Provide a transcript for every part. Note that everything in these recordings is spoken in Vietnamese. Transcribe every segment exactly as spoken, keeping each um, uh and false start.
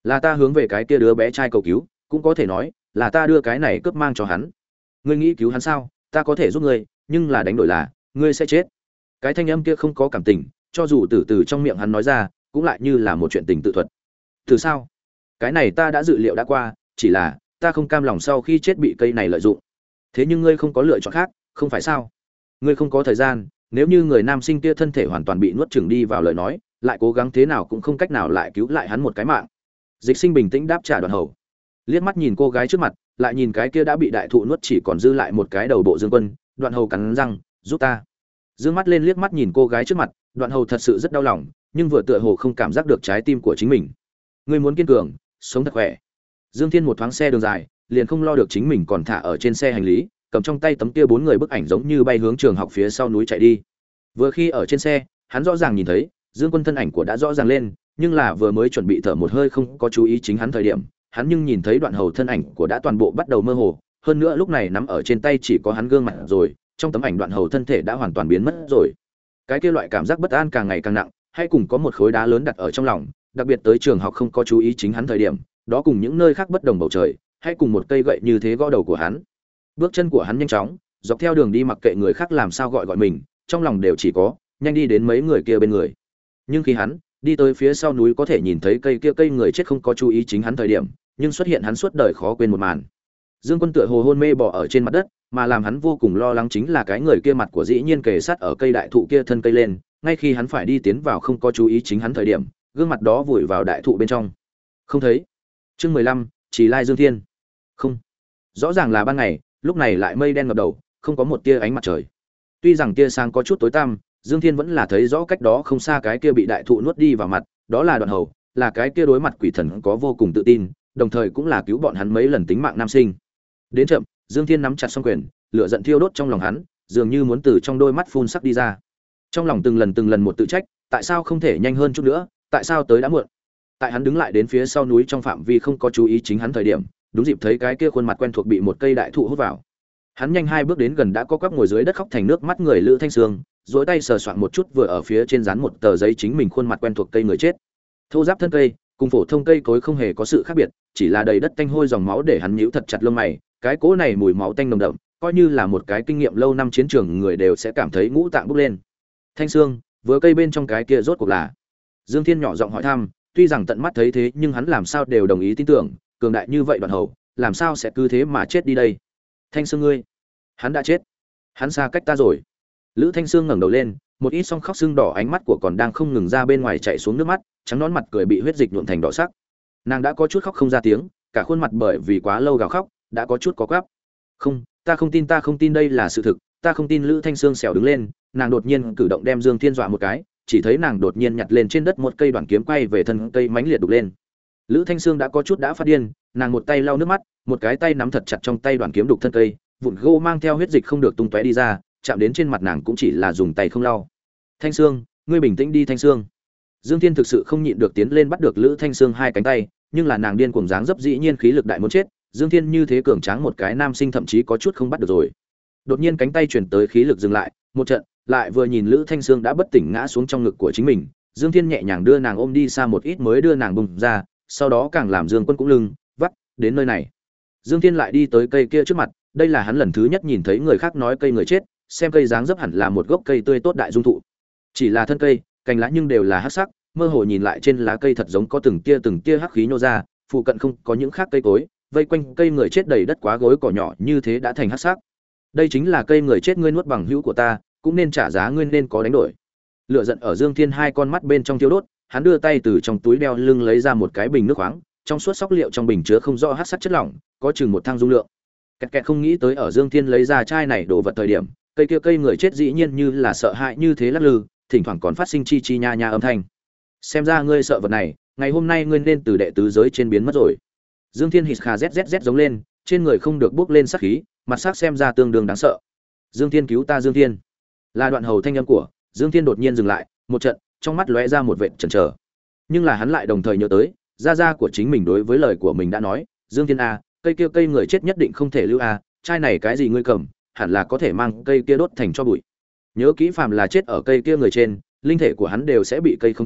Là ta hướng về cái kia đứa bé trai cầu cứu, cũng có thể nói là ta đưa cái này cướp mang cho hắn. Ngươi nghĩ cứu hắn sao? Ta có thể giúp ngươi, nhưng là đánh đổi là ngươi sẽ chết. Cái thanh âm kia không có cảm tình, cho dù từ từ trong miệng hắn nói ra, cũng lại như là một chuyện tình tự thuật. Từ sao? Cái này ta đã dự liệu đã qua, chỉ là ta không cam lòng sau khi chết bị cây này lợi dụng. Thế nhưng ngươi không có lựa chọn khác, không phải sao? Ngươi không có thời gian, nếu như người nam sinh kia thân thể hoàn toàn bị nuốt chửng đi vào lời nói, lại cố gắng thế nào cũng không cách nào lại cứu lại hắn một cái mạng. Dịch Sinh bình tĩnh đáp trả Đoạn Hầu. Liếc mắt nhìn cô gái trước mặt, lại nhìn cái kia đã bị đại thụ nuốt chỉ còn dư lại một cái đầu bộ Dương Quân, Đoạn Hầu cắn răng, giúp ta. Dương mắt lên liếc mắt nhìn cô gái trước mặt, Đoạn Hầu thật sự rất đau lòng, nhưng vừa tựa hồ không cảm giác được trái tim của chính mình. Ngươi muốn kiên cường, sống thật khỏe. Dương Thiên một thoáng xe đường dài, liền không lo được chính mình còn thả ở trên xe hành lý, cầm trong tay tấm kia bốn người bức ảnh giống như bay hướng trường học phía sau núi chạy đi. Vừa khi ở trên xe, hắn rõ ràng nhìn thấy Dương Quân thân ảnh của đã rõ ràng lên, nhưng là vừa mới chuẩn bị thở một hơi không có chú ý chính hắn thời điểm, hắn nhưng nhìn thấy Đoạn Hầu thân ảnh của đã toàn bộ bắt đầu mơ hồ, hơn nữa lúc này nắm ở trên tay chỉ có hắn gương mặt rồi, trong tấm ảnh Đoạn Hầu thân thể đã hoàn toàn biến mất rồi. Cái kia loại cảm giác bất an càng ngày càng nặng, hay cùng có một khối đá lớn đặt ở trong lòng, đặc biệt tới trường học không có chú ý chính hắn thời điểm, đó cùng những nơi khác bất đồng bầu trời, hay cùng một cây gậy như thế gõ đầu của hắn. Bước chân của hắn nhanh chóng, dọc theo đường đi mặc kệ người khác làm sao gọi gọi mình, trong lòng đều chỉ có nhanh đi đến mấy người kia bên người. Nhưng khi hắn đi tới phía sau núi có thể nhìn thấy cây kia cây người chết không có chú ý chính hắn thời điểm, nhưng xuất hiện hắn suốt đời khó quên một màn. Dương Quân tựa hồ hôn mê bò ở trên mặt đất, mà làm hắn vô cùng lo lắng chính là cái người kia mặt của dĩ nhiên kề sát ở cây đại thụ kia thân cây lên, ngay khi hắn phải đi tiến vào không có chú ý chính hắn thời điểm, gương mặt đó vùi vào đại thụ bên trong. Không thấy. Chương mười lăm, Chỉ Lai Dương Thiên. Không. Rõ ràng là ban ngày, lúc này lại mây đen ngập đầu, không có một tia ánh mặt trời. Tuy rằng tia sáng có chút tối tăm, Dương Thiên vẫn là thấy rõ cách đó không xa cái kia bị đại thụ nuốt đi vào mặt, đó là Đoạn Hầu, là cái kia đối mặt quỷ thần có vô cùng tự tin, đồng thời cũng là cứu bọn hắn mấy lần tính mạng nam sinh. Đến chậm, Dương Thiên nắm chặt song quyền, lửa giận thiêu đốt trong lòng hắn, dường như muốn từ trong đôi mắt phun sắc đi ra. Trong lòng từng lần từng lần một tự trách, tại sao không thể nhanh hơn chút nữa, tại sao tới đã muộn. Tại hắn đứng lại đến phía sau núi trong phạm vi không có chú ý chính hắn thời điểm, đúng dịp thấy cái kia khuôn mặt quen thuộc bị một cây đại thụ hút vào. Hắn nhanh hai bước đến gần đã có quắp ngồi dưới đất khóc thành nước mắt người Lữ Thanh Sương, duỗi tay sờ soạn một chút vừa ở phía trên dán một tờ giấy chính mình khuôn mặt quen thuộc cây người chết. Thô giáp thân cây, cùng phổ thông cây cối không hề có sự khác biệt, chỉ là đầy đất tanh hôi dòng máu để hắn nhíu thật chặt lông mày, cái cỗ này mùi máu tanh nồng đậm, coi như là một cái kinh nghiệm lâu năm chiến trường người đều sẽ cảm thấy ngũ tạng bốc lên. Thanh Sương, vừa cây bên trong cái kia rốt cuộc là? Dương Thiên nhỏ giọng hỏi thăm, tuy rằng tận mắt thấy thế nhưng hắn làm sao đều đồng ý tin tưởng, cường đại như vậy Đoạn Hầu, làm sao sẽ cứ thế mà chết đi đây? Thanh Sương ngươi, hắn đã chết. Hắn xa cách ta rồi. Lữ Thanh Sương ngẩng đầu lên, một ít song khóc sưng đỏ ánh mắt của còn đang không ngừng ra bên ngoài chảy xuống nước mắt, trắng nõn mặt cười bị huyết dịch nhuộm thành đỏ sắc. Nàng đã có chút khóc không ra tiếng, cả khuôn mặt bởi vì quá lâu gào khóc, đã có chút có quắp. Không, ta không tin, ta không tin đây là sự thực, ta không tin. Lữ Thanh Sương xẻo đứng lên, nàng đột nhiên cử động đem Dương Thiên dọa một cái, chỉ thấy nàng đột nhiên nhặt lên trên đất một cây đoạn kiếm quay về thân cây mãnh liệt đục lên. Lữ Thanh Sương đã có chút đã phát điên, nàng một tay lau nước mắt, một cái tay nắm thật chặt trong tay đoạn kiếm đục thân cây, vụn gỗ mang theo huyết dịch không được tung tóe đi ra, chạm đến trên mặt nàng cũng chỉ là dùng tay không lau. Thanh Sương, ngươi bình tĩnh đi Thanh Sương. Dương Thiên thực sự không nhịn được tiến lên bắt được Lữ Thanh Sương hai cánh tay, nhưng là nàng điên cuồng dáng dấp dĩ nhiên khí lực đại muốn chết, Dương Thiên như thế cường tráng một cái nam sinh thậm chí có chút không bắt được rồi. Đột nhiên cánh tay chuyển tới khí lực dừng lại, một trận, lại vừa nhìn Lữ Thanh Sương đã bất tỉnh ngã xuống trong ngực của chính mình, Dương Thiên nhẹ nhàng đưa nàng ôm đi xa một ít mới đưa nàng bùng ra, sau đó càng làm Dương Quân cũng lưng vắt đến nơi này. Dương Thiên lại đi tới cây kia trước mặt, đây là hắn lần thứ nhất nhìn thấy người khác nói cây người chết, xem cây dáng dấp hẳn là một gốc cây tươi tốt đại dung thụ. Chỉ là thân cây, cành lá nhưng đều là hắc sắc, mơ hồ nhìn lại trên lá cây thật giống có từng tia từng tia hắc khí nhô ra, phụ cận không có những khác cây cối, vây quanh cây người chết đầy đất quá gối cỏ nhỏ như thế đã thành hắc sắc. Đây chính là cây người chết ngươi nuốt bằng hữu của ta, cũng nên trả giá, ngươi nên có đánh đổi. Lửa giận ở Dương Thiên hai con mắt bên trong thiêu đốt, hắn đưa tay từ trong túi đeo lưng lấy ra một cái bình nước khoáng, trong suốt sóc liệu trong bình chứa không rõ hắc sắc chất lỏng, có chừng một thang dung lượng. Kẹt kẹt không nghĩ tới ở Dương Thiên lấy ra chai này đổ vật thời điểm, cây kia cây người chết dĩ nhiên như là sợ hãi như thế lắc lư, thỉnh thoảng còn phát sinh chi chi nha nha âm thanh. Xem ra ngươi sợ vật này, ngày hôm nay ngươi nên từ đệ tứ giới trên biến mất rồi. Dương Thiên hít kha zzz giống lên, trên người không được bốc lên sát khí, mặt sắc xem ra tương đương đáng sợ. Dương Thiên cứu ta, Dương Thiên. Là Đoạn Hầu thanh âm của. Dương Thiên đột nhiên dừng lại, một trận, trong mắt lóe ra một vệt chần chờ. Nhưng là hắn lại đồng thời nhớ tới, gia gia của chính mình đối với lời của mình đã nói, Dương Thiên a, cây kia cây người chết nhất định không thể lưu a, chai này cái gì ngươi cầm, hẳn là có thể mang cây kia đốt thành cho bụi. Nhớ kỹ phàm là chết ở cây kia người trên, linh thể của hắn đều sẽ bị cây khống chế,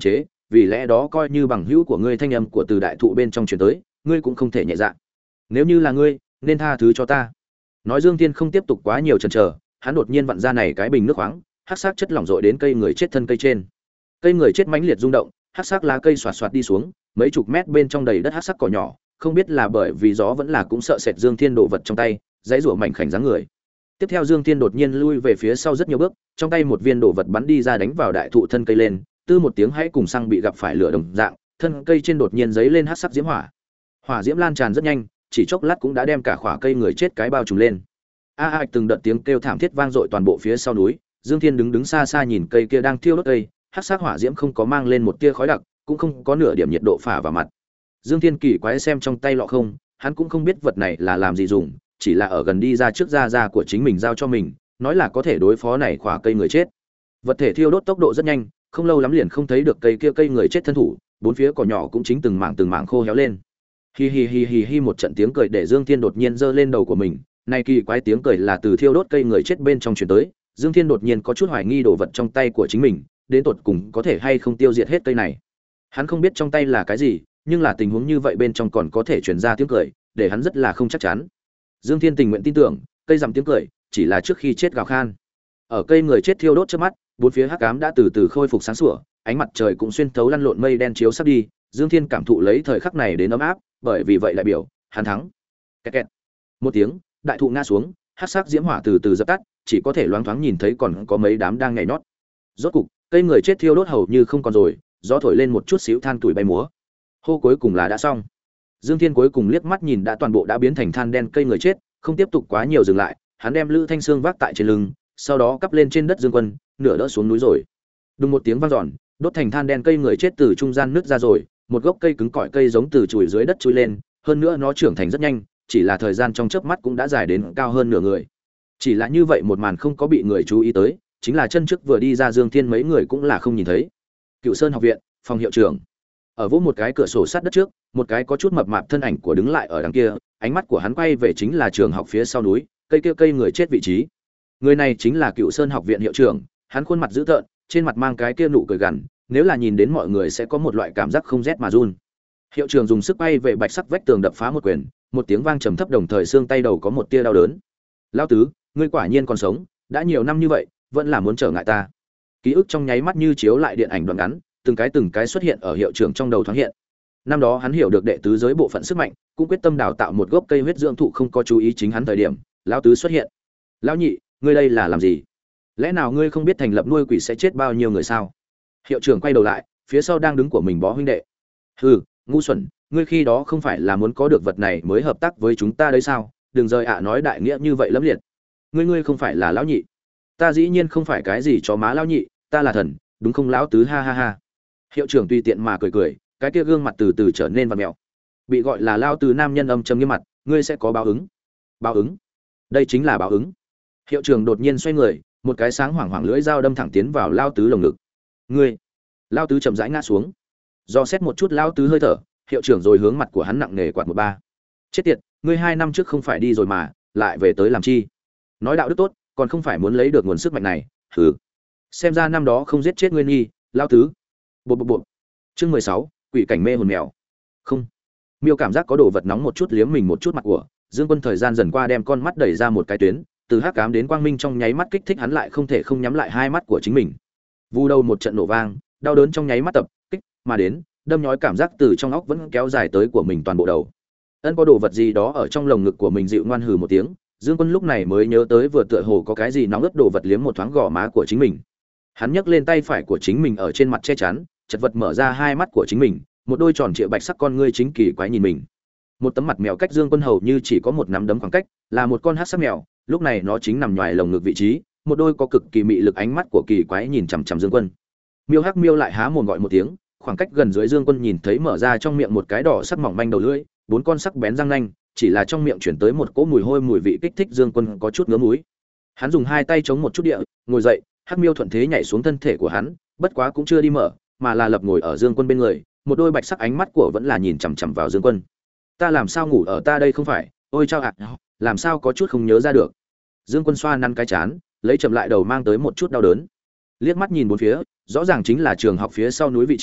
vì lẽ đó coi như bằng hữu của ngươi thanh âm của từ đại thụ bên trong truyền tới, ngươi cũng không thể nhẹ dạ. Nếu như là ngươi, nên tha thứ cho ta. Nói Dương Thiên không tiếp tục quá nhiều chần chờ, hắn đột nhiên vặn ra này cái bình nước khoáng, hắc sắc chất lỏng rội đến cây người chết thân cây trên. Cây người chết mãnh liệt rung động, hắc sắc lá cây xoạt xoạt đi xuống, mấy chục mét bên trong đầy đất hắc sắc cỏ nhỏ, không biết là bởi vì gió vẫn là cũng sợ sệt Dương Thiên đồ vật trong tay, dãy rủa mảnh khảnh dáng người. Tiếp theo Dương Thiên đột nhiên lui về phía sau rất nhiều bước, trong tay một viên đồ vật bắn đi ra đánh vào đại thụ thân cây lên, tư một tiếng hãy cùng xăng bị gặp phải lửa đồng dạng, thân cây trên đột nhiên giấy lên hắc sắc diễm hỏa. Hỏa diễm lan tràn rất nhanh, chỉ chốc lát cũng đã đem cả khỏa cây người chết cái bao trùm lên. A a từng đợt tiếng kêu thảm thiết vang dội toàn bộ phía sau núi, Dương Thiên đứng đứng xa xa nhìn cây kia đang thiêu đốt cây, hắc sắc hỏa diễm không có mang lên một tia khói đặc, cũng không có nửa điểm nhiệt độ phả vào mặt. Dương Thiên kỳ quái xem trong tay lọ không, hắn cũng không biết vật này là làm gì dùng, chỉ là ở gần đi ra trước ra ra của chính mình giao cho mình, nói là có thể đối phó này khỏa cây người chết. Vật thể thiêu đốt tốc độ rất nhanh, không lâu lắm liền không thấy được cây kia cây người chết thân thủ, bốn phía cỏ nhỏ cũng chính từng mảng từng mảng khô héo lên. Hi hi hi hi hi một trận tiếng cười để Dương Thiên đột nhiên giơ lên đầu của mình, này kỳ quái tiếng cười là từ thiêu đốt cây người chết bên trong truyền tới, Dương Thiên đột nhiên có chút hoài nghi đồ vật trong tay của chính mình, đến tột cùng có thể hay không tiêu diệt hết cây này. Hắn không biết trong tay là cái gì, nhưng là tình huống như vậy bên trong còn có thể truyền ra tiếng cười, để hắn rất là không chắc chắn. Dương Thiên tình nguyện tin tưởng, cây rằm tiếng cười chỉ là trước khi chết gào khan. Ở cây người chết thiêu đốt trước mắt, bốn phía hắc ám đã từ từ khôi phục sáng sủa, ánh mặt trời cũng xuyên thấu lăn lộn mây đen chiếu sắp đi, Dương Thiên cảm thụ lấy thời khắc này đến ấm áp, bởi vì vậy đại biểu, hắn thắng. Kẹt kẹt. Một tiếng, đại thụ ngã xuống, hắc sắc diễm hỏa từ từ dập tắt, chỉ có thể loáng thoáng nhìn thấy còn có mấy đám đang nhảy nhót. Rốt cục, cây người chết thiêu đốt hầu như không còn rồi, gió thổi lên một chút xíu than tuổi bay múa. Hô cuối cùng là đã xong. Dương Thiên cuối cùng liếc mắt nhìn đã toàn bộ đã biến thành than đen cây người chết, không tiếp tục quá nhiều dừng lại, hắn đem Lữ Thanh Sương vác tại trên lưng, sau đó cắp lên trên đất Dương Quân, nửa đỡ xuống núi rồi. Đùng một tiếng vang dọn, đốt thành than đen cây người chết từ trung gian nứt ra rồi, một gốc cây cứng cỏi cây giống từ chùi dưới đất chui lên, hơn nữa nó trưởng thành rất nhanh, chỉ là thời gian trong chớp mắt cũng đã dài đến cao hơn nửa người. Chỉ là như vậy một màn không có bị người chú ý tới, chính là chân trước vừa đi ra Dương Thiên mấy người cũng là không nhìn thấy. Cựu Sơn học viện, phòng hiệu trưởng. Ở vỗ một cái cửa sổ sát đất trước, một cái có chút mập mạp thân ảnh của đứng lại ở đằng kia, ánh mắt của hắn quay về chính là trường học phía sau núi, cây kia cây người chết vị trí. Người này chính là Cựu Sơn học viện hiệu trưởng, hắn khuôn mặt dữ tợn, trên mặt mang cái kia nụ cười gằn, nếu là nhìn đến mọi người sẽ có một loại cảm giác không rét mà run. Hiệu trưởng dùng sức bay về bạch sắc vách tường đập phá một quyền, một tiếng vang trầm thấp đồng thời xương tay đầu có một tia đau đớn. Lão tứ, ngươi quả nhiên còn sống, đã nhiều năm như vậy, vẫn là muốn trở ngại ta. Ký ức trong nháy mắt như chiếu lại điện ảnh đoạn ngắn, từng cái từng cái xuất hiện ở hiệu trưởng trong đầu thoáng hiện. Năm đó hắn hiểu được đệ tứ giới bộ phận sức mạnh, cũng quyết tâm đào tạo một gốc cây huyết dưỡng thụ, không có chú ý chính hắn thời điểm, lão tứ xuất hiện. Lão nhị, ngươi đây là làm gì? Lẽ nào ngươi không biết thành lập nuôi quỷ sẽ chết bao nhiêu người sao? Hiệu trưởng quay đầu lại, phía sau đang đứng của mình bó huynh đệ. Hừ, ngu xuẩn, ngươi khi đó không phải là muốn có được vật này mới hợp tác với chúng ta đấy sao? Đừng rời ạ nói đại nghĩa như vậy lắm liệt. Ngươi ngươi không phải là lão nhị. Ta dĩ nhiên không phải cái gì chó má lão nhị, ta là thần, đúng không lão tứ, ha ha ha. Hiệu trưởng tùy tiện mà cười cười, cái kia gương mặt từ từ trở nên vặn mèo. Bị gọi là lão tứ nam nhân âm trầm nghiêm mặt, ngươi sẽ có báo ứng. Báo ứng? Đây chính là báo ứng. Hiệu trưởng đột nhiên xoay người, một cái sáng hoảng hoảng lưỡi dao đâm thẳng tiến vào lão tứ lồng ngực. Ngươi! Lão tứ chậm rãi ngã xuống. Do xét một chút lão tứ hơi thở, hiệu trưởng rồi hướng mặt của hắn nặng nề quạt một ba. Chết tiệt, ngươi hai năm trước không phải đi rồi mà, lại về tới làm chi? Nói đạo đức tốt, còn không phải muốn lấy được nguồn sức mạnh này, hừ. Xem ra năm đó không giết chết ngươi nghi, lão tứ. Bộp bộp bộp. Chương mười sáu, quỷ cảnh mê hồn mèo. Không. Miêu cảm giác có đồ vật nóng một chút liếm mình một chút mặt của, Dương Quân thời gian dần qua đem con mắt đẩy ra một cái tuyến, từ hắc ám đến quang minh trong nháy mắt kích thích hắn lại không thể không nhắm lại hai mắt của chính mình. Vu đầu một trận nổ vang, đau đớn trong nháy mắt tập kích mà đến, đâm nhói cảm giác từ trong óc vẫn kéo dài tới của mình toàn bộ đầu. Ân có đồ vật gì đó ở trong lồng ngực của mình dịu ngoan hừ một tiếng, Dương Quân lúc này mới nhớ tới vừa tựa hồ có cái gì nóng ướt đồ vật liếm một thoáng gò má của chính mình. Hắn nhấc lên tay phải của chính mình ở trên mặt che chắn, chật vật mở ra hai mắt của chính mình, một đôi tròn trịa bạch sắc con ngươi chính kỳ quái nhìn mình. Một tấm mặt mèo cách Dương Quân hầu như chỉ có một nắm đấm khoảng cách, là một con hắc sắc mèo, lúc này nó chính nằm ngoài lồng ngực vị trí, một đôi có cực kỳ mị lực ánh mắt của kỳ quái nhìn chằm chằm Dương Quân. Miêu Hắc Miêu lại há mồm gọi một tiếng, khoảng cách gần dưới Dương Quân nhìn thấy mở ra trong miệng một cái đỏ sắc mỏng manh đầu lưỡi, bốn con sắc bén răng nanh, chỉ là trong miệng chuyển tới một cỗ mùi hôi mùi vị kích thích Dương Quân có chút ngứa mũi. Hắn dùng hai tay chống một chút địa, ngồi dậy, Hắc Miêu thuận thế nhảy xuống thân thể của hắn, bất quá cũng chưa đi mở, mà là lập ngồi ở Dương Quân bên người, một đôi bạch sắc ánh mắt của vẫn là nhìn chằm chằm vào Dương Quân. Ta làm sao ngủ ở ta đây không phải? Ôi chao ạ, làm sao có chút không nhớ ra được. Dương Quân xoa năn cái chán, lấy chậm lại đầu mang tới một chút đau đớn. Liếc mắt nhìn bốn phía, rõ ràng chính là trường học phía sau núi vị trí,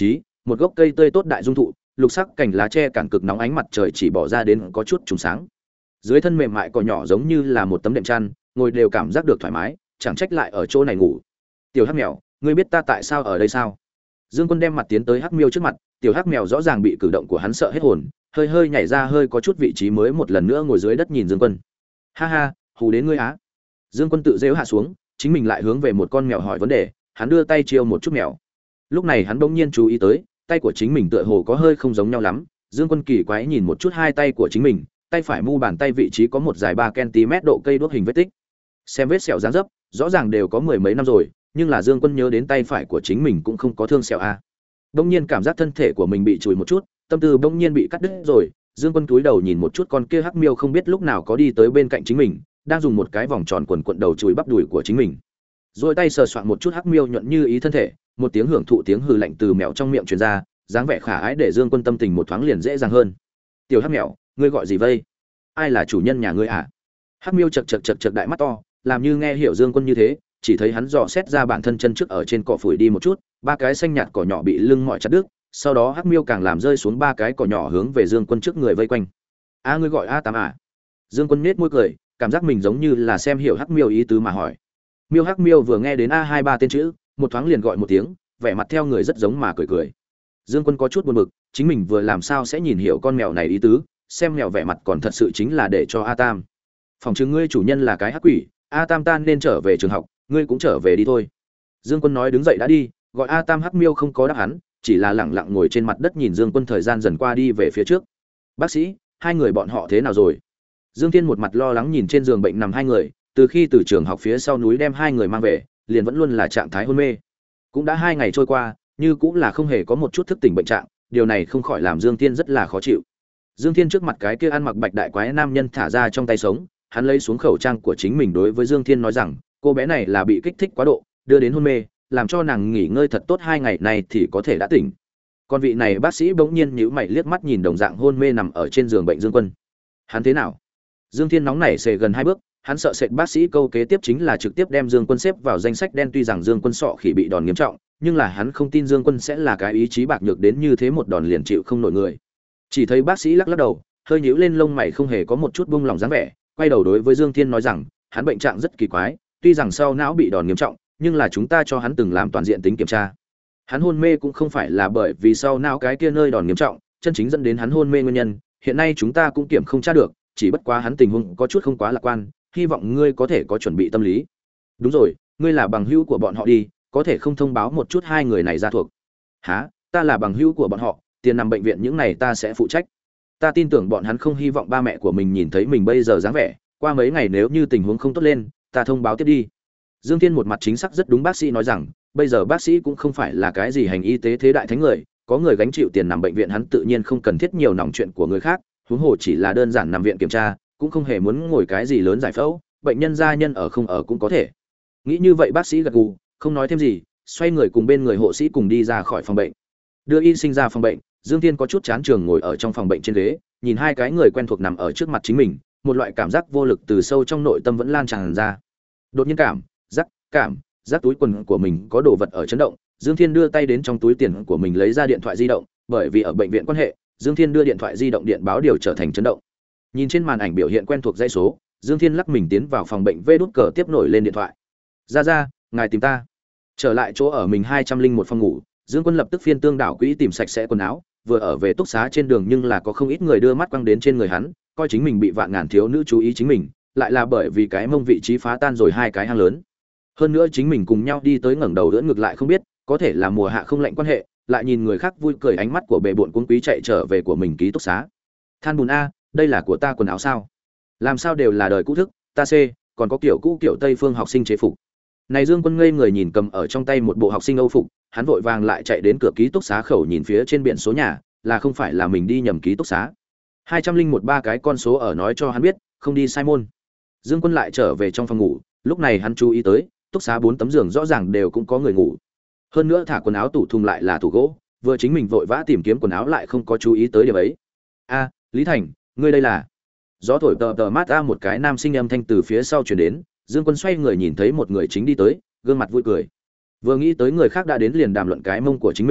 một gốc cây tươi tốt đại dung thụ, lục sắc cành lá che cản cực nóng ánh mặt trời chỉ bỏ ra đến có chút trùng sáng. Dưới thân mềm mại cỏ nhỏ giống như là một tấm đệm chăn, ngồi đều cảm giác được thoải mái, chẳng trách lại ở chỗ này ngủ. Tiểu Hắc Mèo, ngươi biết ta tại sao ở đây sao? Dương Quân đem mặt tiến tới Hắc Miêu trước mặt, Tiểu Hắc Mèo rõ ràng bị cử động của hắn sợ hết hồn, hơi hơi nhảy ra hơi có chút vị trí mới một lần nữa ngồi dưới đất nhìn Dương Quân. Ha ha, hù đến ngươi á. Dương Quân tự giễu hạ xuống, chính mình lại hướng về một con mèo hỏi vấn đề, hắn đưa tay chiêu một chút mèo. Lúc này hắn bỗng nhiên chú ý tới, tay của chính mình tựa hồ có hơi không giống nhau lắm. Dương Quân kỳ quái nhìn một chút hai tay của chính mình, tay phải mu bàn tay vị trí có một dài ba ki-lô-mét độ cây đuốc hình vết tích. Xem vết sẹo dáng dấp, rõ ràng đều có mười mấy năm rồi, nhưng là Dương Quân nhớ đến tay phải của chính mình cũng không có thương sẹo a. Bỗng nhiên cảm giác thân thể của mình bị chùi một chút, tâm tư bỗng nhiên bị cắt đứt rồi. Dương Quân cúi đầu nhìn một chút con kia Hắc Miêu không biết lúc nào có đi tới bên cạnh chính mình, đang dùng một cái vòng tròn quần quần đầu chùi bắp đùi của chính mình. Rồi tay sờ soạn một chút Hắc Miêu nhuận như ý thân thể, một tiếng hưởng thụ tiếng hừ lạnh từ mèo trong miệng truyền ra, dáng vẻ khả ái để Dương Quân tâm tình một thoáng liền dễ dàng hơn. Tiểu Hắc Mèo, ngươi gọi gì vây? Ai là chủ nhân nhà ngươi à? Hắc Miêu chật chật chật chật đại mắt to, làm như nghe hiểu Dương Quân như thế, chỉ thấy hắn dò xét ra bản thân chân trước ở trên cỏ phủi đi một chút, ba cái xanh nhạt cỏ nhỏ bị lưng mỏi chặt đứt, sau đó Hắc Miêu càng làm rơi xuống ba cái cỏ nhỏ hướng về Dương Quân trước người vây quanh. A ngươi gọi A tám à? Dương Quân nhếch môi cười, cảm giác mình giống như là xem hiểu Hắc Miêu ý tứ mà hỏi. Miêu Hắc Miêu vừa nghe đến A hai ba tên chữ, một thoáng liền gọi một tiếng, vẻ mặt theo người rất giống mà cười cười. Dương Quân có chút buồn bực, chính mình vừa làm sao sẽ nhìn hiểu con mèo này ý tứ, xem mèo vẻ mặt còn thật sự chính là để cho A Tam. Phòng chứng ngươi chủ nhân là cái hắc quỷ, A Tam tan nên trở về trường học, ngươi cũng trở về đi thôi. Dương Quân nói đứng dậy đã đi, gọi A Tam. Hắc Miêu không có đáp hắn, chỉ là lẳng lặng ngồi trên mặt đất nhìn Dương Quân thời gian dần qua đi về phía trước. Bác sĩ, hai người bọn họ thế nào rồi? Dương Thiên một mặt lo lắng nhìn trên giường bệnh nằm hai người, từ khi từ trường học phía sau núi đem hai người mang về, liền vẫn luôn là trạng thái hôn mê. Cũng đã hai ngày trôi qua, như cũng là không hề có một chút thức tỉnh bệnh trạng, điều này không khỏi làm Dương Thiên rất là khó chịu. Dương Thiên trước mặt cái kia ăn mặc bạch đại quái nam nhân thả ra trong tay sống, hắn lấy xuống khẩu trang của chính mình đối với Dương Thiên nói rằng, cô bé này là bị kích thích quá độ, đưa đến hôn mê, làm cho nàng nghỉ ngơi thật tốt hai ngày này thì có thể đã tỉnh. Còn vị này bác sĩ bỗng nhiên nhíu mày liếc mắt nhìn đồng dạng hôn mê nằm ở trên giường bệnh Dương Quân. Hắn thế nào? Dương Thiên nóng nảy xề gần hai bước, hắn sợ sệt bác sĩ câu kế tiếp chính là trực tiếp đem Dương Quân xếp vào danh sách đen, tuy rằng Dương Quân sọ khỉ bị đòn nghiêm trọng, nhưng là hắn không tin Dương Quân sẽ là cái ý chí bạc nhược đến như thế một đòn liền chịu không nổi người. Chỉ thấy bác sĩ lắc lắc đầu, hơi nhíu lên lông mày không hề có một chút buông lỏng dáng vẻ, quay đầu đối với Dương Thiên nói rằng, hắn bệnh trạng rất kỳ quái, tuy rằng sau não bị đòn nghiêm trọng, nhưng là chúng ta cho hắn từng làm toàn diện tính kiểm tra. Hắn hôn mê cũng không phải là bởi vì sau não cái kia nơi đòn nghiêm trọng, chân chính dẫn đến hắn hôn mê nguyên nhân, hiện nay chúng ta cũng kiểm không tra được, chỉ bất quá hắn tình huống có chút không quá lạc quan, hy vọng ngươi có thể có chuẩn bị tâm lý. Đúng rồi, ngươi là bằng hữu của bọn họ đi, có thể không thông báo một chút hai người này ra thuộc? Hả? Ta là bằng hữu của bọn họ, tiền nằm bệnh viện những này ta sẽ phụ trách. Ta tin tưởng bọn hắn không hy vọng ba mẹ của mình nhìn thấy mình bây giờ dáng vẻ, qua mấy ngày nếu như tình huống không tốt lên, ta thông báo tiếp đi. Dương Thiên một mặt chính xác rất đúng bác sĩ nói rằng, bây giờ bác sĩ cũng không phải là cái gì hành y tế thế đại thánh người, có người gánh chịu tiền nằm bệnh viện hắn tự nhiên không cần thiết nhiều nòng chuyện của người khác, huống hồ chỉ là đơn giản nằm viện kiểm tra, cũng không hề muốn ngồi cái gì lớn giải phẫu, bệnh nhân gia nhân ở không ở cũng có thể. Nghĩ như vậy bác sĩ gật gù, không nói thêm gì, xoay người cùng bên người hộ sĩ cùng đi ra khỏi phòng bệnh. Đưa y sinh ra phòng bệnh, Dương Thiên có chút chán trường ngồi ở trong phòng bệnh trên ghế, nhìn hai cái người quen thuộc nằm ở trước mặt chính mình, một loại cảm giác vô lực từ sâu trong nội tâm vẫn lan tràn ra. Đột nhiên cảm, giác, cảm, giác túi quần của mình có đồ vật ở chấn động, Dương Thiên đưa tay đến trong túi tiền của mình lấy ra điện thoại di động, bởi vì ở bệnh viện quan hệ, Dương Thiên đưa điện thoại di động điện báo điều trở thành chấn động. Nhìn trên màn ảnh biểu hiện quen thuộc dãy số, Dương Thiên lắc mình tiến vào phòng bệnh vê đút cờ tiếp nổi lên điện thoại. "Ra ra, ngài tìm ta." Trở lại chỗ ở mình hai trăm linh một phòng ngủ, Dương Quân lập tức phiên tương đảo quỹ tìm sạch sẽ quần áo, vừa ở về túc xá trên đường nhưng là có không ít người đưa mắt quăng đến trên người hắn, coi chính mình bị vạn ngàn thiếu nữ chú ý chính mình, lại là bởi vì cái mông vị trí phá tan rồi hai cái hang lớn. Hơn nữa chính mình cùng nhau đi tới ngẩng đầu đỡ ngược lại không biết, có thể là mùa hạ không lạnh quan hệ, lại nhìn người khác vui cười ánh mắt của bệ bội cuống quý chạy trở về của mình ký túc xá. Than bùn a, đây là của ta quần áo sao? Làm sao đều là đời cũ thức, ta C, còn có kiểu cũ kiểu Tây phương học sinh chế phục. Này Dương Quân ngây người nhìn cầm ở trong tay một bộ học sinh Âu phục, hắn vội vàng lại chạy đến cửa ký túc xá khẩu nhìn phía trên biển số nhà, là không phải là mình đi nhầm ký túc xá. hai trăm linh một ba cái con số ở nói cho hắn biết, không đi sai môn. Dương Quân lại trở về trong phòng ngủ, lúc này hắn chú ý tới, túc xá bốn tấm giường rõ ràng đều cũng có người ngủ. Hơn nữa thả quần áo tủ thùng lại là tủ gỗ, vừa chính mình vội vã tìm kiếm quần áo lại không có chú ý tới điểm ấy. A, Lý Thành, ngươi đây là? Gió thổi tờ tờ mát ra một cái nam sinh âm thanh từ phía sau truyền đến, Dương Quân xoay người nhìn thấy một người chính đi tới, gương mặt vui cười. Vừa nghĩ tới người khác đã đến liền đàm luận cái mông của chính mình,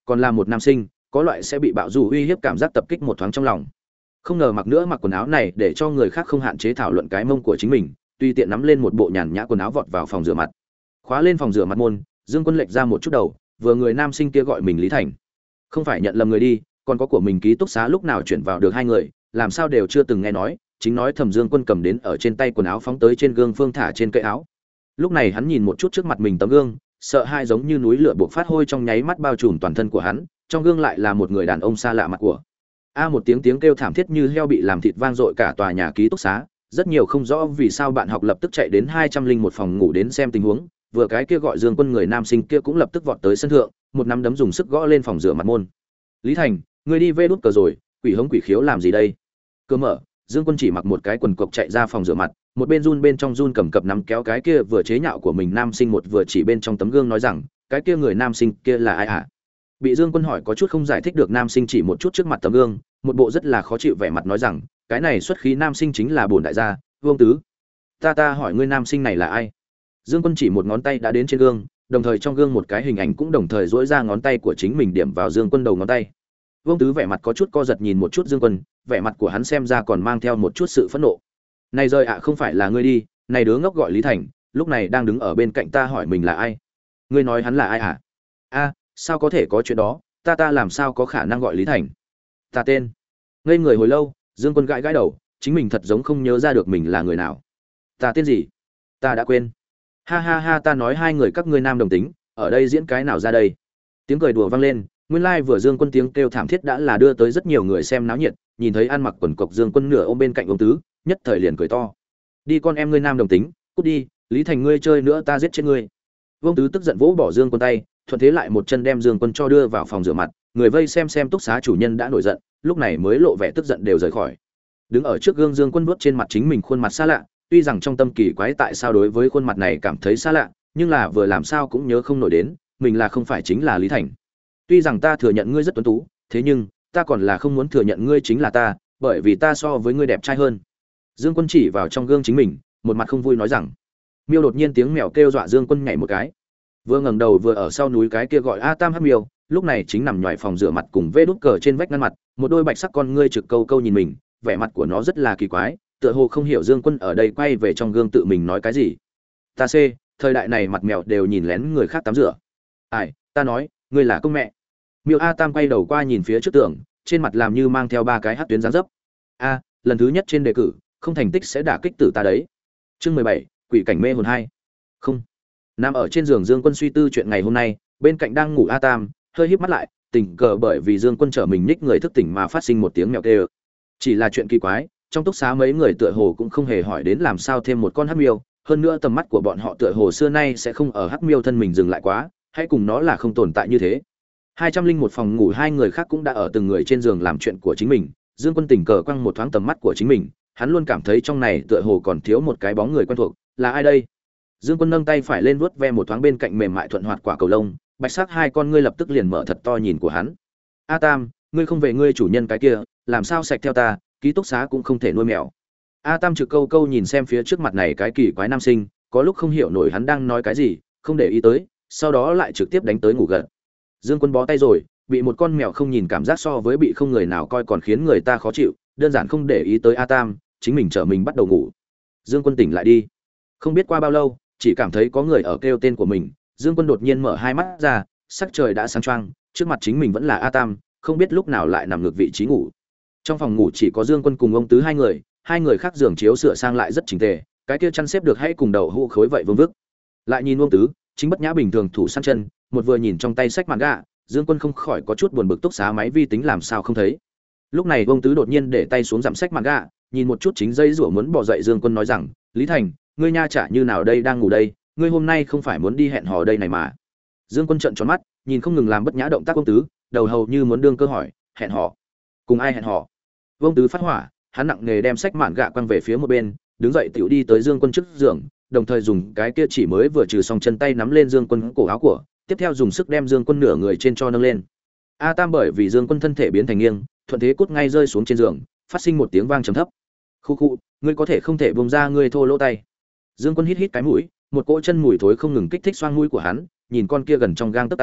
còn là một nam sinh có loại sẽ bị bạo dù uy hiếp cảm giác tập kích một thoáng trong lòng. Không ngờ mặc nữa mặc quần áo này để cho người khác không hạn chế thảo luận cái mông của chính mình, tùy tiện nắm lên một bộ nhàn nhã quần áo vọt vào phòng rửa mặt. Khóa lên phòng rửa mặt môn, Dương Quân lệch ra một chút đầu, vừa người nam sinh kia gọi mình Lý Thành. Không phải nhận lầm người đi, còn có của mình ký túc xá lúc nào chuyển vào được hai người, làm sao đều chưa từng nghe nói, chính nói thầm Dương Quân cầm đến ở trên tay quần áo phóng tới trên gương phương thả trên cây áo. Lúc này hắn nhìn một chút trước mặt mình tấm gương, sợ hai giống như núi lửa bộc phát hôi trong nháy mắt bao trùm toàn thân của hắn, trong gương lại là một người đàn ông xa lạ mặt của. A một tiếng tiếng kêu thảm thiết như heo bị làm thịt vang dội cả tòa nhà ký túc xá, rất nhiều không rõ vì sao bạn học lập tức chạy đến hai trăm linh một phòng ngủ đến xem tình huống, vừa cái kia gọi Dương Quân người nam sinh kia cũng lập tức vọt tới sân thượng, một nắm đấm dùng sức gõ lên phòng rửa mặt môn. Lý Thành, người đi vê đút cờ rồi, quỷ hống quỷ khiếu làm gì đây? Cửa mở, Dương Quân chỉ mặc một cái quần cộc chạy ra phòng rửa mặt, một bên run bên trong run cầm cập nắm kéo cái kia vừa chế nhạo của mình nam sinh một vừa chỉ bên trong tấm gương nói rằng, cái kia người nam sinh kia là ai hả? Bị Dương Quân hỏi có chút không giải thích được, nam sinh chỉ một chút trước mặt tấm gương, một bộ rất là khó chịu vẻ mặt nói rằng, cái này xuất khí nam sinh chính là bổn đại gia, Vương Tứ. Ta ta hỏi ngươi nam sinh này là ai? Dương Quân chỉ một ngón tay đã đến trên gương, đồng thời trong gương một cái hình ảnh cũng đồng thời duỗi ra ngón tay của chính mình điểm vào Dương Quân đầu ngón tay. Vương Tứ vẻ mặt có chút co giật nhìn một chút Dương Quân, vẻ mặt của hắn xem ra còn mang theo một chút sự phẫn nộ. Này rời ạ, không phải là ngươi đi, này đứa ngốc gọi Lý Thành, lúc này đang đứng ở bên cạnh ta hỏi mình là ai? Ngươi nói hắn là ai hả? A, sao có thể có chuyện đó, ta ta làm sao có khả năng gọi Lý Thành? Ta tên. Ngây người hồi lâu, Dương Quân gãi gãi đầu, chính mình thật giống không nhớ ra được mình là người nào. Ta tên gì? Ta đã quên. Ha ha ha, ta nói hai người các ngươi nam đồng tính, ở đây diễn cái nào ra đây? Tiếng cười đùa vang lên, nguyên lai like vừa Dương Quân tiếng kêu thảm thiết đã là đưa tới rất nhiều người xem náo nhiệt, nhìn thấy ăn mặc quần cộc Dương Quân nửa ôm bên cạnh ông Tứ, nhất thời liền cười to. Đi con em ngươi nam đồng tính, cút đi, Lý Thành ngươi chơi nữa ta giết chết ngươi. Vương Tứ tức giận vỗ bỏ Dương Quân tay, thuận thế lại một chân đem Dương Quân cho đưa vào phòng rửa mặt, người vây xem xem túc xá chủ nhân đã nổi giận, lúc này mới lộ vẻ tức giận đều rời khỏi. Đứng ở trước gương Dương Quân vuốt trên mặt chính mình khuôn mặt xa lạ, tuy rằng trong tâm kỳ quái tại sao đối với khuôn mặt này cảm thấy xa lạ, nhưng là vừa làm sao cũng nhớ không nổi đến, mình là không phải chính là Lý Thành. Tuy rằng ta thừa nhận ngươi rất tuấn tú, thế nhưng ta còn là không muốn thừa nhận ngươi chính là ta, bởi vì ta so với ngươi đẹp trai hơn. Dương Quân chỉ vào trong gương chính mình, một mặt không vui nói rằng. Miêu đột nhiên tiếng mèo kêu dọa Dương Quân nhảy một cái. Vừa ngẩng đầu vừa ở sau núi cái kia gọi A Tam Hắc Miêu, lúc này chính nằm nhòi phòng rửa mặt cùng vê đút cờ trên vách ngăn mặt, một đôi bạch sắc con ngươi trực câu câu nhìn mình, vẻ mặt của nó rất là kỳ quái, tựa hồ không hiểu Dương Quân ở đây quay về trong gương tự mình nói cái gì. Ta C, thời đại này mặt mèo đều nhìn lén người khác tắm rửa. Ai, ta nói, ngươi là công mẹ. Miêu A Tam quay đầu qua nhìn phía trước tường, trên mặt làm như mang theo ba cái hắc tuyến dáng dấp. A, lần thứ nhất trên đề cử, không thành tích sẽ đả kích tử ta đấy. Chương mười bảy, quỷ cảnh mê hồn hai. Không. Nằm ở trên giường Dương Quân suy tư chuyện ngày hôm nay, bên cạnh đang ngủ A Tam, hơi híp mắt lại, tình cờ bởi vì Dương Quân trở mình nhích người thức tỉnh mà phát sinh một tiếng mèo kêu. Chỉ là chuyện kỳ quái, trong túc xá mấy người tựa hồ cũng không hề hỏi đến làm sao thêm một con hắc miêu, hơn nữa tầm mắt của bọn họ tựa hồ xưa nay sẽ không ở hắc miêu thân mình dừng lại quá, hãy cùng nó là không tồn tại như thế. hai trăm linh một phòng ngủ hai người khác cũng đã ở từng người trên giường làm chuyện của chính mình, Dương Quân tình cờ quăng một thoáng tầm mắt của chính mình, hắn luôn cảm thấy trong này tựa hồ còn thiếu một cái bóng người quen thuộc, là ai đây? Dương Quân nâng tay phải lên vuốt ve một thoáng bên cạnh mềm mại thuận hoạt quả cầu lông, bạch sắc hai con ngươi lập tức liền mở thật to nhìn của hắn. A Tam, ngươi không về ngươi chủ nhân cái kia, làm sao sạch theo ta, ký túc xá cũng không thể nuôi mèo. A Tam trực câu câu nhìn xem phía trước mặt này cái kỳ quái nam sinh, có lúc không hiểu nổi hắn đang nói cái gì, không để ý tới, sau đó lại trực tiếp đánh tới ngủ gật. Dương Quân bó tay rồi, bị một con mèo không nhìn cảm giác so với bị không người nào coi còn khiến người ta khó chịu, đơn giản không để ý tới A Tam, chính mình trở mình bắt đầu ngủ. Dương Quân tỉnh lại đi. Không biết qua bao lâu, chỉ cảm thấy có người ở kêu tên của mình, Dương Quân đột nhiên mở hai mắt ra, sắc trời đã sáng choang, trước mặt chính mình vẫn là A Tam, không biết lúc nào lại nằm ngược vị trí ngủ. Trong phòng ngủ chỉ có Dương Quân cùng ông Tứ hai người, hai người khác giường chiếu sửa sang lại rất chỉnh tề, cái kia chăn xếp được hay cùng đầu hũ khối vậy vương vức. Lại nhìn ông Tứ, chính bất nhã bình thường thủ săn chân, một vừa nhìn trong tay sách mạn gạ, Dương Quân không khỏi có chút buồn bực, túc xá máy vi tính làm sao không thấy. Lúc này ông Tứ đột nhiên để tay xuống giảm sách mạn gạ, nhìn một chút chính dây rủa muốn bỏ dậy Dương Quân nói rằng, Lý Thành, ngươi nha trả như nào đây, đang ngủ đây, ngươi hôm nay không phải muốn đi hẹn hò đây này mà. Dương Quân trợn tròn mắt, nhìn không ngừng làm bất nhã động tác ông Tứ, đầu hầu như muốn đương cơ hỏi, hẹn hò? Cùng ai hẹn hò? Ông Tứ phát hỏa, hắn nặng nghề đem sách mạn gạ quăng về phía một bên, đứng dậy tiểu đi tới Dương Quân trước giường, đồng thời dùng cái kia chỉ mới vừa trừ xong chân tay nắm lên Dương Quân cổ áo của, tiếp theo dùng sức đem Dương Quân nửa người trên cho nâng lên. A Tam bởi vì Dương Quân thân thể biến thành nghiêng, thuận thế cút ngay rơi xuống trên giường, phát sinh một tiếng vang trầm thấp. Khu khu, ngươi có thể không thể buông ra ngươi thô lỗ tay. Dương Quân hít hít cái mũi, một cỗ chân mùi thối không ngừng kích thích xoang mũi của hắn, nhìn con kia gần trong gang tấc tay,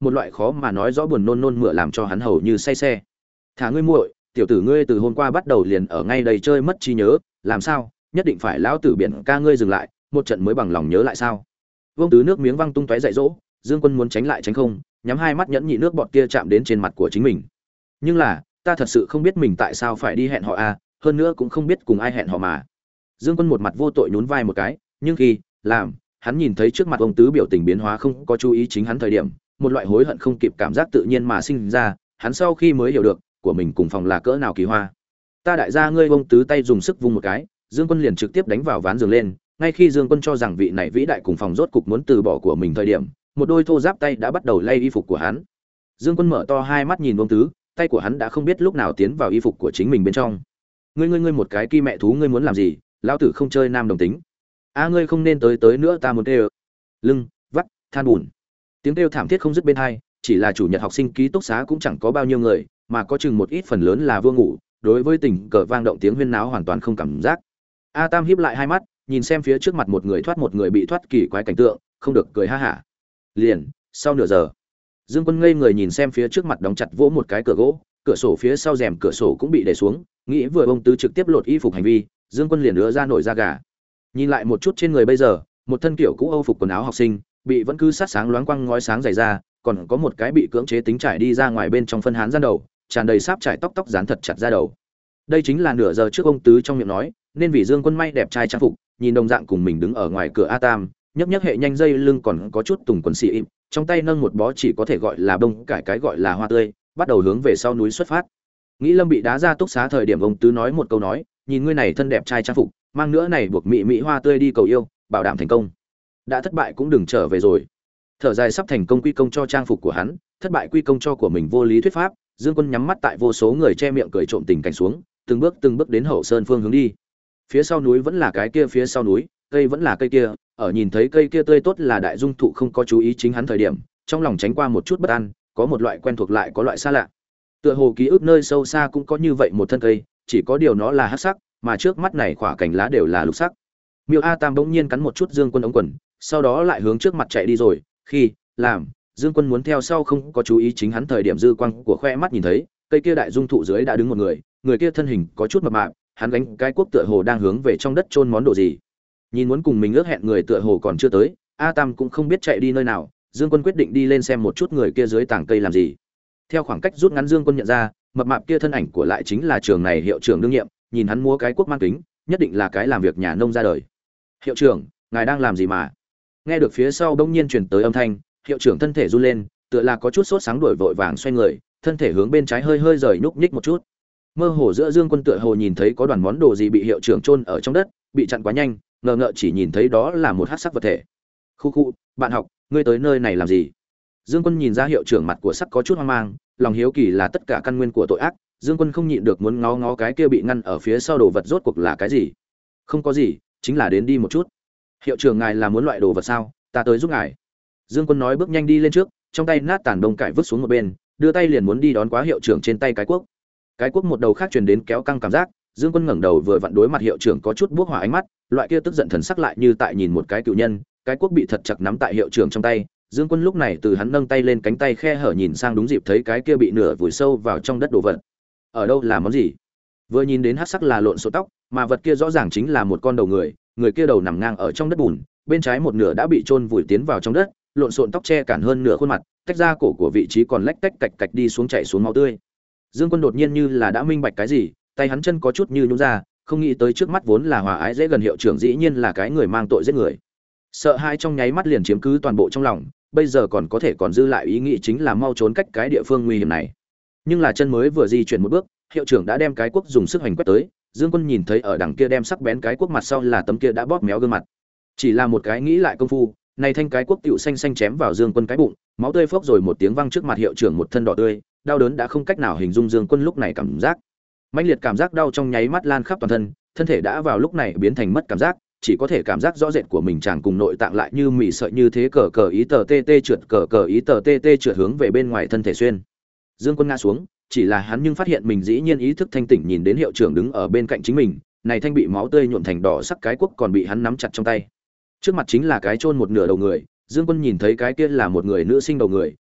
một loại khó mà nói rõ buồn nôn nôn mửa làm cho hắn hầu như say xe. Thả ngươi muội, tiểu tử ngươi từ hôm qua bắt đầu liền ở ngay đây chơi mất trí nhớ, làm sao nhất định phải lão tử biển ca ngươi dừng lại một trận mới bằng lòng nhớ lại sao? Vương Tứ nước miếng văng tung tóe dạy dỗ, Dương Quân muốn tránh lại tránh không, nhắm hai mắt nhẫn nhị nước bọt kia chạm đến trên mặt của chính mình. Nhưng là, ta thật sự không biết mình tại sao phải đi hẹn họ a, hơn nữa cũng không biết cùng ai hẹn họ mà. Dương Quân một mặt vô tội nhún vai một cái, nhưng khi làm hắn nhìn thấy trước mặt ông Tứ biểu tình biến hóa không có chú ý chính hắn thời điểm, một loại hối hận không kịp cảm giác tự nhiên mà sinh ra, hắn sau khi mới hiểu được, của mình cùng phòng là cỡ nào kỳ hoa. Ta đại gia ngươi, ông Tứ tay dùng sức vung một cái, Dương Quân liền trực tiếp đánh vào ván giường lên, ngay khi Dương Quân cho rằng vị này vĩ đại cùng phòng rốt cục muốn từ bỏ của mình thời điểm, một đôi thô giáp tay đã bắt đầu lay y phục của hắn. Dương Quân mở to hai mắt nhìn ông Tứ, tay của hắn đã không biết lúc nào tiến vào y phục của chính mình bên trong. Ngươi ngươi ngươi một cái ki mẹ thú, ngươi muốn làm gì? Lão tử không chơi nam đồng tính. A ngươi không nên tới tới nữa, ta muốn kêu. Lưng, vắt, than buồn. Tiếng kêu thảm thiết không dứt bên tai, chỉ là chủ nhật học sinh ký túc xá cũng chẳng có bao nhiêu người, mà có chừng một ít phần lớn là vừa ngủ, đối với tình cờ vang động tiếng huyên náo hoàn toàn không cảm giác. A Tam híp lại hai mắt, nhìn xem phía trước mặt một người thoát một người bị thoát kỳ quái cảnh tượng, không được cười ha hả. Liền, sau nửa giờ, Dương Quân ngây người nhìn xem phía trước mặt đóng chặt vỗ một cái cửa gỗ, cửa sổ phía sau rèm cửa sổ cũng bị để xuống, nghĩ vừa ông Tứ trực tiếp lột y phục hành vi, Dương Quân liền ứa ra nổi da gà. Nhìn lại một chút trên người bây giờ, một thân kiểu cũ Âu phục quần áo học sinh, bị vẫn cứ sát sáng loáng quang ngói sáng dày ra, còn có một cái bị cưỡng chế tính trải đi ra ngoài bên trong phân hán ra đầu, tràn đầy sáp trải tóc tóc dán thật chặt ra đầu. Đây chính là nửa giờ trước ông Tứ trong miệng nói, nên vì Dương Quân may đẹp trai trang phục, nhìn đồng dạng cùng mình đứng ở ngoài cửa A Tam, nhấc nhấc hệ nhanh dây lưng còn có chút tùng quần xì im, trong tay nâng một bó chỉ có thể gọi là bông cải cái gọi là hoa tươi, bắt đầu hướng về sau núi xuất phát. Nghĩ Lâm bị đá ra túc xá thời điểm ông Tứ nói một câu nói, nhìn ngươi này thân đẹp trai trang phục, mang nữa này buộc mị mỹ hoa tươi đi cầu yêu, bảo đảm thành công. Đã thất bại cũng đừng trở về rồi. Thở dài sắp thành công quy công cho trang phục của hắn, thất bại quy công cho của mình vô lý thuyết pháp, Dương Quân nhắm mắt tại vô số người che miệng cười trộm tình cảnh xuống, từng bước từng bước đến hậu sơn phương hướng đi. Phía sau núi vẫn là cái kia phía sau núi, cây vẫn là cây kia, ở nhìn thấy cây kia tươi tốt là đại dung thụ không có chú ý chính hắn thời điểm, trong lòng tránh qua một chút bất an, có một loại quen thuộc lại có loại xa lạ. Tựa hồ ký ức nơi sâu xa cũng có như vậy một thân cây, chỉ có điều nó là hắc sắc, mà trước mắt này khỏa cành lá đều là lục sắc. Miêu A Tam bỗng nhiên cắn một chút Dương Quân ống quần, sau đó lại hướng trước mặt chạy đi rồi, khi làm Dương Quân muốn theo sau không có chú ý chính hắn thời điểm dư quang của khoe mắt nhìn thấy, cây kia đại dung thụ dưới đã đứng một người, người kia thân hình có chút mập mạp, hắn gánh cái cuốc tựa hồ đang hướng về trong đất chôn món đồ gì. Nhìn muốn cùng mình ước hẹn người tựa hồ còn chưa tới, A Tam cũng không biết chạy đi nơi nào, Dương Quân quyết định đi lên xem một chút người kia dưới tảng cây làm gì. Theo khoảng cách rút ngắn, Dương Quân nhận ra, mập mạp kia thân ảnh của lại chính là trường này hiệu trưởng đương nhiệm, nhìn hắn múa cái cuốc mang kính, nhất định là cái làm việc nhà nông ra đời. Hiệu trưởng, ngài đang làm gì mà? Nghe được phía sau bỗng nhiên truyền tới âm thanh, hiệu trưởng thân thể run lên, tựa là có chút sốt sáng, đuổi vội vàng xoay người, thân thể hướng bên trái hơi hơi rời nhúc nhích một chút. Mơ hồ giữa Dương Quân tựa hồ nhìn thấy có đoàn món đồ gì bị hiệu trưởng chôn ở trong đất, bị chặn quá nhanh, ngờ ngợ chỉ nhìn thấy đó là một hắc sắc vật thể. Khu khu, bạn học, ngươi tới nơi này làm gì? Dương Quân nhìn ra hiệu trưởng mặt của sắc có chút hoang mang, lòng hiếu kỳ là tất cả căn nguyên của tội ác, Dương Quân không nhịn được muốn ngó ngó cái kia bị ngăn ở phía sau đồ vật rốt cuộc là cái gì. Không có gì, chính là đến đi một chút. Hiệu trưởng ngài là muốn loại đồ vật sao? Ta tới giúp ngài. Dương Quân nói bước nhanh đi lên trước, trong tay nát tàn đông cải vứt xuống một bên, đưa tay liền muốn đi đón quá hiệu trưởng trên tay cái cuốc. Cái cuốc một đầu khác truyền đến kéo căng cảm giác, Dương Quân ngẩng đầu vừa vặn đối mặt hiệu trưởng có chút buốc hỏa ánh mắt, loại kia tức giận thần sắc lại như tại nhìn một cái cựu nhân, cái cuốc bị thật chặt nắm tại hiệu trưởng trong tay. Dương Quân lúc này từ hắn nâng tay lên cánh tay khe hở nhìn sang đúng dịp thấy cái kia bị nửa vùi sâu vào trong đất đồ vật. Ở đâu là món gì? Vừa nhìn đến hắc sắc là lộn xộn tóc, mà vật kia rõ ràng chính là một con đầu người, người kia đầu nằm ngang ở trong đất bùn, bên trái một nửa đã bị chôn vùi tiến vào trong đất, lộn xộn tóc che cản hơn nửa khuôn mặt, tách ra cổ của vị trí còn lách tách cạch cạch đi xuống chảy xuống máu tươi. Dương Quân đột nhiên như là đã minh bạch cái gì, tay hắn chân có chút như nhũn ra, không nghĩ tới trước mắt vốn là hòa ái dễ gần hiệu trưởng dĩ nhiên là cái người mang tội giết người. Sợ hãi trong nháy mắt liền chiếm cứ toàn bộ trong lòng, bây giờ còn có thể còn dư lại ý nghĩ chính là mau trốn cách cái địa phương nguy hiểm này. Nhưng là chân mới vừa di chuyển một bước, hiệu trưởng đã đem cái cuốc dùng sức hành quét tới, Dương Quân nhìn thấy ở đằng kia đem sắc bén cái cuốc mặt sau là tấm kia đã bóp méo gương mặt. Chỉ là một cái nghĩ lại công phu, này thanh cái cuốc tựu xanh xanh chém vào Dương Quân cái bụng, máu tươi phốc rồi một tiếng văng trước mặt hiệu trưởng một thân đỏ tươi, đau đớn đã không cách nào hình dung Dương Quân lúc này cảm giác. Mãnh liệt cảm giác đau trong nháy mắt lan khắp toàn thân, thân thể đã vào lúc này biến thành mất cảm giác, chỉ có thể cảm giác rõ rệt của mình chàng cùng nội tạng lại như mỉ sợi như thế cờ cờ ý tờ tê tê trượt cờ cờ ý tờ tê tê trượt hướng về bên ngoài thân thể xuyên. Dương Quân ngã xuống, chỉ là hắn nhưng phát hiện mình dĩ nhiên ý thức thanh tỉnh nhìn đến hiệu trưởng đứng ở bên cạnh chính mình, này thanh bị máu tươi nhuộm thành đỏ sắc cái cuốc còn bị hắn nắm chặt trong tay. Trước mặt chính là cái chôn một nửa đầu người, Dương Quân nhìn thấy cái kia là một người nữ sinh đầu người,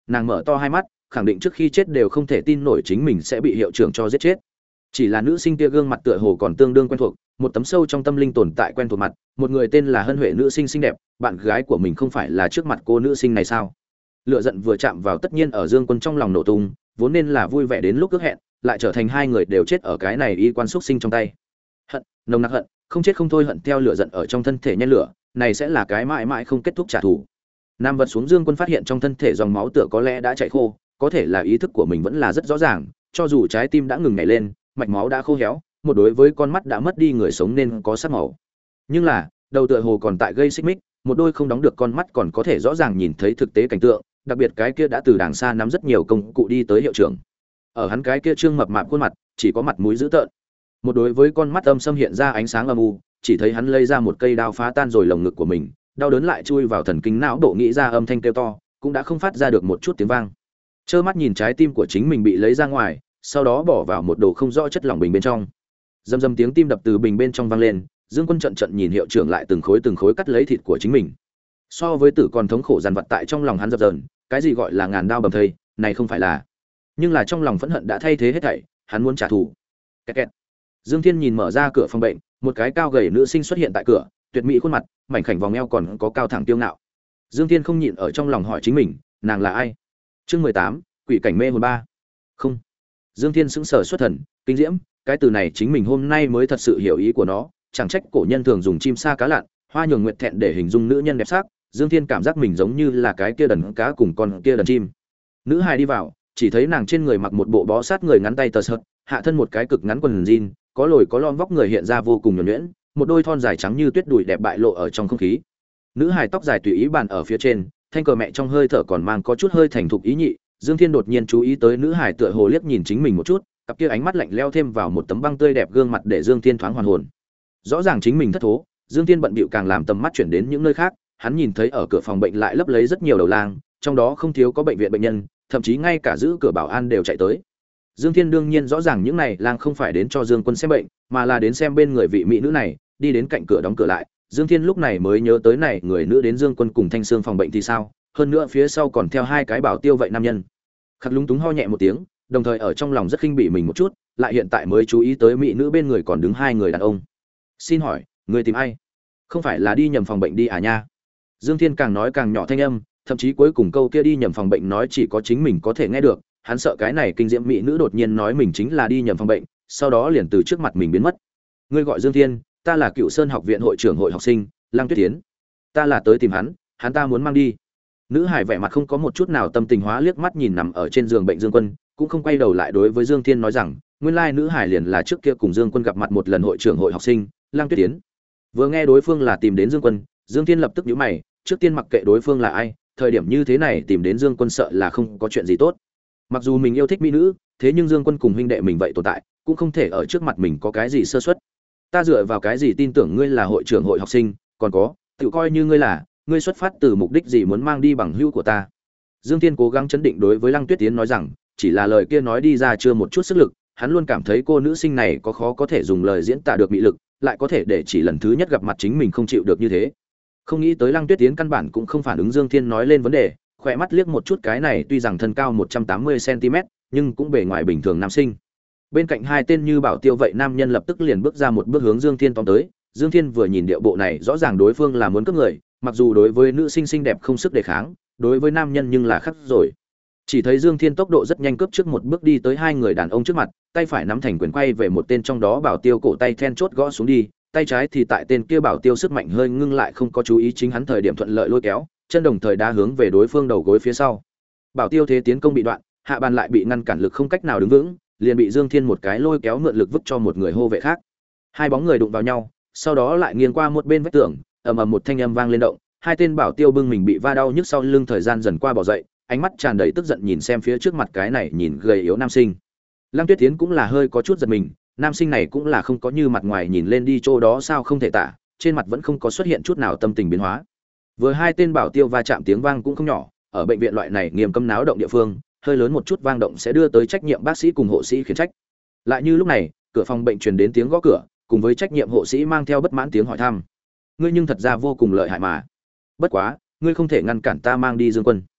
nàng mở to hai mắt, khẳng định trước khi chết đều không thể tin nổi chính mình sẽ bị hiệu trưởng cho giết chết. Chỉ là nữ sinh kia gương mặt tựa hồ còn tương đương quen thuộc, một tấm sâu trong tâm linh tồn tại quen thuộc mặt, một người tên là Hân Huệ nữ sinh xinh đẹp, bạn gái của mình không phải là trước mặt cô nữ sinh này sao? Lửa giận vừa chạm vào tất nhiên ở Dương Quân trong lòng nổ tung, vốn nên là vui vẻ đến lúc ước hẹn, lại trở thành hai người đều chết ở cái này y quan xúc sinh trong tay. Hận, nồng nặc hận, không chết không thôi hận theo lửa giận ở trong thân thể nhen lửa, này sẽ là cái mãi mãi không kết thúc trả thù. Nam vật xuống Dương Quân phát hiện trong thân thể dòng máu tựa có lẽ đã chảy khô, có thể là ý thức của mình vẫn là rất rõ ràng, cho dù trái tim đã ngừng nhảy lên, mạch máu đã khô héo, một đối với con mắt đã mất đi người sống nên có sắc màu. Nhưng là, đầu tựa hồ còn tại gây xích mích, một đôi không đóng được con mắt còn có thể rõ ràng nhìn thấy thực tế cảnh tượng, đặc biệt cái kia đã từ đàng xa nắm rất nhiều công cụ đi tới hiệu trưởng. Ở hắn cái kia trương mập mạp khuôn mặt, chỉ có mặt mũi dữ tợn. Một đối với con mắt âm xâm hiện ra ánh sáng âm u, chỉ thấy hắn lấy ra một cây đao phá tan rồi lồng ngực của mình, đau đớn lại chui vào thần kinh não bộ nghĩ ra âm thanh kêu to, cũng đã không phát ra được một chút tiếng vang. Trơ mắt nhìn trái tim của chính mình bị lấy ra ngoài, sau đó bỏ vào một đồ không rõ chất lỏng bình bên trong. Rầm rầm tiếng tim đập từ bình bên trong vang lên, Dương Quân trận trận nhìn hiệu trưởng lại từng khối từng khối cắt lấy thịt của chính mình. So với tử còn thống khổ dằn vặt tại trong lòng hắn dập dờn, cái gì gọi là ngàn đao bầm thây, này không phải là. Nhưng là trong lòng phẫn hận đã thay thế hết thảy, hắn muốn trả thù. Kẹt kẹt. Dương Thiên nhìn mở ra cửa phòng bệnh, một cái cao gầy nữ sinh xuất hiện tại cửa, tuyệt mỹ khuôn mặt, mảnh khảnh vòng eo còn có cao thẳng tiêu ngạo. Dương Thiên không nhịn ở trong lòng hỏi chính mình, nàng là ai? Chương mười tám, Quỷ cảnh mê hồn ba. Không. Dương Thiên sững sờ xuất thần, kinh diễm, cái từ này chính mình hôm nay mới thật sự hiểu ý của nó, chẳng trách cổ nhân thường dùng chim sa cá lặn, hoa nhường nguyệt thẹn để hình dung nữ nhân đẹp sắc, Dương Thiên cảm giác mình giống như là cái kia đần cá cùng con kia đần chim. Nữ hài đi vào, chỉ thấy nàng trên người mặc một bộ bó sát người ngắn tay tơ sợt, hạ thân một cái cực ngắn quần jean, có lồi có lõm vóc người hiện ra vô cùng nhuần nhuyễn, một đôi thon dài trắng như tuyết đùi đẹp bại lộ ở trong không khí. Nữ hài tóc dài tùy ý bàn ở phía trên, thanh cờ mẹ trong hơi thở còn mang có chút hơi thành thục ý nhị. Dương Thiên đột nhiên chú ý tới nữ hài tựa hồ liếc nhìn chính mình một chút, cặp kia ánh mắt lạnh lẽo thêm vào một tấm băng tươi đẹp gương mặt để Dương Thiên thoáng hoàn hồn. Rõ ràng chính mình thất thố, Dương Thiên bận bịu càng làm tầm mắt chuyển đến những nơi khác, hắn nhìn thấy ở cửa phòng bệnh lại lấp lấy rất nhiều đầu lang, trong đó không thiếu có bệnh viện bệnh nhân, thậm chí ngay cả giữ cửa bảo an đều chạy tới. Dương Thiên đương nhiên rõ ràng những này lang không phải đến cho Dương Quân xem bệnh, mà là đến xem bên người vị mỹ nữ này, đi đến cạnh cửa đóng cửa lại. Dương Thiên lúc này mới nhớ tới này người nữ đến Dương Quân cùng Thanh Sương phòng bệnh thì sao, hơn nữa phía sau còn theo hai cái bảo tiêu vậy nam nhân. Khắc lúng túng ho nhẹ một tiếng, đồng thời ở trong lòng rất khinh bỉ mình một chút, lại hiện tại mới chú ý tới mỹ nữ bên người còn đứng hai người đàn ông. Xin hỏi, người tìm ai? Không phải là đi nhầm phòng bệnh đi à nha? Dương Thiên càng nói càng nhỏ thanh âm, thậm chí cuối cùng câu kia đi nhầm phòng bệnh nói chỉ có chính mình có thể nghe được, hắn sợ cái này kinh diễm mỹ nữ đột nhiên nói mình chính là đi nhầm phòng bệnh, sau đó liền từ trước mặt mình biến mất. Ngươi gọi Dương Thiên, ta là Cựu Sơn học viện hội trưởng hội học sinh, Lăng Tuyết Tiến. Ta là tới tìm hắn, hắn ta muốn mang đi. Nữ hải vẻ mặt không có một chút nào tâm tình hóa liếc mắt nhìn nằm ở trên giường bệnh Dương Quân, cũng không quay đầu lại đối với Dương Thiên nói rằng, nguyên lai nữ hải liền là trước kia cùng Dương Quân gặp mặt một lần hội trưởng hội học sinh, Lăng Tuyết Tiến. Vừa nghe đối phương là tìm đến Dương Quân, Dương Thiên lập tức nhíu mày, trước tiên mặc kệ đối phương là ai, thời điểm như thế này tìm đến Dương Quân sợ là không có chuyện gì tốt. Mặc dù mình yêu thích mỹ nữ, thế nhưng Dương Quân cùng huynh đệ mình vậy tồn tại, cũng không thể ở trước mặt mình có cái gì sơ suất. Ta dựa vào cái gì tin tưởng ngươi là hội trưởng hội học sinh, còn có, tự coi như ngươi là, ngươi xuất phát từ mục đích gì muốn mang đi bằng hữu của ta? Dương Thiên cố gắng chấn định đối với Lăng Tuyết Tiến nói rằng, chỉ là lời kia nói đi ra chưa một chút sức lực, hắn luôn cảm thấy cô nữ sinh này có khó có thể dùng lời diễn tả được mị lực, lại có thể để chỉ lần thứ nhất gặp mặt chính mình không chịu được như thế. Không nghĩ tới Lăng Tuyết Tiến căn bản cũng không phản ứng Dương Thiên nói lên vấn đề, khỏe mắt liếc một chút cái này tuy rằng thân cao một trăm tám mươi xăng ti mét, nhưng cũng bề ngoài bình thường nam sinh. Bên cạnh hai tên như bảo tiêu vậy nam nhân lập tức liền bước ra một bước hướng Dương Thiên tóm tới. Dương Thiên vừa nhìn điệu bộ này, rõ ràng đối phương là muốn cướp người, mặc dù đối với nữ sinh xinh đẹp không sức đề kháng, đối với nam nhân nhưng là khắc rồi. Chỉ thấy Dương Thiên tốc độ rất nhanh cướp trước một bước đi tới hai người đàn ông trước mặt, tay phải nắm thành quyền quay về một tên trong đó bảo tiêu cổ tay then chốt gõ xuống đi, tay trái thì tại tên kia bảo tiêu sức mạnh hơi ngưng lại không có chú ý chính hắn thời điểm thuận lợi lôi kéo, chân đồng thời đá hướng về đối phương đầu gối phía sau. Bảo tiêu thế tiến công bị đoạn, hạ bàn lại bị ngăn cản lực không cách nào đứng vững, liền bị Dương Thiên một cái lôi kéo mượn lực vứt cho một người hô vệ khác. Hai bóng người đụng vào nhau, sau đó lại nghiêng qua một bên vách tường, ầm ầm một thanh âm vang lên động, hai tên bảo tiêu bưng mình bị va đau nhức sau lưng thời gian dần qua bỏ dậy, ánh mắt tràn đầy tức giận nhìn xem phía trước mặt cái này nhìn gầy yếu nam sinh. Lăng Tuyết Tiến cũng là hơi có chút giật mình, nam sinh này cũng là không có như mặt ngoài nhìn lên đi chỗ đó sao không thể tả, trên mặt vẫn không có xuất hiện chút nào tâm tình biến hóa. Vừa hai tên bảo tiêu va chạm tiếng vang cũng không nhỏ, ở bệnh viện loại này nghiêm cấm náo động địa phương, hơi lớn một chút vang động sẽ đưa tới trách nhiệm bác sĩ cùng hộ sĩ khiển trách. Lại như lúc này, cửa phòng bệnh truyền đến tiếng gõ cửa, cùng với trách nhiệm hộ sĩ mang theo bất mãn tiếng hỏi thăm. Ngươi nhưng thật ra vô cùng lợi hại mà. Bất quá, ngươi không thể ngăn cản ta mang đi Dương Quân.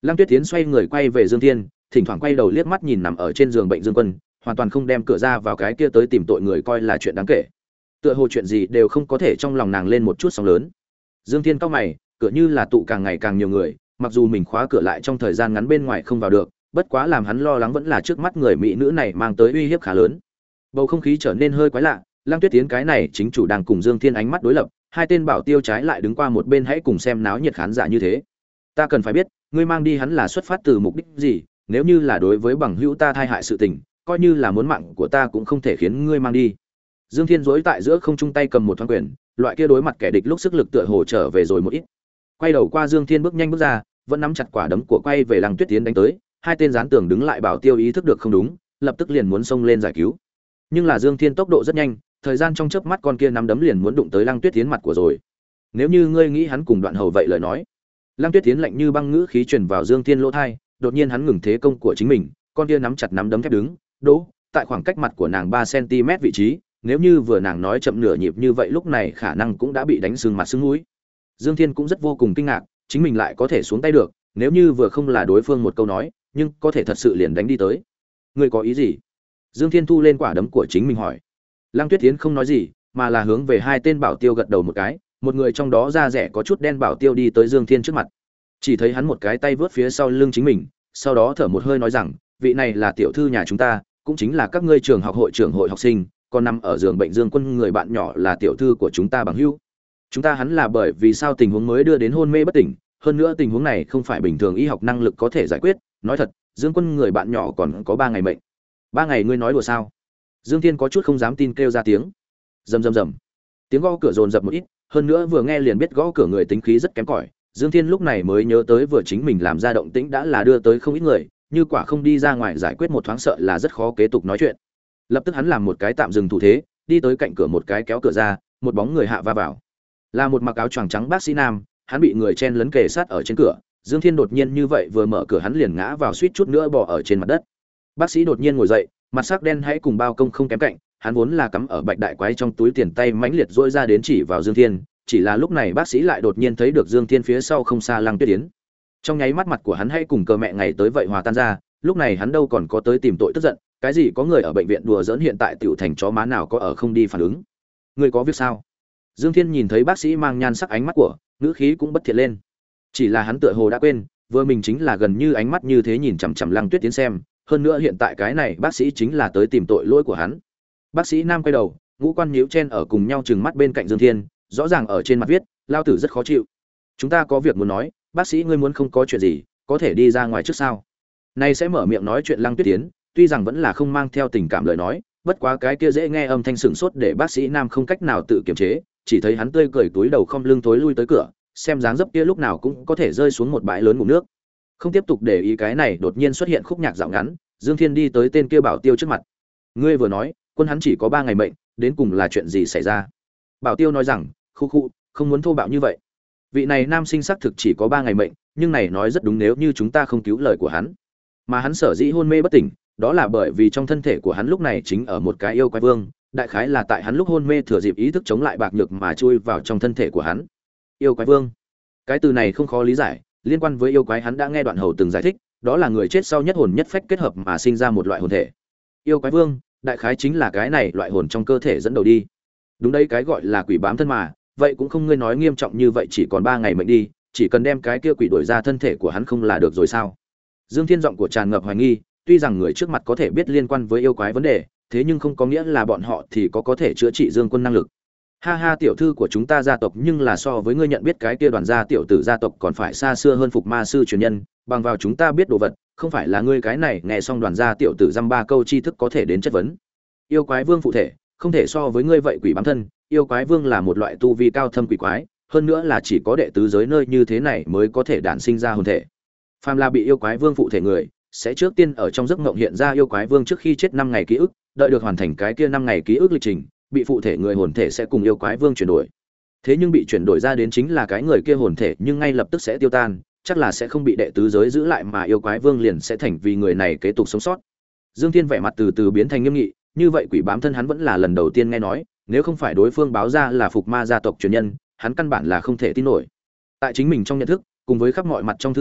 Lăng Tuyết Tiến xoay người quay về Dương Thiên, thỉnh thoảng quay đầu liếc mắt nhìn nằm ở trên giường bệnh Dương Quân, hoàn toàn không đem cửa ra vào cái kia tới tìm tội người coi là chuyện đáng kể. Tựa hồ chuyện gì đều không có thể trong lòng nàng lên một chút sóng lớn. Dương Thiên cau mày, cửa như là tụ càng ngày càng nhiều người, mặc dù mình khóa cửa lại trong thời gian ngắn bên ngoài không vào được, bất quá làm hắn lo lắng vẫn là trước mắt người mỹ nữ này mang tới uy hiếp khá lớn. Bầu không khí trở nên hơi quái lạ, Lăng Tuyết Tiến cái này chính chủ đang cùng Dương Thiên ánh mắt đối lập, hai tên bảo tiêu trái lại đứng qua một bên hãy cùng xem náo nhiệt khán giả như thế. Ta cần phải biết, ngươi mang đi hắn là xuất phát từ mục đích gì, nếu như là đối với bằng hữu ta thay hại sự tình, coi như là muốn mạng của ta cũng không thể khiến ngươi mang đi. Dương Thiên duỗi tại giữa không trung tay cầm một thoáng quyền, loại kia đối mặt kẻ địch lúc sức lực tựa hồ trở về rồi một ít. Quay đầu qua Dương Thiên bước nhanh bước ra, vẫn nắm chặt quả đấm của quay về Lăng Tuyết Tiến đánh tới, hai tên gián tường đứng lại bảo tiêu ý thức được không đúng, lập tức liền muốn xông lên giải cứu. Nhưng là Dương Thiên tốc độ rất nhanh, thời gian trong chớp mắt con kia nắm đấm liền muốn đụng tới Lăng Tuyết Tiến mặt của rồi. Nếu như ngươi nghĩ hắn cùng Đoạn Hầu vậy lời nói. Lăng Tuyết Tiến lạnh như băng ngữ khí truyền vào Dương Thiên lỗ tai, đột nhiên hắn ngừng thế công của chính mình, con kia nắm chặt nắm đấm thép đứng, đỗ, tại khoảng cách mặt của nàng ba xăng-ti-mét vị trí, nếu như vừa nàng nói chậm nửa nhịp như vậy lúc này khả năng cũng đã bị đánh sưng mặt sưng mũi. Dương Thiên cũng rất vô cùng kinh ngạc, chính mình lại có thể xuống tay được, nếu như vừa không là đối phương một câu nói, nhưng có thể thật sự liền đánh đi tới. Ngươi có ý gì? Dương Thiên thu lên quả đấm của chính mình hỏi. Lăng Tuyết Tiến không nói gì, mà là hướng về hai tên bảo tiêu gật đầu một cái, một người trong đó da rẻ có chút đen bảo tiêu đi tới Dương Thiên trước mặt. Chỉ thấy hắn một cái tay vớt phía sau lưng chính mình, sau đó thở một hơi nói rằng, vị này là tiểu thư nhà chúng ta, cũng chính là các ngươi trường học hội trưởng hội học sinh, còn nằm ở giường bệnh Dương Quân người bạn nhỏ là tiểu thư của chúng ta bằng hữu. Chúng ta hắn là bởi vì sao tình huống mới đưa đến hôn mê bất tỉnh, hơn nữa tình huống này không phải bình thường y học năng lực có thể giải quyết, nói thật, Dương Quân người bạn nhỏ còn có ba ngày mệnh. Ba ngày ngươi nói đùa sao? Dương Thiên có chút không dám tin kêu ra tiếng. Rầm rầm rầm. Tiếng gõ cửa dồn dập một ít, hơn nữa vừa nghe liền biết gõ cửa người tính khí rất kém cỏi. Dương Thiên lúc này mới nhớ tới vừa chính mình làm ra động tĩnh đã là đưa tới không ít người, như quả không đi ra ngoài giải quyết một thoáng sợ là rất khó kế tục nói chuyện. Lập tức hắn làm một cái tạm dừng thủ thế, đi tới cạnh cửa một cái kéo cửa ra, một bóng người hạ va vào. Là một mặc áo choàng trắng bác sĩ nam, hắn bị người chen lấn kề sát ở trên cửa. Dương Thiên đột nhiên như vậy vừa mở cửa hắn liền ngã vào suýt chút nữa bò ở trên mặt đất. Bác sĩ đột nhiên ngồi dậy, mặt sắc đen hãy cùng bao công không kém cạnh, hắn vốn là cắm ở bạch đại quái trong túi tiền tay mãnh liệt rỗi ra đến chỉ vào Dương Thiên, chỉ là lúc này bác sĩ lại đột nhiên thấy được Dương Thiên phía sau không xa Lăng Tuyết Tiến. Trong nháy mắt mặt của hắn hãy cùng cờ mẹ ngày tới vậy hòa tan ra, lúc này hắn đâu còn có tới tìm tội tức giận, cái gì có người ở bệnh viện đùa giỡn hiện tại tiểu thành chó má nào có ở không đi phản ứng. Người có việc sao? Dương Thiên nhìn thấy bác sĩ mang nhan sắc ánh mắt của, ngữ khí cũng bất thiện lên. Chỉ là hắn tựa hồ đã quên, vừa mình chính là gần như ánh mắt như thế nhìn chằm chằm Lăng Tuyết Tiến xem, hơn nữa hiện tại cái này bác sĩ chính là tới tìm tội lỗi của hắn. Bác sĩ nam quay đầu, ngũ quan nhíu chen ở cùng nhau trừng mắt bên cạnh Dương Thiên, rõ ràng ở trên mặt viết, lao tử rất khó chịu. Chúng ta có việc muốn nói, bác sĩ ngươi muốn không có chuyện gì, có thể đi ra ngoài trước sao? Nay sẽ mở miệng nói chuyện Lăng Tuyết Tiến, tuy rằng vẫn là không mang theo tình cảm lời nói, bất quá cái kia dễ nghe âm thanh sửng sốt để bác sĩ nam không cách nào tự kiềm chế, chỉ thấy hắn tươi cười túi đầu không lưng tối lui tới cửa, xem dáng dấp kia lúc nào cũng có thể rơi xuống một bãi lớn ngụm nước. Không tiếp tục để ý cái này đột nhiên xuất hiện khúc nhạc dạo ngắn, Dương Thiên đi tới tên kia bảo tiêu trước mặt. Ngươi vừa nói, quân hắn chỉ có ba ngày mệnh, đến cùng là chuyện gì xảy ra? Bảo tiêu nói rằng, khu khu, không muốn thô bạo như vậy. Vị này nam sinh xác thực chỉ có ba ngày mệnh, nhưng này nói rất đúng nếu như chúng ta không cứu lời của hắn. Mà hắn sở dĩ hôn mê bất tỉnh, đó là bởi vì trong thân thể của hắn lúc này chính ở một cái yêu quái vương, đại khái là tại hắn lúc hôn mê thừa dịp ý thức chống lại bạc nhược mà chui vào trong thân thể của hắn. Yêu quái vương. Cái từ này không khó lý giải, liên quan với yêu quái hắn đã nghe Đoạn Hầu từng giải thích, đó là người chết sau nhất hồn nhất phách kết hợp mà sinh ra một loại hồn thể. Yêu quái vương, đại khái chính là cái này loại hồn trong cơ thể dẫn đầu đi. Đúng đấy, cái gọi là quỷ bám thân mà, vậy cũng không ngươi nói nghiêm trọng như vậy chỉ còn ba ngày mệnh đi, chỉ cần đem cái kia quỷ đuổi ra thân thể của hắn không là được rồi sao? Dương Thiên giọng của tràn ngập hoài nghi, tuy rằng người trước mặt có thể biết liên quan với yêu quái vấn đề, thế nhưng không có nghĩa là bọn họ thì có có thể chữa trị Dương Quân năng lực. Ha ha, tiểu thư của chúng ta gia tộc nhưng là so với ngươi nhận biết cái kia đoàn gia tiểu tử gia tộc còn phải xa xưa hơn phục ma sư truyền nhân, bằng vào chúng ta biết đồ vật, không phải là ngươi cái này nghe xong đoàn gia tiểu tử dăm ba câu tri thức có thể đến chất vấn. Yêu quái vương phụ thể, không thể so với ngươi vậy quỷ bám thân, yêu quái vương là một loại tu vi cao thâm quỷ quái, hơn nữa là chỉ có đệ tứ giới nơi như thế này mới có thể đản sinh ra hồn thể. Phàm là bị yêu quái vương phụ thể người, sẽ trước tiên ở trong giấc mộng hiện ra yêu quái vương trước khi chết năm ngày ký ức, đợi được hoàn thành cái kia năm ngày ký ức lịch trình, bị phụ thể người hồn thể sẽ cùng yêu quái vương chuyển đổi. Thế nhưng bị chuyển đổi ra đến chính là cái người kia hồn thể nhưng ngay lập tức sẽ tiêu tan, chắc là sẽ không bị đệ tứ giới giữ lại mà yêu quái vương liền sẽ thành vì người này kế tục sống sót. Dương Thiên vẻ mặt từ từ biến thành nghiêm nghị, như vậy quỷ bám thân hắn vẫn là lần đầu tiên nghe nói, nếu không phải đối phương báo ra là phục ma gia tộc truyền nhân, hắn căn bản là không thể tin nổi. Tại chính mình trong nhận thức, cùng với khắp mọi mặt trong thư tịch,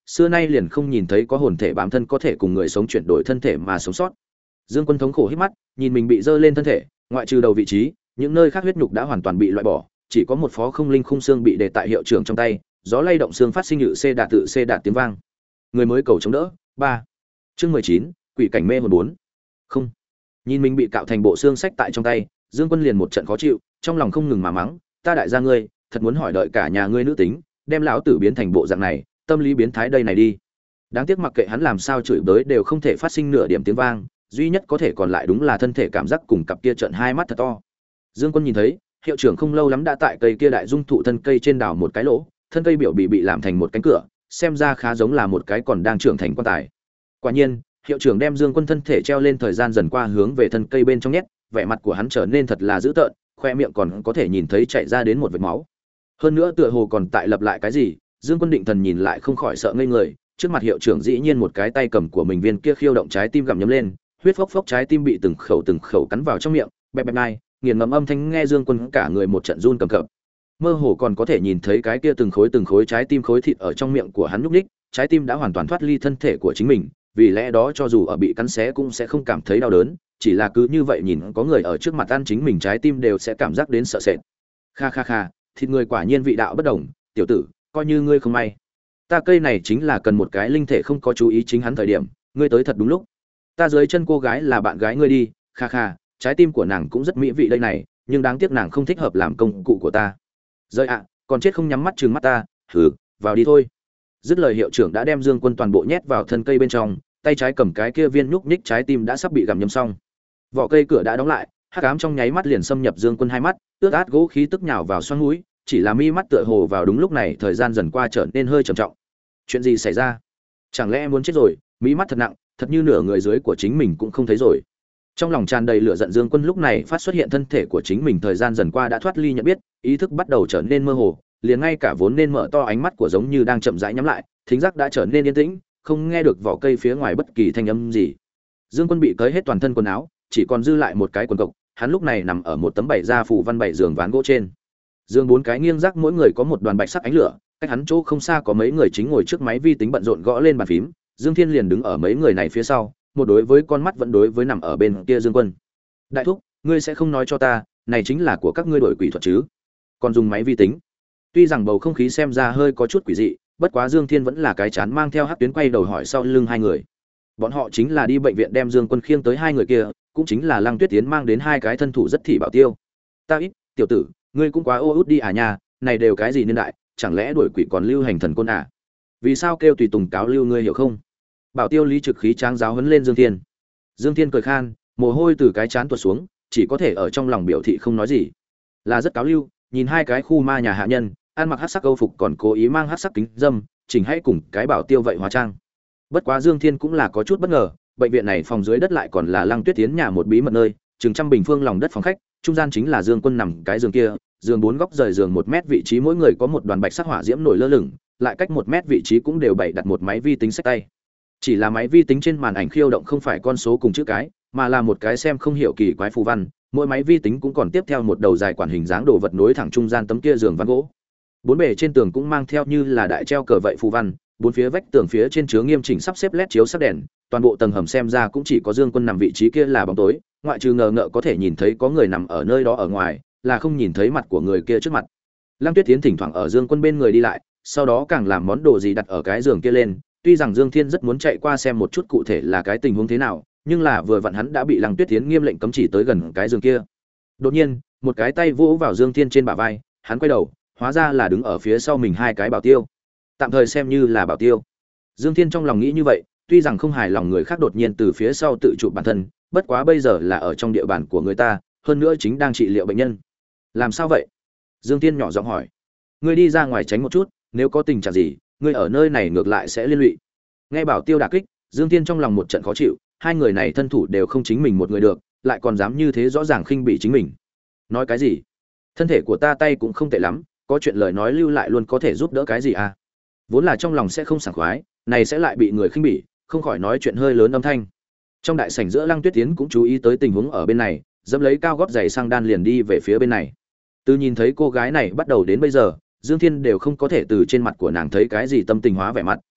xưa nay liền không nhìn thấy có hồn thể bám thân có thể cùng người sống chuyển đổi thân thể mà sống sót. Dương Quân thống khổ hít mắt, nhìn mình bị dơ lên thân thể, ngoại trừ đầu vị trí, những nơi khác huyết nhục đã hoàn toàn bị loại bỏ, chỉ có một phó không linh khung xương bị để tại hiệu trưởng trong tay, gió lay động xương phát sinh nhự c đạt tự c đạt tiếng vang. Người mới cầu chống đỡ. ba. Chương mười chín, quỷ cảnh mê hồn bốn. Không. Nhìn mình bị cạo thành bộ xương sách tại trong tay, Dương Quân liền một trận khó chịu, trong lòng không ngừng mà mắng, ta đại gia ngươi, thật muốn hỏi đợi cả nhà ngươi nữ tính, đem lão tử biến thành bộ dạng này, tâm lý biến thái đây này đi. Đáng tiếc mặc kệ hắn làm sao chửi bới đều không thể phát sinh nửa điểm tiếng vang, duy nhất có thể còn lại đúng là thân thể cảm giác cùng cặp kia trợn hai mắt thật to. Dương Quân nhìn thấy, hiệu trưởng không lâu lắm đã tại cây kia đại dung thụ thân cây trên đào một cái lỗ, thân cây biểu bị bị làm thành một cánh cửa, xem ra khá giống là một cái còn đang trưởng thành quan tài. Quả nhiên, hiệu trưởng đem Dương Quân thân thể treo lên thời gian dần qua hướng về thân cây bên trong nhét, vẻ mặt của hắn trở nên thật là dữ tợn, khoe miệng còn có thể nhìn thấy chảy ra đến một vệt máu. Hơn nữa tựa hồ còn tại lập lại cái gì, Dương Quân định thần nhìn lại không khỏi sợ ngây người, trước mặt hiệu trưởng dĩ nhiên một cái tay cầm của mình viên kia khiêu động trái tim gặm nhấm lên, huyết phốc phốc trái tim bị từng khẩu từng khẩu cắn vào trong miệng, bẹp bẹp nai, nghiền ngẫm âm thanh nghe Dương Quân cả người một trận run cầm cập. Mơ hồ còn có thể nhìn thấy cái kia từng khối từng khối trái tim khối thịt ở trong miệng của hắn nhúc nhích, trái tim đã hoàn toàn thoát ly thân thể của chính mình, vì lẽ đó cho dù ở bị cắn xé cũng sẽ không cảm thấy đau đớn, chỉ là cứ như vậy nhìn có người ở trước mặt ăn chính mình trái tim đều sẽ cảm giác đến sợ sệt. Kha kha kha, thịt người quả nhiên vị đạo bất đồng, tiểu tử, coi như ngươi không may. Ta cây này chính là cần một cái linh thể không có chú ý chính hắn thời điểm, ngươi tới thật đúng lúc. Ta dưới chân cô gái là bạn gái ngươi đi, kha kha, trái tim của nàng cũng rất mỹ vị đây này, nhưng đáng tiếc nàng không thích hợp làm công cụ của ta. Rơi ạ, còn chết không nhắm mắt trừng mắt ta, hừ, vào đi thôi. Dứt lời hiệu trưởng đã đem Dương Quân toàn bộ nhét vào thân cây bên trong, tay trái cầm cái kia viên nhúc nhích trái tim đã sắp bị gặm nhấm xong. Vỏ cây cửa đã đóng lại, hắc ám trong nháy mắt liền xâm nhập Dương Quân hai mắt, ướt át gỗ khí tức nhào vào xoang mũi, chỉ là mi mắt tựa hồ vào đúng lúc này thời gian dần qua trở nên hơi trầm trọng. Chuyện gì xảy ra? Chẳng lẽ muốn chết rồi? Mi mắt thật nặng, thật như nửa người dưới của chính mình cũng không thấy rồi. Trong lòng tràn đầy lửa giận Dương Quân lúc này phát xuất hiện thân thể của chính mình thời gian dần qua đã thoát ly nhận biết, ý thức bắt đầu trở nên mơ hồ, liền ngay cả vốn nên mở to ánh mắt của giống như đang chậm rãi nhắm lại, thính giác đã trở nên yên tĩnh, không nghe được vỏ cây phía ngoài bất kỳ thanh âm gì. Dương Quân bị cởi hết toàn thân quần áo, chỉ còn dư lại một cái quần cộc, hắn lúc này nằm ở một tấm bảy da phủ văn bảy giường ván gỗ trên. Giường bốn cái nghiêng rắc mỗi người có một đoàn bạch sắc ánh lửa, cách hắn chỗ không xa có mấy người chính ngồi trước máy vi tính bận rộn gõ lên bàn phím, Dương Thiên liền đứng ở mấy người này phía sau, một đối với con mắt vẫn đối với nằm ở bên kia Dương Quân. Đại thúc, ngươi sẽ không nói cho ta, này chính là của các ngươi đổi quỷ thuật chứ? Còn dùng máy vi tính? Tuy rằng bầu không khí xem ra hơi có chút quỷ dị, bất quá Dương Thiên vẫn là cái chán mang theo hắc tuyến quay đầu hỏi sau lưng hai người. Bọn họ chính là đi bệnh viện đem Dương Quân khiêng tới hai người kia, cũng chính là Lăng Tuyết Tiến mang đến hai cái thân thủ rất thị bảo tiêu. Ta ít, tiểu tử, ngươi cũng quá ô út đi à nha, này đều cái gì niên đại, chẳng lẽ đuổi quỷ còn lưu hành thần côn à? Vì sao kêu tùy tùng cáo lưu ngươi hiểu không? Bảo tiêu Lý Trực khí tráng giáo huấn lên Dương Thiên. Dương Thiên cười khan, mồ hôi từ cái chán tuột xuống, chỉ có thể ở trong lòng biểu thị không nói gì. Là rất cáo lưu, nhìn hai cái khu ma nhà hạ nhân, ăn mặc hắc sắc câu phục còn cố ý mang hắc sắc kính dâm, chỉnh hay cùng cái bảo tiêu vậy hóa trang. Bất quá Dương Thiên cũng là có chút bất ngờ, bệnh viện này phòng dưới đất lại còn là Lăng Tuyết Tiến nhà một bí mật nơi, chừng trăm bình phương lòng đất phòng khách, trung gian chính là Dương Quân nằm cái giường kia, giường bốn góc rời giường một mét vị trí mỗi người có một đoàn bạch sắc hỏa diễm nổi lơ lửng, lại cách một mét vị trí cũng đều bày đặt một máy vi tính xách tay. Chỉ là máy vi tính trên màn ảnh khiêu động không phải con số cùng chữ cái, mà là một cái xem không hiểu kỳ quái phù văn, mỗi máy vi tính cũng còn tiếp theo một đầu dài quản hình dáng đồ vật nối thẳng trung gian tấm kia giường ván gỗ. Bốn bề trên tường cũng mang theo như là đại treo cờ vậy phù văn, bốn phía vách tường phía trên chứa nghiêm chỉnh sắp xếp led chiếu sắc đèn, toàn bộ tầng hầm xem ra cũng chỉ có Dương Quân nằm vị trí kia là bóng tối, ngoại trừ ngờ ngợ có thể nhìn thấy có người nằm ở nơi đó ở ngoài, là không nhìn thấy mặt của người kia trước mặt. Lăng Tuyết Tiến thỉnh thoảng ở Dương Quân bên người đi lại, sau đó càng làm món đồ gì đặt ở cái giường kia lên, tuy rằng Dương Thiên rất muốn chạy qua xem một chút cụ thể là cái tình huống thế nào, nhưng là vừa vặn hắn đã bị Lăng Tuyết Tiến nghiêm lệnh cấm chỉ tới gần cái giường kia. Đột nhiên, một cái tay vỗ vào Dương Thiên trên bả vai, hắn quay đầu, hóa ra là đứng ở phía sau mình hai cái bảo tiêu. Tạm thời xem như là bảo tiêu. Dương Thiên trong lòng nghĩ như vậy, tuy rằng không hài lòng người khác đột nhiên từ phía sau tự chụp bản thân, bất quá bây giờ là ở trong địa bàn của người ta, hơn nữa chính đang trị liệu bệnh nhân. Làm sao vậy? Dương Thiên nhỏ giọng hỏi. Ngươi đi ra ngoài tránh một chút, nếu có tình trạng gì, ngươi ở nơi này ngược lại sẽ liên lụy. Nghe bảo tiêu đả kích, Dương Thiên trong lòng một trận khó chịu, hai người này thân thủ đều không chính mình một người được, lại còn dám như thế rõ ràng khinh bỉ chính mình. Nói cái gì? Thân thể của ta tay cũng không tệ lắm, có chuyện lời nói lưu lại luôn có thể giúp đỡ cái gì à? Vốn là trong lòng sẽ không sảng khoái, này sẽ lại bị người khinh bỉ, không khỏi nói chuyện hơi lớn âm thanh. Trong đại sảnh giữa Lăng Tuyết Tiến cũng chú ý tới tình huống ở bên này, dẫm lấy cao gót giày sang đan liền đi về phía bên này. Từ nhìn thấy cô gái này bắt đầu đến bây giờ, Dương Thiên đều không có thể từ trên mặt của nàng thấy cái gì tâm tình hóa vẻ mặt,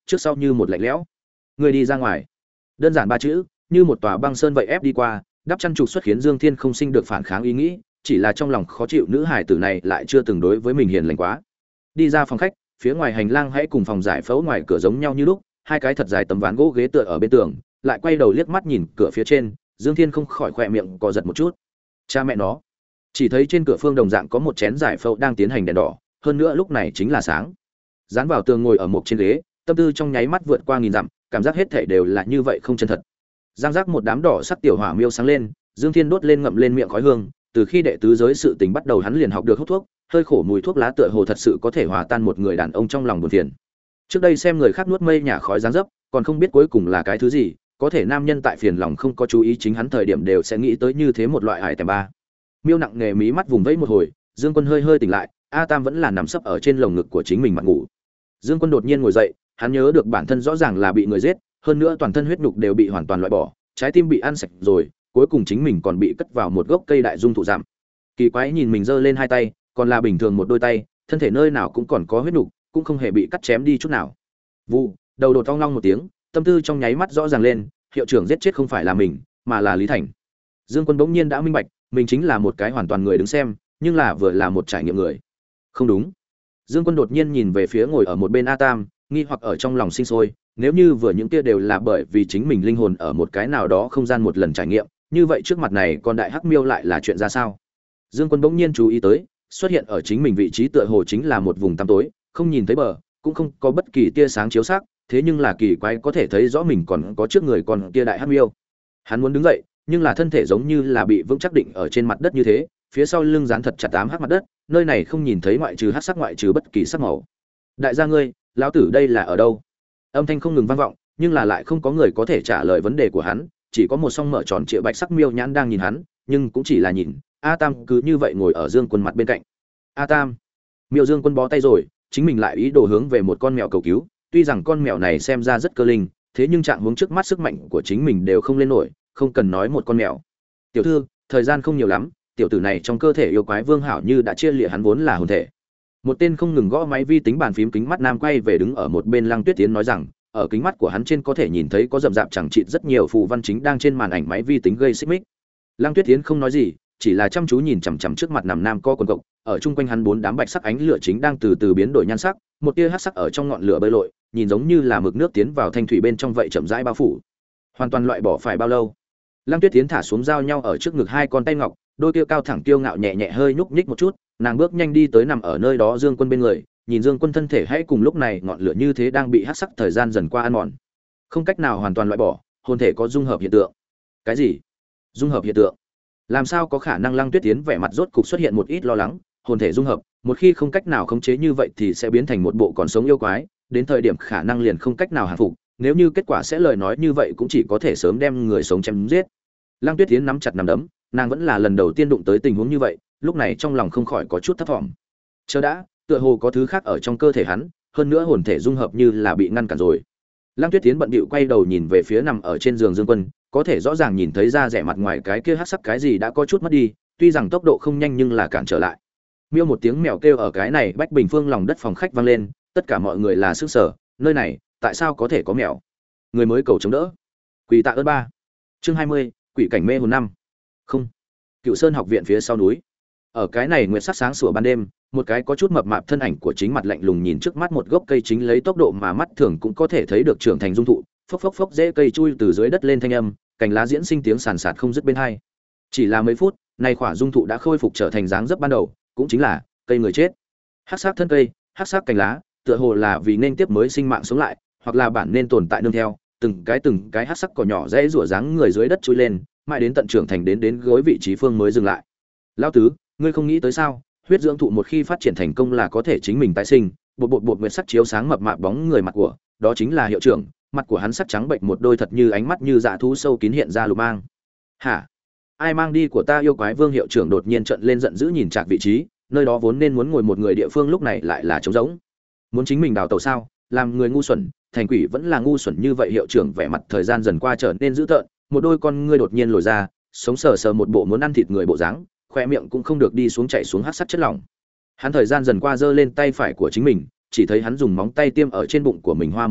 trước sau như một lạnh lẽo. Người đi ra ngoài. Đơn giản ba chữ, như một tòa băng sơn vậy ép đi qua, đắp chăn trục xuất khiến Dương Thiên không sinh được phản kháng ý nghĩ, chỉ là trong lòng khó chịu nữ hài tử này lại chưa từng đối với mình hiền lành quá. Đi ra phòng khách, phía ngoài hành lang hãy cùng phòng giải phẫu ngoài cửa giống nhau như lúc, hai cái thật dài tấm ván gỗ ghế tựa ở bên tường, lại quay đầu liếc mắt nhìn cửa phía trên, Dương Thiên không khỏi khỏe miệng co giật một chút. Cha mẹ nó, chỉ thấy trên cửa phương đồng dạng có một chén giải phẫu đang tiến hành đèn đỏ, hơn nữa lúc này chính là sáng. Dán vào tường ngồi ở một trên ghế, tâm tư trong nháy mắt vượt qua nghìn dặm, cảm giác hết thảy đều là như vậy không chân thật. Giang giác một đám đỏ sắc tiểu hỏa miêu sáng lên, Dương Thiên đốt lên ngậm lên miệng khói hương, từ khi đệ tứ giới sự tình bắt đầu hắn liền học được hút thuốc, hơi khổ mùi thuốc lá tựa hồ thật sự có thể hòa tan một người đàn ông trong lòng buồn phiền. Trước đây xem người khác nuốt mây nhà khói dáng dấp, còn không biết cuối cùng là cái thứ gì, có thể nam nhân tại phiền lòng không có chú ý chính hắn thời điểm đều sẽ nghĩ tới như thế một loại hải tèm ba. Miêu nặng nghề mí mắt vùng vẫy một hồi, Dương Quân hơi hơi tỉnh lại, A Tam vẫn là nằm sấp ở trên lồng ngực của chính mình mặt ngủ. Dương Quân đột nhiên ngồi dậy, hắn nhớ được bản thân rõ ràng là bị người giết, hơn nữa toàn thân huyết nhục đều bị hoàn toàn loại bỏ, trái tim bị ăn sạch rồi, cuối cùng chính mình còn bị cất vào một gốc cây đại dung thụ giảm. Kỳ quái nhìn mình giơ lên hai tay, còn là bình thường một đôi tay, thân thể nơi nào cũng còn có huyết nhục, cũng không hề bị cắt chém đi chút nào. Vụ, đầu đột ong long một tiếng, tâm tư trong nháy mắt rõ ràng lên, hiệu trưởng giết chết không phải là mình, mà là Lý Thành. Dương Quân bỗng nhiên đã minh bạch, mình chính là một cái hoàn toàn người đứng xem, nhưng là vừa là một trải nghiệm người. Không đúng. Dương Quân đột nhiên nhìn về phía ngồi ở một bên A Tam, nghi hoặc ở trong lòng sinh sôi, nếu như vừa những kia đều là bởi vì chính mình linh hồn ở một cái nào đó không gian một lần trải nghiệm, như vậy trước mặt này con đại hắc miêu lại là chuyện ra sao? Dương Quân bỗng nhiên chú ý tới, xuất hiện ở chính mình vị trí tựa hồ chính là một vùng tăm tối, không nhìn thấy bờ, cũng không có bất kỳ tia sáng chiếu sắc, thế nhưng là kỳ quái có thể thấy rõ mình còn có trước người còn kia đại hắc miêu. Hắn muốn đứng dậy, nhưng là thân thể giống như là bị vững chắc định ở trên mặt đất như thế, phía sau lưng dán thật chặt ám hắc mặt đất, nơi này không nhìn thấy ngoại trừ hắc sắc ngoại trừ bất kỳ sắc màu. Đại gia ngươi, lão tử đây là ở đâu? Âm thanh không ngừng vang vọng, nhưng là lại không có người có thể trả lời vấn đề của hắn, chỉ có một song mở tròn trịa bạch sắc miêu nhãn đang nhìn hắn, nhưng cũng chỉ là nhìn. A Tam cứ như vậy ngồi ở Dương Quân mặt bên cạnh. A Tam, miêu Dương Quân bó tay rồi, chính mình lại ý đồ hướng về một con mèo cầu cứu, tuy rằng con mèo này xem ra rất cơ linh, thế nhưng trạng huống trước mắt sức mạnh của chính mình đều không lên nổi, không cần nói một con mèo. Tiểu thư, thời gian không nhiều lắm, tiểu tử này trong cơ thể yêu quái vương hảo như đã chia lìa hắn vốn là hồn thể. Một tên không ngừng gõ máy vi tính bàn phím kính mắt nam quay về đứng ở một bên Lăng Tuyết Tiến nói rằng, ở kính mắt của hắn trên có thể nhìn thấy có rậm rạp chẳng chịt rất nhiều phù văn chính đang trên màn ảnh máy vi tính gây xích mích. Lăng Tuyết Tiến không nói gì, chỉ là chăm chú nhìn chằm chằm trước mặt nằm nam co quần cộc, ở chung quanh hắn bốn đám bạch sắc ánh lửa chính đang từ từ biến đổi nhan sắc, một tia hắc sắc ở trong ngọn lửa bơi lội, nhìn giống như là mực nước tiến vào thanh thủy bên trong vậy chậm rãi bao phủ. Hoàn toàn loại bỏ phải bao lâu? Lăng Tuyết Tiến thả xuống giao nhau ở trước ngực hai con tay ngọc, đôi kia cao thẳng kiêu ngạo nhẹ nhẹ hơi nhúc nhích một chút, nàng bước nhanh đi tới nằm ở nơi đó Dương Quân bên người, nhìn Dương Quân thân thể hãy cùng lúc này ngọn lửa như thế đang bị hắc sắc thời gian dần qua ăn mòn, không cách nào hoàn toàn loại bỏ, hồn thể có dung hợp hiện tượng. Cái gì? Dung hợp hiện tượng? Làm sao có khả năng? Lăng Tuyết Tiến vẻ mặt rốt cục xuất hiện một ít lo lắng, hồn thể dung hợp, một khi không cách nào khống chế như vậy thì sẽ biến thành một bộ còn sống yêu quái, đến thời điểm khả năng liền không cách nào hạ phục, nếu như kết quả sẽ lời nói như vậy cũng chỉ có thể sớm đem người sống chém giết. Lăng Tuyết Tiến nắm chặt nắm đấm, nàng vẫn là lần đầu tiên đụng tới tình huống như vậy, lúc này trong lòng không khỏi có chút thấp thỏm. Chờ đã, tựa hồ có thứ khác ở trong cơ thể hắn, hơn nữa hồn thể dung hợp như là bị ngăn cản rồi. Lăng Tuyết Tiến bận bịu quay đầu nhìn về phía nằm ở trên giường Dương Quân, có thể rõ ràng nhìn thấy da rẻ mặt ngoài cái kia hắc sắc cái gì đã có chút mất đi, tuy rằng tốc độ không nhanh nhưng là cản trở lại. Miêu một tiếng mèo kêu ở cái này bách bình phương lòng đất phòng khách vang lên, tất cả mọi người là sửng sở, nơi này tại sao có thể có mèo? Người mới cầu chống đỡ. Quỷ tạ ơn ba. Chương hai mươi, quỷ cảnh mê hồn năm. Không. Cựu Sơn học viện phía sau núi. Ở cái này nguyệt sắc sáng sủa ban đêm, một cái có chút mập mạp thân ảnh của chính mặt lạnh lùng nhìn trước mắt một gốc cây chính lấy tốc độ mà mắt thường cũng có thể thấy được trưởng thành dung thụ, phốc phốc phốc rễ cây chui từ dưới đất lên thanh âm, cành lá diễn sinh tiếng sàn sạt không dứt bên hai. Chỉ là mấy phút, nay khỏa dung thụ đã khôi phục trở thành dáng dấp ban đầu, cũng chính là cây người chết. Hắc sắc thân cây, hắc sắc cành lá, tựa hồ là vì nên tiếp mới sinh mạng sống lại, hoặc là bản nên tồn tại nương theo, từng cái từng cái hắc sắc cỏ nhỏ rẽ rủa dáng người dưới đất chui lên, mãi đến tận trưởng thành đến đến gối vị trí phương mới dừng lại. Lão tứ, ngươi không nghĩ tới sao? Huyết dưỡng thụ một khi phát triển thành công là có thể chính mình tái sinh. Bột bột bột nguyệt sắc chiếu sáng mập mạp bóng người mặt của, đó chính là hiệu trưởng, mặt của hắn sắc trắng bệnh một đôi thật như ánh mắt như dạ thú sâu kín hiện ra lục mang. Hả? Ai mang đi của ta? Yêu quái vương hiệu trưởng đột nhiên trợn lên giận dữ nhìn Trạc vị trí, nơi đó vốn nên muốn ngồi một người địa phương lúc này lại là trống rỗng. Muốn chính mình đào tẩu sao? Làm người ngu xuẩn, thành quỷ vẫn là ngu xuẩn như vậy. Hiệu trưởng vẻ mặt thời gian dần qua trở nên dữ tợn, một đôi con ngươi đột nhiên lồi ra, sống sờ sờ một bộ muốn ăn thịt người bộ dáng, khoe miệng cũng không được đi xuống chảy xuống hắc sắc chất lỏng. Hắn thời gian dần qua giơ lên tay phải của chính mình, chỉ thấy hắn dùng móng tay tiêm ở trên bụng của mình hoa một chút,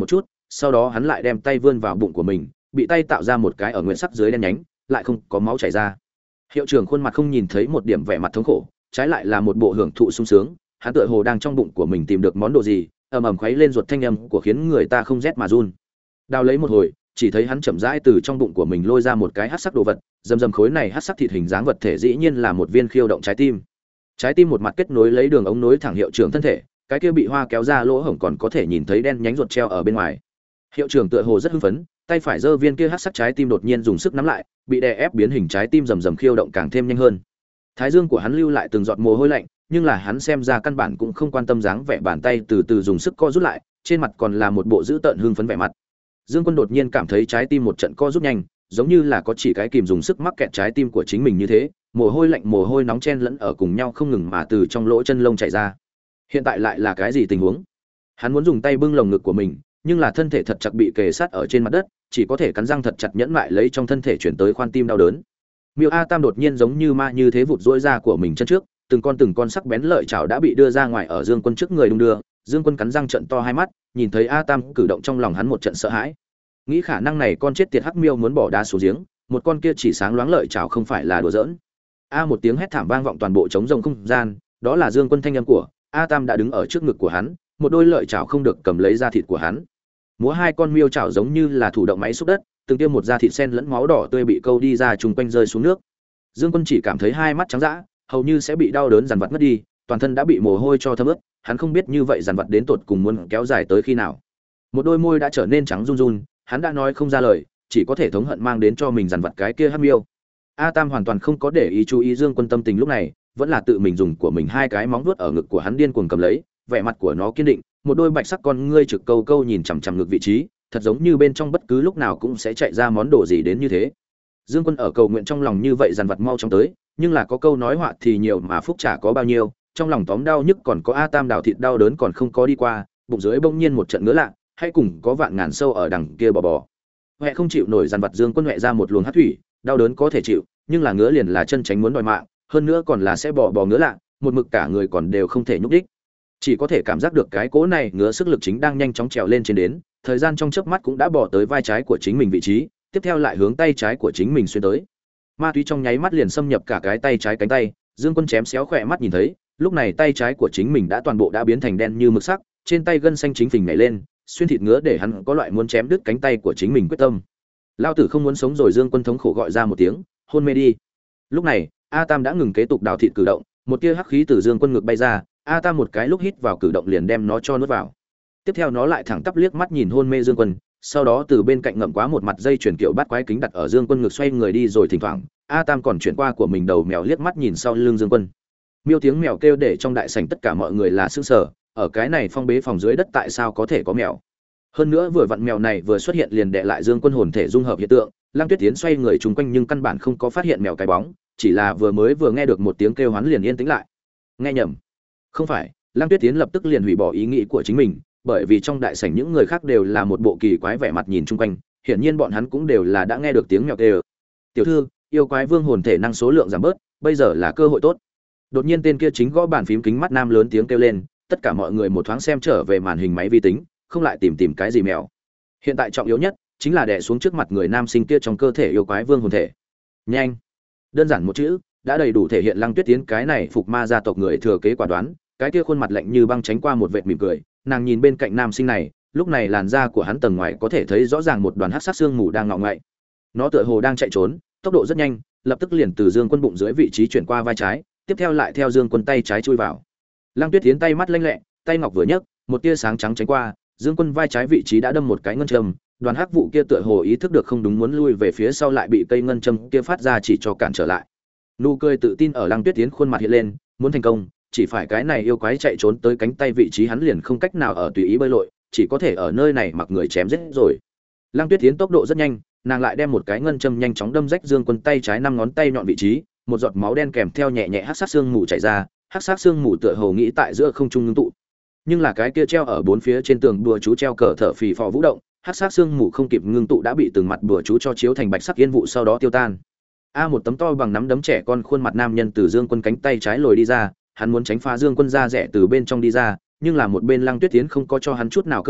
sau đó hắn lại đem tay vươn vào bụng của mình, bị tay tạo ra một cái ở nguyện sắc dưới đen nhánh, lại không có máu chảy ra. Hiệu trưởng khuôn mặt không nhìn thấy một điểm vẻ mặt thống khổ, trái lại là một bộ hưởng thụ sung sướng, hắn tựa hồ đang trong bụng của mình tìm được món đồ gì, ầm ầm khuấy lên ruột thanh âm của khiến người ta không rét mà run. Đào lấy một hồi, chỉ thấy hắn chậm rãi từ trong bụng của mình lôi ra một cái hắc sắc đồ vật, dầm dầm khối này hắc sắc thịt hình dáng vật thể dĩ nhiên là một viên khiêu động trái tim. Trái tim một mặt kết nối lấy đường ống nối thẳng hiệu trưởng thân thể, cái kia bị hoa kéo ra lỗ hổng còn có thể nhìn thấy đen nhánh ruột treo ở bên ngoài. Hiệu trưởng tựa hồ rất hưng phấn, tay phải giơ viên kia hắc sắc trái tim đột nhiên dùng sức nắm lại, bị đè ép biến hình trái tim rầm rầm khiêu động càng thêm nhanh hơn. Thái dương của hắn lưu lại từng giọt mồ hôi lạnh, nhưng là hắn xem ra căn bản cũng không quan tâm dáng vẻ bàn tay từ từ dùng sức co rút lại, trên mặt còn là một bộ dữ tợn hưng phấn vẻ mặt. Dương Quân đột nhiên cảm thấy trái tim một trận co rút nhanh, giống như là có chỉ cái kìm dùng sức mắc kẹt trái tim của chính mình như thế, mồ hôi lạnh mồ hôi nóng chen lẫn ở cùng nhau không ngừng mà từ trong lỗ chân lông chảy ra. Hiện tại lại là cái gì tình huống? Hắn muốn dùng tay bưng lồng ngực của mình, nhưng là thân thể thật chặt bị kề sát ở trên mặt đất, chỉ có thể cắn răng thật chặt nhẫn mại lấy trong thân thể chuyển tới khoan tim đau đớn. Miêu A Tam đột nhiên giống như ma như thế vụt rỗi ra của mình chân trước, từng con từng con sắc bén lợi chảo đã bị đưa ra ngoài ở Dương Quân trước người đung đưa. Dương Quân cắn răng trợn to hai mắt, nhìn thấy A Tam cử động trong lòng hắn một trận sợ hãi. Nghĩ khả năng này con chết tiệt hắc miêu muốn bỏ đá xuống giếng, một con kia chỉ sáng loáng lợi chảo không phải là đùa giỡn. A một tiếng hét thảm vang vọng toàn bộ trống rông không gian, đó là Dương Quân thanh âm của A Tam đã đứng ở trước ngực của hắn, một đôi lợi chảo không được cầm lấy da thịt của hắn. Múa hai con miêu chảo giống như là thủ động máy xúc đất, từng tiêm một da thịt sen lẫn máu đỏ tươi bị câu đi ra trùng quanh rơi xuống nước. Dương Quân chỉ cảm thấy hai mắt trắng dã, hầu như sẽ bị đau đớn dằn vặt mất đi, toàn thân đã bị mồ hôi cho thấm ướt, hắn không biết như vậy dằn vặt đến tột cùng muốn kéo dài tới khi nào. Một đôi môi đã trở nên trắng run run, hắn đã nói không ra lời, chỉ có thể thống hận mang đến cho mình dằn vặt cái kia hắc miêu. A Tam hoàn toàn không có để ý chú ý Dương Quân tâm tình lúc này, vẫn là tự mình dùng của mình hai cái móng vuốt ở ngực của hắn điên cuồng cầm lấy, vẻ mặt của nó kiên định, một đôi bạch sắc con ngươi trực câu câu nhìn chằm chằm ngực vị trí, thật giống như bên trong bất cứ lúc nào cũng sẽ chạy ra món đồ gì đến như thế. Dương Quân ở cầu nguyện trong lòng như vậy dằn vặt mau chóng tới, nhưng là có câu nói họa thì nhiều mà phúc trả có bao nhiêu, trong lòng tóm đau nhức còn có A Tam đào thịt đau đớn còn không có đi qua, bụng dưới bỗng nhiên một trận ngứa lạ, hay cùng có vạn ngàn sâu ở đằng kia bò bò. Hoẹ không chịu nổi dằn vặt Dương Quân hoẹ ra một luồng hắc thủy, đau đớn có thể chịu, nhưng là ngứa liền là chân tránh muốn đòi mạng, hơn nữa còn là sẽ bò bò ngứa lạ, một mực cả người còn đều không thể nhúc đích. Chỉ có thể cảm giác được cái cỗ này ngứa sức lực chính đang nhanh chóng trèo lên trên đến, thời gian trong chớp mắt cũng đã bò tới vai trái của chính mình vị trí, tiếp theo lại hướng tay trái của chính mình xuyên tới. Ma túy trong nháy mắt liền xâm nhập cả cái tay trái cánh tay, Dương Quân chém xéo khỏe mắt nhìn thấy, lúc này tay trái của chính mình đã toàn bộ đã biến thành đen như mực sắc, trên tay gân xanh chính phình nhảy lên, xuyên thịt ngứa để hắn có loại muốn chém đứt cánh tay của chính mình quyết tâm. Lao tử không muốn sống rồi, Dương Quân thống khổ gọi ra một tiếng, hôn mê đi. Lúc này, A Tam đã ngừng kế tục đào thịt cử động, một tia hắc khí từ Dương Quân ngực bay ra, A Tam một cái lúc hít vào cử động liền đem nó cho nuốt vào. Tiếp theo nó lại thẳng tắp liếc mắt nhìn hôn mê Dương Quân, sau đó từ bên cạnh ngậm quá một mặt dây chuyển kiểu bắt quái kính đặt ở Dương Quân ngực xoay người đi rồi thỉnh thoảng, A Tam còn chuyển qua của mình đầu mèo liếc mắt nhìn sau lưng Dương Quân. Miêu tiếng mèo kêu để trong đại sảnh tất cả mọi người là sững sờ, ở cái này phong bế phòng dưới đất tại sao có thể có mèo? Hơn nữa vừa vặn mèo này vừa xuất hiện liền đè lại Dương Quân hồn thể dung hợp hiện tượng, Lăng Tuyết Tiến xoay người chung quanh nhưng căn bản không có phát hiện mèo cái bóng, chỉ là vừa mới vừa nghe được một tiếng kêu hắn liền yên tĩnh lại. Nghe nhầm? Không phải, Lăng Tuyết Tiến lập tức liền hủy bỏ ý nghĩ của chính mình, bởi vì trong đại sảnh những người khác đều là một bộ kỳ quái vẻ mặt nhìn chung quanh, hiển nhiên bọn hắn cũng đều là đã nghe được tiếng mèo kêu. "Tiểu thư, yêu quái vương hồn thể năng số lượng giảm bớt, bây giờ là cơ hội tốt." Đột nhiên tên kia chính gõ bàn phím kính mắt nam lớn tiếng kêu lên, tất cả mọi người một thoáng xem trở về màn hình máy vi tính, không lại tìm tìm cái gì mèo. Hiện tại trọng yếu nhất chính là đè xuống trước mặt người nam sinh kia trong cơ thể yêu quái vương hồn thể. Nhanh. Đơn giản một chữ, đã đầy đủ thể hiện Lăng Tuyết Tiến cái này phục ma gia tộc người thừa kế quả đoán, cái kia khuôn mặt lạnh như băng tránh qua một vệt mỉm cười, nàng nhìn bên cạnh nam sinh này, lúc này làn da của hắn tầng ngoài có thể thấy rõ ràng một đoàn hắc sắc xương mù đang ngọ ngậy. Nó tựa hồ đang chạy trốn, tốc độ rất nhanh, lập tức liền từ Dương Quân bụng dưới vị trí chuyển qua vai trái, tiếp theo lại theo Dương Quân tay trái chui vào. Lăng Tuyết Tiến tay mắt lanh lẹ, tay ngọc vừa nhấc, một tia sáng trắng tránh qua, Dương Quân vai trái vị trí đã đâm một cái ngân châm, đoàn hắc vụ kia tựa hồ ý thức được không đúng muốn lui về phía sau lại bị cây ngân châm kia phát ra chỉ cho cản trở lại. Nụ cười tự tin ở Lăng Tuyết Tiến khuôn mặt hiện lên, muốn thành công, chỉ phải cái này yêu quái chạy trốn tới cánh tay vị trí hắn liền không cách nào ở tùy ý bơi lội, chỉ có thể ở nơi này mặc người chém giết rồi. Lăng Tuyết Tiến tốc độ rất nhanh, nàng lại đem một cái ngân châm nhanh chóng đâm rách Dương Quân tay trái năm ngón tay nhọn vị trí, một giọt máu đen kèm theo nhẹ nhẹ hắc sát xương mù chảy ra, hắc sát xương mù tựa hồ nghĩ tại giữa không trung ngưng tụ. Nhưng là cái kia treo ở bốn phía trên tường đùa chú treo cờ thở phì phò vũ động, hắc sát xương mù không kịp ngưng tụ đã bị từng mặt đùa chú cho chiếu thành bạch sắc yên vụ sau đó tiêu tan. A một tấm to bằng nắm đấm trẻ con khuôn mặt nam nhân từ Dương Quân cánh tay trái lồi đi ra, hắn muốn tránh phá Dương Quân ra rẻ từ bên trong đi ra, nhưng là một bên Lăng Tuyết Tiến không có cho hắn chút nào cơ hội,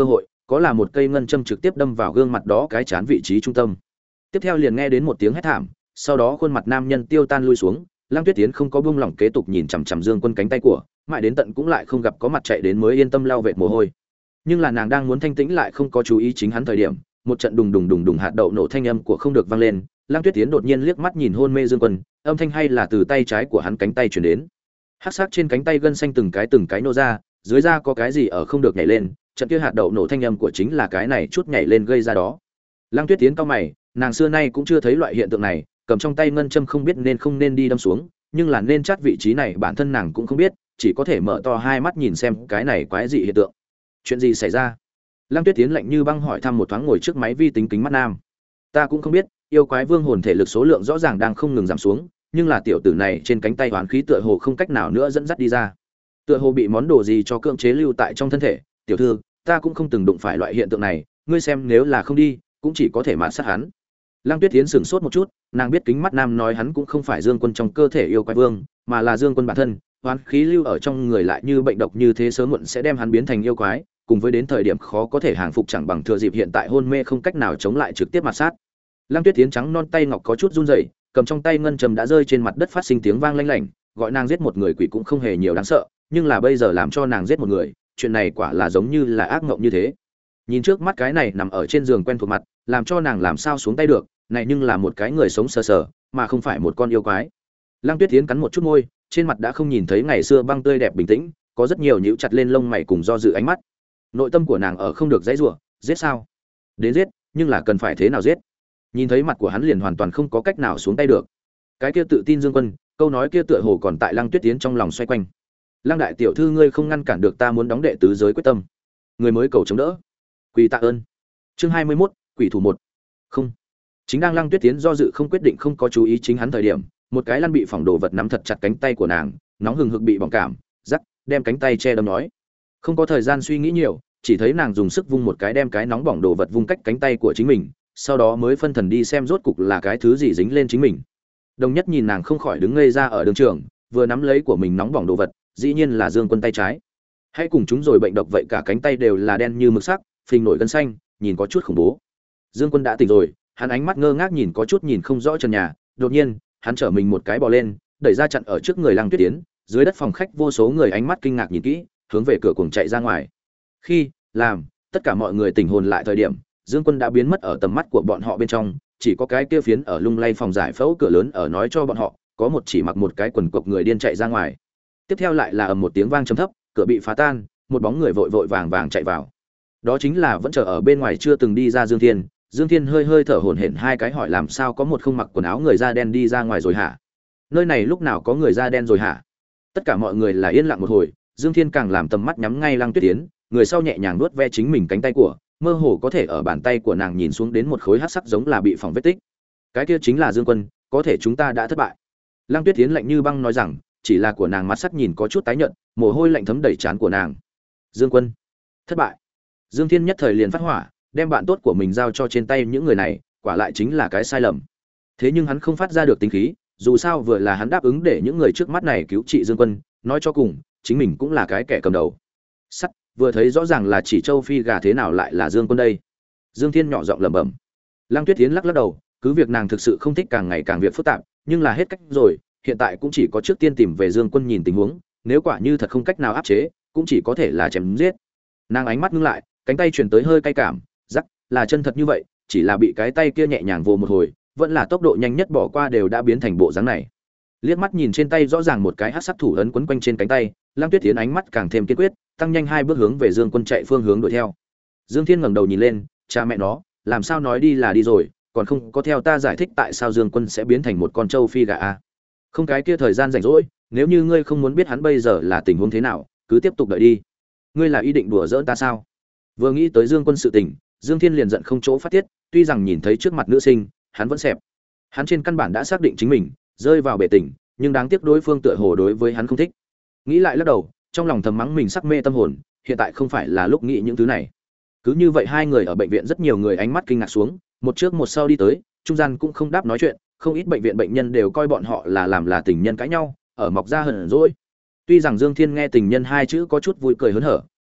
có là một cây ngân châm trực tiếp đâm vào gương mặt đó cái chán vị trí trung tâm. Tiếp theo liền nghe đến một tiếng hét thảm, sau đó khuôn mặt nam nhân tiêu tan lui xuống. Lăng Tuyết Tiến không có buông lỏng kế tục nhìn chằm chằm Dương Quân cánh tay của, mãi đến tận cũng lại không gặp có mặt chạy đến mới yên tâm lau vệt mồ hôi. Nhưng là nàng đang muốn thanh tĩnh lại không có chú ý chính hắn thời điểm, một trận đùng đùng đùng đùng hạt đậu nổ thanh âm của không được vang lên. Lăng Tuyết Tiến đột nhiên liếc mắt nhìn hôn mê Dương Quân, âm thanh hay là từ tay trái của hắn cánh tay truyền đến. Hắc sắc trên cánh tay gân xanh từng cái từng cái nô ra, dưới da có cái gì ở không được nhảy lên, trận kia hạt đậu nổ thanh âm của chính là cái này chút nhảy lên gây ra đó. Lăng Tuyết Tiến cau mày, nàng xưa nay cũng chưa thấy loại hiện tượng này, cầm trong tay ngân châm không biết nên không nên đi đâm xuống, nhưng là nên chát vị trí này bản thân nàng cũng không biết, chỉ có thể mở to hai mắt nhìn xem cái này quái dị hiện tượng. Chuyện gì xảy ra? Lăng Tuyết Tiến lạnh như băng hỏi thăm một thoáng ngồi trước máy vi tính kính mắt nam. Ta cũng không biết, yêu quái vương hồn thể lực số lượng rõ ràng đang không ngừng giảm xuống, nhưng là tiểu tử này trên cánh tay hoán khí tựa hồ không cách nào nữa dẫn dắt đi ra. Tựa hồ bị món đồ gì cho cưỡng chế lưu tại trong thân thể, tiểu thư, ta cũng không từng đụng phải loại hiện tượng này, ngươi xem nếu là không đi, cũng chỉ có thể mạt sát hắn. Lăng Tuyết Tiến sửng sốt một chút, nàng biết kính mắt nam nói hắn cũng không phải Dương Quân trong cơ thể yêu quái vương, mà là Dương Quân bản thân, hoán khí lưu ở trong người lại như bệnh độc như thế sớm muộn sẽ đem hắn biến thành yêu quái, cùng với đến thời điểm khó có thể hàng phục chẳng bằng thừa dịp hiện tại hôn mê không cách nào chống lại trực tiếp mạt sát. Lăng Tuyết Tiến trắng non tay ngọc có chút run rẩy, cầm trong tay ngân trầm đã rơi trên mặt đất phát sinh tiếng vang lanh lảnh, gọi nàng giết một người quỷ cũng không hề nhiều đáng sợ, nhưng là bây giờ làm cho nàng giết một người, chuyện này quả là giống như là ác mộng như thế. Nhìn trước mắt cái này nằm ở trên giường quen thuộc mặt, làm cho nàng làm sao xuống tay được, này nhưng là một cái người sống sờ sờ, mà không phải một con yêu quái. Lăng Tuyết Tiến cắn một chút môi, trên mặt đã không nhìn thấy ngày xưa băng tươi đẹp bình tĩnh, có rất nhiều nhíu chặt lên lông mày cùng do dự ánh mắt. Nội tâm của nàng ở không được dãy rủa, giết sao? Đến giết, nhưng là cần phải thế nào giết? Nhìn thấy mặt của hắn liền hoàn toàn không có cách nào xuống tay được. Cái kia tự tin Dương Quân, câu nói kia tựa hồ còn tại Lăng Tuyết Tiến trong lòng xoay quanh. Lăng đại tiểu thư ngươi không ngăn cản được ta muốn đóng đệ tứ giới quyết tâm. Người mới cầu chống đỡ. Quỳ tạ ơn. Chương hai mươi mốt, quỷ thủ một. Không. Chính đang Lăng Tuyết Tiến do dự không quyết định không có chú ý chính hắn thời điểm, một cái lăn bị phỏng đồ vật nắm thật chặt cánh tay của nàng, nóng hừng hực bị bỏng cảm, rắc, đem cánh tay che đâm nói. Không có thời gian suy nghĩ nhiều, chỉ thấy nàng dùng sức vung một cái đem cái nóng bỏng đồ vật vung cách cánh tay của chính mình, sau đó mới phân thần đi xem rốt cục là cái thứ gì dính lên chính mình. Đồng Nhất nhìn nàng không khỏi đứng ngây ra ở đường trường, vừa nắm lấy của mình nóng bỏng đồ vật, dĩ nhiên là Dương Quân tay trái. Hãy cùng chúng rồi bệnh độc vậy cả cánh tay đều là đen như mực sắc, phình nổi gân xanh, nhìn có chút khủng bố. Dương Quân đã tỉnh rồi, hắn ánh mắt ngơ ngác nhìn có chút nhìn không rõ trần nhà, đột nhiên, hắn trở mình một cái bò lên, đẩy ra chặn ở trước người Lăng Tuyết Tiến, dưới đất phòng khách vô số người ánh mắt kinh ngạc nhìn kỹ, hướng về cửa cuồng chạy ra ngoài. Khi làm tất cả mọi người tỉnh hồn lại thời điểm, Dương Quân đã biến mất ở tầm mắt của bọn họ bên trong, chỉ có cái kia phiến ở lung lay phòng giải phẫu cửa lớn ở nói cho bọn họ, có một chỉ mặc một cái quần cộc người điên chạy ra ngoài. Tiếp theo lại là ầm một tiếng vang trầm thấp, cửa bị phá tan, một bóng người vội vội vàng vàng chạy vào. Đó chính là vẫn chờ ở bên ngoài chưa từng đi ra Dương Thiên. Dương Thiên hơi hơi thở hổn hển hai cái hỏi làm sao có một không mặc quần áo người da đen đi ra ngoài rồi hả? Nơi này lúc nào có người da đen rồi hả? Tất cả mọi người là yên lặng một hồi, Dương Thiên càng làm tầm mắt nhắm ngay Lăng Tuyết Tiến, người sau nhẹ nhàng nuốt ve chính mình cánh tay của, mơ hồ có thể ở bàn tay của nàng nhìn xuống đến một khối hắc sắc giống là bị phỏng vết tích. Cái kia chính là Dương Quân, có thể chúng ta đã thất bại. Lăng Tuyết Tiến lạnh như băng nói rằng, chỉ là của nàng mắt sắc nhìn có chút tái nhợt, mồ hôi lạnh thấm đầy trán của nàng. Dương Quân, thất bại. Dương Thiên nhất thời liền phát hỏa, đem bạn tốt của mình giao cho trên tay những người này, quả lại chính là cái sai lầm. Thế nhưng hắn không phát ra được tính khí, dù sao vừa là hắn đáp ứng để những người trước mắt này cứu trị Dương Quân, nói cho cùng, chính mình cũng là cái kẻ cầm đầu. Sắt, vừa thấy rõ ràng là chỉ Châu Phi gà thế nào lại là Dương Quân đây. Dương Thiên nhỏ giọng lẩm bẩm. Lăng Tuyết Tiến lắc lắc đầu, cứ việc nàng thực sự không thích càng ngày càng việc phức tạp, nhưng là hết cách rồi, hiện tại cũng chỉ có trước tiên tìm về Dương Quân nhìn tình huống, nếu quả như thật không cách nào áp chế, cũng chỉ có thể là chém giết. Nàng ánh mắt ngưng lại, cánh tay truyền tới hơi cay cảm, rắc, là chân thật như vậy, chỉ là bị cái tay kia nhẹ nhàng vồ một hồi, vẫn là tốc độ nhanh nhất bỏ qua đều đã biến thành bộ dáng này. Liếc mắt nhìn trên tay rõ ràng một cái hắc sắc thủ ấn quấn quanh trên cánh tay, Lăng Tuyết Tiến ánh mắt càng thêm kiên quyết, tăng nhanh hai bước hướng về Dương Quân chạy phương hướng đuổi theo. Dương Thiên ngẩng đầu nhìn lên, cha mẹ nó, làm sao nói đi là đi rồi, còn không có theo ta giải thích tại sao Dương Quân sẽ biến thành một con Châu Phi gà a. Không cái kia thời gian rảnh rỗi, nếu như ngươi không muốn biết hắn bây giờ là tình huống thế nào, cứ tiếp tục đợi đi. Ngươi là ý định đùa giỡn ta sao? Vừa nghĩ tới Dương Quân sự tình, Dương Thiên liền giận không chỗ phát tiết, tuy rằng nhìn thấy trước mặt nữ sinh, hắn vẫn xẹp. Hắn trên căn bản đã xác định chính mình rơi vào bể tình, nhưng đáng tiếc đối phương tựa hồ đối với hắn không thích. Nghĩ lại lắc đầu, trong lòng thầm mắng mình sắc mê tâm hồn, hiện tại không phải là lúc nghĩ những thứ này. Cứ như vậy hai người ở bệnh viện rất nhiều người ánh mắt kinh ngạc xuống, một trước một sau đi tới, trung gian cũng không đáp nói chuyện, không ít bệnh viện bệnh nhân đều coi bọn họ là làm là tình nhân cãi nhau, ở mọc ra hờn dỗi. Tuy rằng Dương Thiên nghe tình nhân hai chữ có chút vui cười hớn hở,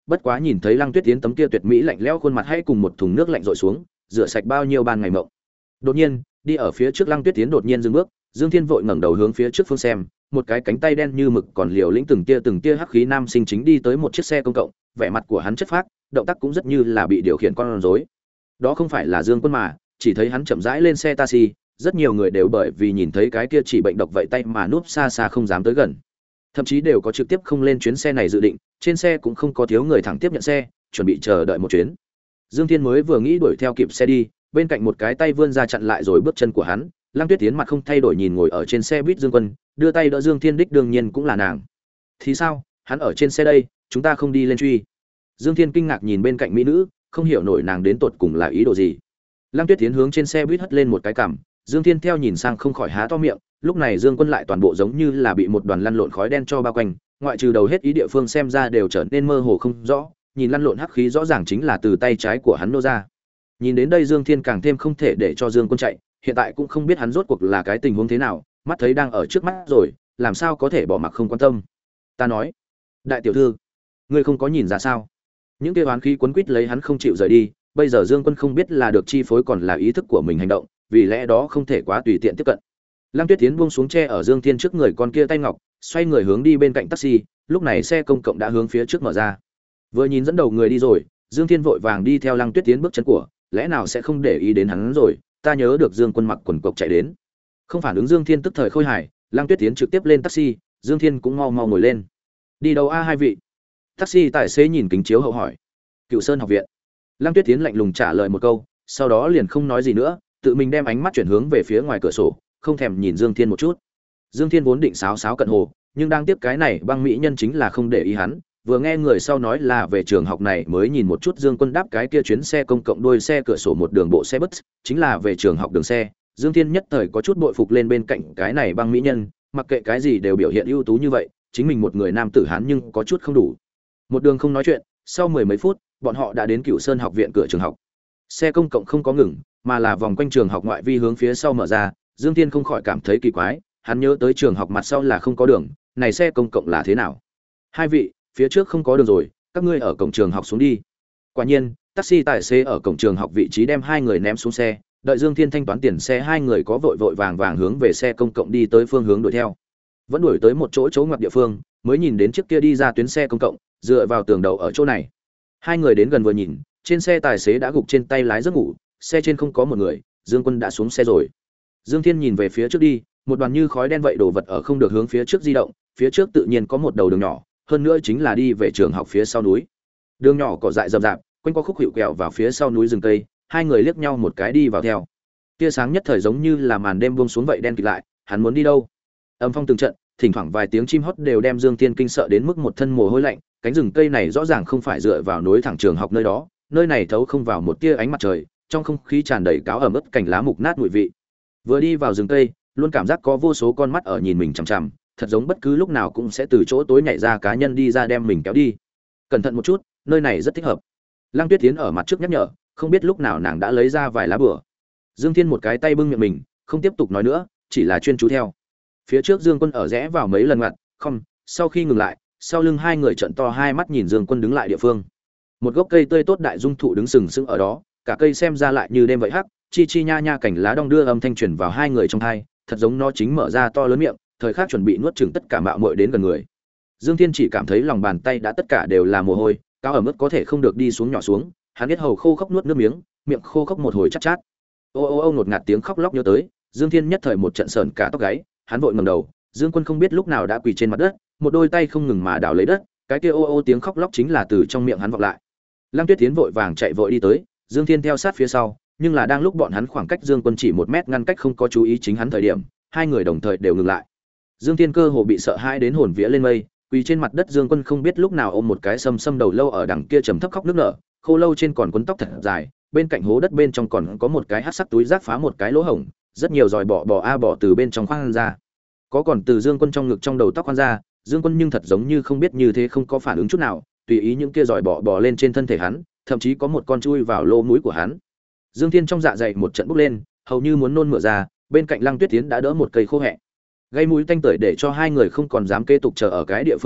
bất quá nhìn thấy Lăng Tuyết Tiến tấm kia tuyệt mỹ lạnh lẽo khuôn mặt hay cùng một thùng nước lạnh rội xuống, rửa sạch bao nhiêu ban ngày mộng. Đột nhiên, đi ở phía trước Lăng Tuyết Tiến đột nhiên dừng bước, Dương Thiên vội ngẩng đầu hướng phía trước phương xem, một cái cánh tay đen như mực còn liều lĩnh từng tia từng tia hắc khí nam sinh chính đi tới một chiếc xe công cộng, vẻ mặt của hắn chất phác, động tác cũng rất như là bị điều khiển con rối. Đó không phải là Dương Quân mà, chỉ thấy hắn chậm rãi lên xe taxi, rất nhiều người đều bởi vì nhìn thấy cái kia chỉ bệnh độc vậy tay mà núp xa xa không dám tới gần. Thậm chí đều có trực tiếp không lên chuyến xe này dự định, trên xe cũng không có thiếu người thẳng tiếp nhận xe, chuẩn bị chờ đợi một chuyến. Dương Thiên mới vừa nghĩ đuổi theo kịp xe đi, bên cạnh một cái tay vươn ra chặn lại rồi bước chân của hắn. Lăng Tuyết Tiến mặt không thay đổi nhìn ngồi ở trên xe buýt Dương Quân, đưa tay đỡ Dương Thiên đích đương nhiên cũng là nàng. Thì sao, hắn ở trên xe đây, chúng ta không đi lên truy? Dương Thiên kinh ngạc nhìn bên cạnh mỹ nữ, không hiểu nổi nàng đến tột cùng là ý đồ gì. Lăng Tuyết Tiến hướng trên xe buýt hất lên một cái cằm, Dương Thiên theo nhìn sang không khỏi há to miệng, lúc này Dương Quân lại toàn bộ giống như là bị một đoàn lăn lộn khói đen cho bao quanh, ngoại trừ đầu hết ý địa phương xem ra đều trở nên mơ hồ không rõ, nhìn lăn lộn hắc khí rõ ràng chính là từ tay trái của hắn nô ra. Nhìn đến đây Dương Thiên càng thêm không thể để cho Dương Quân chạy, hiện tại cũng không biết hắn rốt cuộc là cái tình huống thế nào, mắt thấy đang ở trước mắt rồi, làm sao có thể bỏ mặc không quan tâm. Ta nói, đại tiểu thư, ngươi không có nhìn ra sao? Những kia oán khí quấn quýt lấy hắn không chịu rời đi, bây giờ Dương Quân không biết là được chi phối còn là ý thức của mình hành động, vì lẽ đó không thể quá tùy tiện tiếp cận. Lăng Tuyết Tiến buông xuống tre ở Dương Thiên trước người con kia tay ngọc, xoay người hướng đi bên cạnh taxi, lúc này xe công cộng đã hướng phía trước mở ra. Vừa nhìn dẫn đầu người đi rồi, Dương Thiên vội vàng đi theo Lăng Tuyết Tiến bước chân của, lẽ nào sẽ không để ý đến hắn rồi, ta nhớ được Dương Quân mặc quần cộc chạy đến. Không phản ứng Dương Thiên tức thời khôi hài, Lăng Tuyết Tiến trực tiếp lên taxi, Dương Thiên cũng mau mau ngồi lên. Đi đâu a hai vị? Taxi tài xế nhìn kính chiếu hậu hỏi. Cựu Sơn học viện. Lăng Tuyết Tiến lạnh lùng trả lời một câu, sau đó liền không nói gì nữa, tự mình đem ánh mắt chuyển hướng về phía ngoài cửa sổ, không thèm nhìn Dương Thiên một chút. Dương Thiên vốn định sáo sáo cận hồ, nhưng đang tiếp cái này băng mỹ nhân chính là không để ý hắn, vừa nghe người sau nói là về trường học này mới nhìn một chút Dương Quân đáp cái kia chuyến xe công cộng đuôi xe cửa sổ một đường bộ xe bus, chính là về trường học đường xe. Dương Thiên nhất thời có chút bội phục lên bên cạnh cái này băng mỹ nhân, mặc kệ cái gì đều biểu hiện ưu tú như vậy, chính mình một người nam tử hán nhưng có chút không đủ. Một đường không nói chuyện, sau mười mấy phút, bọn họ đã đến Cửu Sơn học viện cửa trường học. Xe công cộng không có ngừng, mà là vòng quanh trường học ngoại vi hướng phía sau mở ra. Dương Thiên không khỏi cảm thấy kỳ quái, hắn nhớ tới trường học mặt sau là không có đường, này xe công cộng là thế nào? Hai vị, phía trước không có đường rồi, các ngươi ở cổng trường học xuống đi. Quả nhiên, taxi tài xế ở cổng trường học vị trí đem hai người ném xuống xe, đợi Dương Thiên thanh toán tiền xe, hai người có vội vội vàng vàng hướng về xe công cộng đi tới phương hướng đuổi theo. Vẫn đuổi tới một chỗ chỗ ngoặt địa phương, mới nhìn đến chiếc kia đi ra tuyến xe công cộng, dựa vào tường đầu ở chỗ này. Hai người đến gần vừa nhìn, trên xe tài xế đã gục trên tay lái giấc ngủ, xe trên không có một người, Dương Quân đã xuống xe rồi. Dương Thiên nhìn về phía trước đi, một đoàn như khói đen vậy đồ vật ở không được hướng phía trước di động, phía trước tự nhiên có một đầu đường nhỏ, hơn nữa chính là đi về trường học phía sau núi. Đường nhỏ cỏ dại rậm rạp, quanh qua khúc hiệu quẹo vào phía sau núi rừng cây, hai người liếc nhau một cái đi vào theo. Tia sáng nhất thời giống như là màn đêm buông xuống vậy đen kịt lại, hắn muốn đi đâu? Âm phong từng trận, thỉnh thoảng vài tiếng chim hót đều đem Dương Thiên kinh sợ đến mức một thân mồ hôi lạnh, cánh rừng cây này rõ ràng không phải dựa vào núi thẳng trường học nơi đó, nơi này thấu không vào một tia ánh mặt trời, trong không khí tràn đầy cáo ẩm ướt cành lá mục nát mùi vị. Vừa đi vào rừng cây, luôn cảm giác có vô số con mắt ở nhìn mình chằm chằm, thật giống bất cứ lúc nào cũng sẽ từ chỗ tối nhảy ra cá nhân đi ra đem mình kéo đi. Cẩn thận một chút, nơi này rất thích hợp. Lăng Tuyết Tiến ở mặt trước nhắc nhở, không biết lúc nào nàng đã lấy ra vài lá bùa. Dương Thiên một cái tay bưng miệng mình, không tiếp tục nói nữa, chỉ là chuyên chú theo. Phía trước Dương Quân ở rẽ vào mấy lần ngặt, không, sau khi ngừng lại, sau lưng hai người trợn to hai mắt nhìn Dương Quân đứng lại địa phương. Một gốc cây tươi tốt đại dung thụ đứng sừng sững ở đó, cả cây xem ra lại như đêm vậy hắc, chi chi nha nha cảnh lá đong đưa âm thanh truyền vào hai người trong tai, thật giống nó chính mở ra to lớn miệng, thời khắc chuẩn bị nuốt chửng tất cả mạo muội đến gần người. Dương Thiên chỉ cảm thấy lòng bàn tay đã tất cả đều là mồ hôi, cao ở mức có thể không được đi xuống nhỏ xuống, hắn biết hầu khô khốc nuốt nước miếng, miệng khô khốc một hồi chát chát. Ô ô ô ngột ngạt tiếng khóc lóc nhớ tới, Dương Thiên nhất thời một trận sởn cả tóc gáy, hắn vội ngẩng đầu, Dương Quân không biết lúc nào đã quỳ trên mặt đất, một đôi tay không ngừng mà đào lấy đất, cái kia ô ô tiếng khóc lóc chính là từ trong miệng hắn vọng lại. Lăng Tuyết Tiến vội vàng chạy vội đi tới, Dương Thiên theo sát phía sau, nhưng là đang lúc bọn hắn khoảng cách Dương Quân chỉ một mét ngăn cách không có chú ý chính hắn thời điểm, hai người đồng thời đều ngừng lại. Dương Thiên cơ hồ bị sợ hãi đến hồn vía lên mây, quỳ trên mặt đất. Dương Quân không biết lúc nào ôm một cái sâm sâm đầu lâu ở đằng kia trầm thấp khóc nức nở, khô lâu trên còn quấn tóc thật dài, bên cạnh hố đất bên trong còn có một cái hắc sắc túi rác phá một cái lỗ hổng, rất nhiều giòi bọ bò a bò từ bên trong khoan ra, có còn từ Dương Quân trong ngực trong đầu tóc khoan ra. Dương Quân nhưng thật giống như không biết như thế, không có phản ứng chút nào, tùy ý những kia giòi bọ bò lên trên thân thể hắn, thậm chí có một con chui vào lỗ mũi của hắn. Dương Thiên trong dạ dày một trận bốc lên, hầu như muốn nôn mửa ra, bên cạnh Lăng Tuyết Tiến đã đỡ một cây khô hẹ, gây mũi tanh tưởi để cho hai người không còn dám kế tục chờ ở cái địa phương này.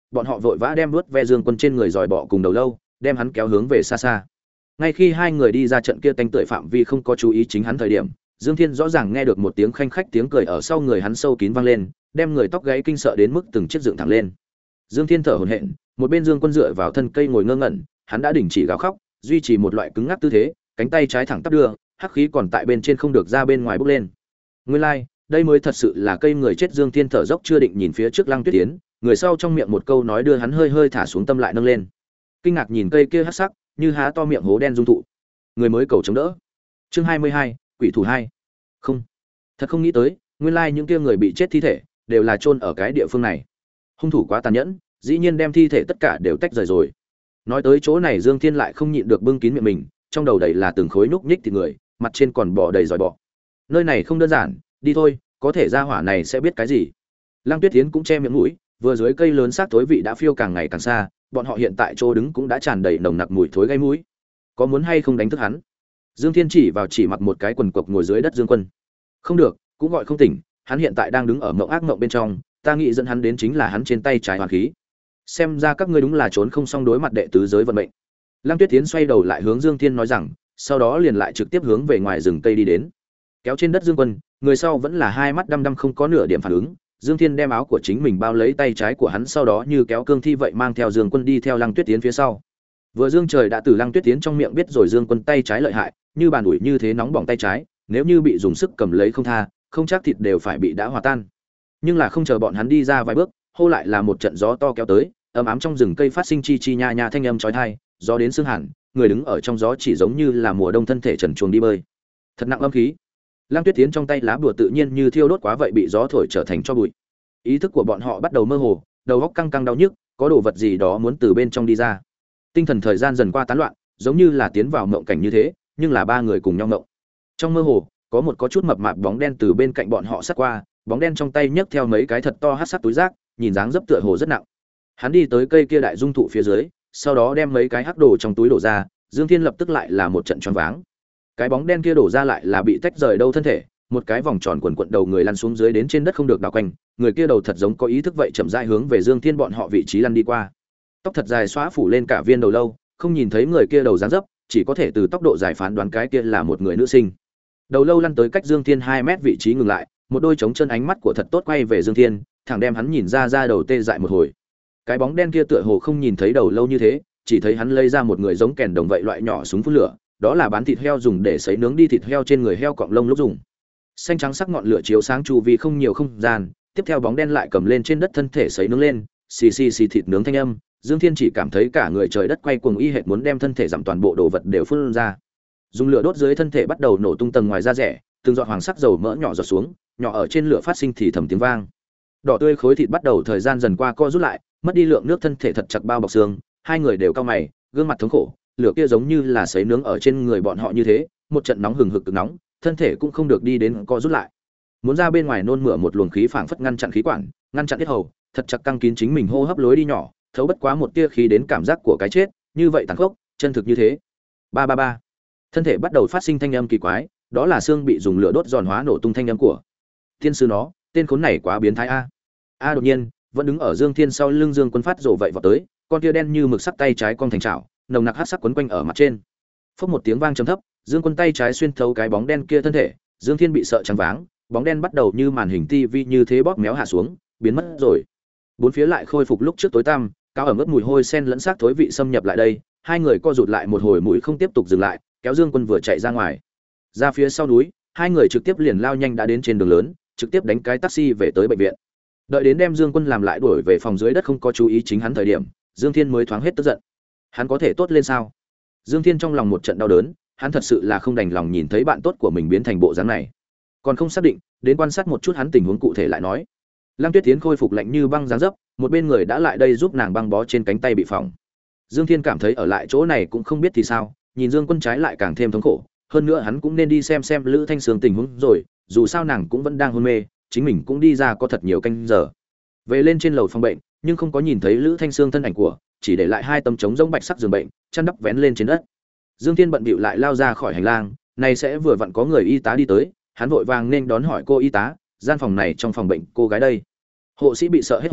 bọn họ vội vã đem vuốt ve Dương Quân trên người giòi bọ cùng đầu lâu, đem hắn kéo hướng về xa xa. Ngay khi hai người đi ra trận kia tanh tưởi phạm vi không có chú ý chính hắn thời điểm, Dương Thiên rõ ràng nghe được một tiếng khanh khách tiếng cười ở sau người hắn sâu kín vang lên, đem người tóc gáy kinh sợ đến mức từng chiếc dựng thẳng lên. Dương Thiên thở hổn hển, một bên Dương Quân dựa vào thân cây ngồi ngơ ngẩn, hắn đã đình chỉ gào khóc, duy trì một loại cứng ngắc tư thế, cánh tay trái thẳng tắp đưa, hắc khí còn tại bên trên không được ra bên ngoài bốc lên. Nguyên lai, like, đây mới thật sự là cây người chết. Dương Thiên thở dốc chưa định nhìn phía trước Lăng Tuyết Tiến, người sau trong miệng một câu nói đưa hắn hơi hơi thả xuống tâm lại nâng lên. Kinh ngạc nhìn cây kia hắc sắc, như há to miệng hố đen dung thụ. Người mới cầu chống đỡ. Chương hai mươi hai, Quỷ thủ hai. Không, thật không nghĩ tới, nguyên lai like những kia người bị chết thi thể đều là chôn ở cái địa phương này. Hung thủ quá tàn nhẫn, dĩ nhiên đem thi thể tất cả đều tách rời rồi. Nói tới chỗ này, Dương Thiên lại không nhịn được bưng kín miệng mình, trong đầu đầy là từng khối nhúc nhích thịt người, mặt trên còn bò đầy giòi bọ. Nơi này không đơn giản, đi thôi, có thể ra hỏa này sẽ biết cái gì. Lăng Tuyết Tiến cũng che miệng mũi, vừa dưới cây lớn xác thối vị đã phiêu càng ngày càng xa, bọn họ hiện tại chỗ đứng cũng đã tràn đầy nồng nặc mùi thối gây mũi. Có muốn hay không đánh thức hắn? Dương Thiên chỉ vào chỉ mặc một cái quần cộc ngồi dưới đất Dương Quân. Không được, cũng gọi không tỉnh, hắn hiện tại đang đứng ở mộng ác mộng bên trong, ta nghĩ dẫn hắn đến chính là hắn trên tay trái hoàn khí. Xem ra các ngươi đúng là trốn không xong đối mặt đệ tứ giới vận mệnh. Lăng Tuyết Tiến xoay đầu lại hướng Dương Thiên nói rằng, sau đó liền lại trực tiếp hướng về ngoài rừng cây đi đến. Kéo trên đất Dương Quân, người sau vẫn là hai mắt đăm đăm không có nửa điểm phản ứng. Dương Thiên đem áo của chính mình bao lấy tay trái của hắn, sau đó như kéo cương thi vậy mang theo Dương Quân đi theo Lăng Tuyết Tiến phía sau. Vừa Dương Trời đã từ Lăng Tuyết Tiến trong miệng biết rồi Dương Quân tay trái lợi hại, như bàn ủi như thế nóng bỏng tay trái, nếu như bị dùng sức cầm lấy không tha, không chắc thịt đều phải bị đã hòa tan. Nhưng là không chờ bọn hắn đi ra vài bước, hô lại là một trận gió to kéo tới, ấm ám trong rừng cây phát sinh chi chi nha nha thanh âm chói tai, gió đến sương hàn, người đứng ở trong gió chỉ giống như là mùa đông thân thể trần truồng đi bơi. Thật nặng âm khí. Lăng Tuyết Tiến trong tay lá bùa tự nhiên như thiêu đốt quá vậy bị gió thổi trở thành tro bụi. Ý thức của bọn họ bắt đầu mơ hồ, đầu óc căng căng đau nhức, có đồ vật gì đó muốn từ bên trong đi ra. Tinh thần thời gian dần qua tán loạn, giống như là tiến vào mộng cảnh như thế, nhưng là ba người cùng nhau mộng. Trong mơ hồ, có một có chút mập mạp bóng đen từ bên cạnh bọn họ sát qua, bóng đen trong tay nhấc theo mấy cái thật to hắc sắc túi rác, nhìn dáng dấp tựa hồ rất nặng. Hắn đi tới cây kia đại dung thụ phía dưới, sau đó đem mấy cái hắc đồ trong túi đổ ra, Dương Thiên lập tức lại là một trận choáng váng. Cái bóng đen kia đổ ra lại là bị tách rời đâu thân thể, một cái vòng tròn quần quần đầu người lăn xuống dưới đến trên đất không được đảo quanh, người kia đầu thật giống có ý thức vậy chậm rãi hướng về Dương Thiên bọn họ vị trí lăn đi qua. Tóc thật dài xóa phủ lên cả viên đầu lâu, không nhìn thấy người kia đầu dáng dấp, chỉ có thể từ tốc độ dài phán đoán cái kia là một người nữ sinh. Đầu lâu lăn tới cách Dương Thiên hai mét vị trí ngừng lại, một đôi trống chân ánh mắt của thật tốt quay về Dương Thiên, thẳng đem hắn nhìn ra ra đầu tê dại một hồi. Cái bóng đen kia tựa hồ không nhìn thấy đầu lâu như thế, chỉ thấy hắn lấy ra một người giống kèn đồng vậy loại nhỏ súng phun lửa, đó là bán thịt heo dùng để sấy nướng đi thịt heo trên người heo cọng lông lúc dùng. Xanh trắng sắc ngọn lửa chiếu sáng chu vi không nhiều không gian, tiếp theo bóng đen lại cầm lên trên đất thân thể sấy nướng lên, xì xì xì thịt nướng thanh âm, Dương Thiên chỉ cảm thấy cả người trời đất quay cuồng y hệt muốn đem thân thể giảm toàn bộ đồ vật đều phun ra. Dùng lửa đốt dưới thân thể bắt đầu nổ tung tầng ngoài da rẻ, từng giọt hoàng sắc dầu mỡ nhỏ giọt xuống, nhỏ ở trên lửa phát sinh thì thầm tiếng vang. Đỏ tươi khối thịt bắt đầu thời gian dần qua co rút lại, mất đi lượng nước thân thể thật chặt bao bọc xương, hai người đều cau mày, gương mặt thống khổ, lửa kia giống như là sấy nướng ở trên người bọn họ như thế, một trận nóng hừng hực cực nóng, thân thể cũng không được đi đến co rút lại. Muốn ra bên ngoài nôn mửa một luồng khí phảng phất ngăn chặn khí quản, ngăn chặn huyết hầu, thật chặt căng kín chính mình hô hấp lối đi nhỏ, thấu bất quá một tia khí đến cảm giác của cái chết, như vậy tàn khốc, chân thực như thế. Ba ba ba. Thân thể bắt đầu phát sinh thanh âm kỳ quái, đó là xương bị dùng lửa đốt giòn hóa nổ tung thanh âm của. Thiên sư nó, tên khốn này quá biến thái a. A đột nhiên, vẫn đứng ở Dương Thiên sau lưng Dương Quân phát rồ vậy vào tới, con kia đen như mực sắc tay trái cong thành chảo, nồng nặc hắc sắc quấn quanh ở mặt trên. Phốc một tiếng vang trầm thấp, Dương Quân tay trái xuyên thấu cái bóng đen kia thân thể, Dương Thiên bị sợ trắng váng, bóng đen bắt đầu như màn hình tivi như thế bóp méo hạ xuống, biến mất rồi. Bốn phía lại khôi phục lúc trước tối tăm, cao ẩm ướt mùi hôi sen lẫn xác thối vị xâm nhập lại đây, hai người co rụt lại một hồi mũi không tiếp tục dừng lại, kéo Dương Quân vừa chạy ra ngoài. Ra phía sau núi, hai người trực tiếp liền lao nhanh đã đến trên đường lớn, trực tiếp đánh cái taxi về tới bệnh viện. Đợi đến đem Dương Quân làm lại đuổi về phòng dưới đất không có chú ý chính hắn thời điểm, Dương Thiên mới thoáng hết tức giận. Hắn có thể tốt lên sao? Dương Thiên trong lòng một trận đau đớn, hắn thật sự là không đành lòng nhìn thấy bạn tốt của mình biến thành bộ dáng này. Còn không xác định, đến quan sát một chút hắn tình huống cụ thể lại nói. Lăng Tuyết Tiến khôi phục lạnh như băng dáng dấp, một bên người đã lại đây giúp nàng băng bó trên cánh tay bị phỏng. Dương Thiên cảm thấy ở lại chỗ này cũng không biết thì sao, nhìn Dương Quân trái lại càng thêm thống khổ, hơn nữa hắn cũng nên đi xem xem Lữ Thanh Sương tình huống rồi, dù sao nàng cũng vẫn đang hôn mê, chính mình cũng đi ra có thật nhiều canh giờ. Về lên trên lầu phòng bệnh, nhưng không có nhìn thấy Lữ Thanh Sương thân ảnh của, chỉ để lại hai tấm trống rỗng bạch sắc giường bệnh, chăn đắp vén lên trên đất. Dương Thiên bận bịu lại lao ra khỏi hành lang, này sẽ vừa vặn có người y tá đi tới, hắn vội vàng nên đón hỏi cô y tá, gian phòng này trong phòng bệnh cô gái đây. Hộ sĩ bị sợ hết hồn,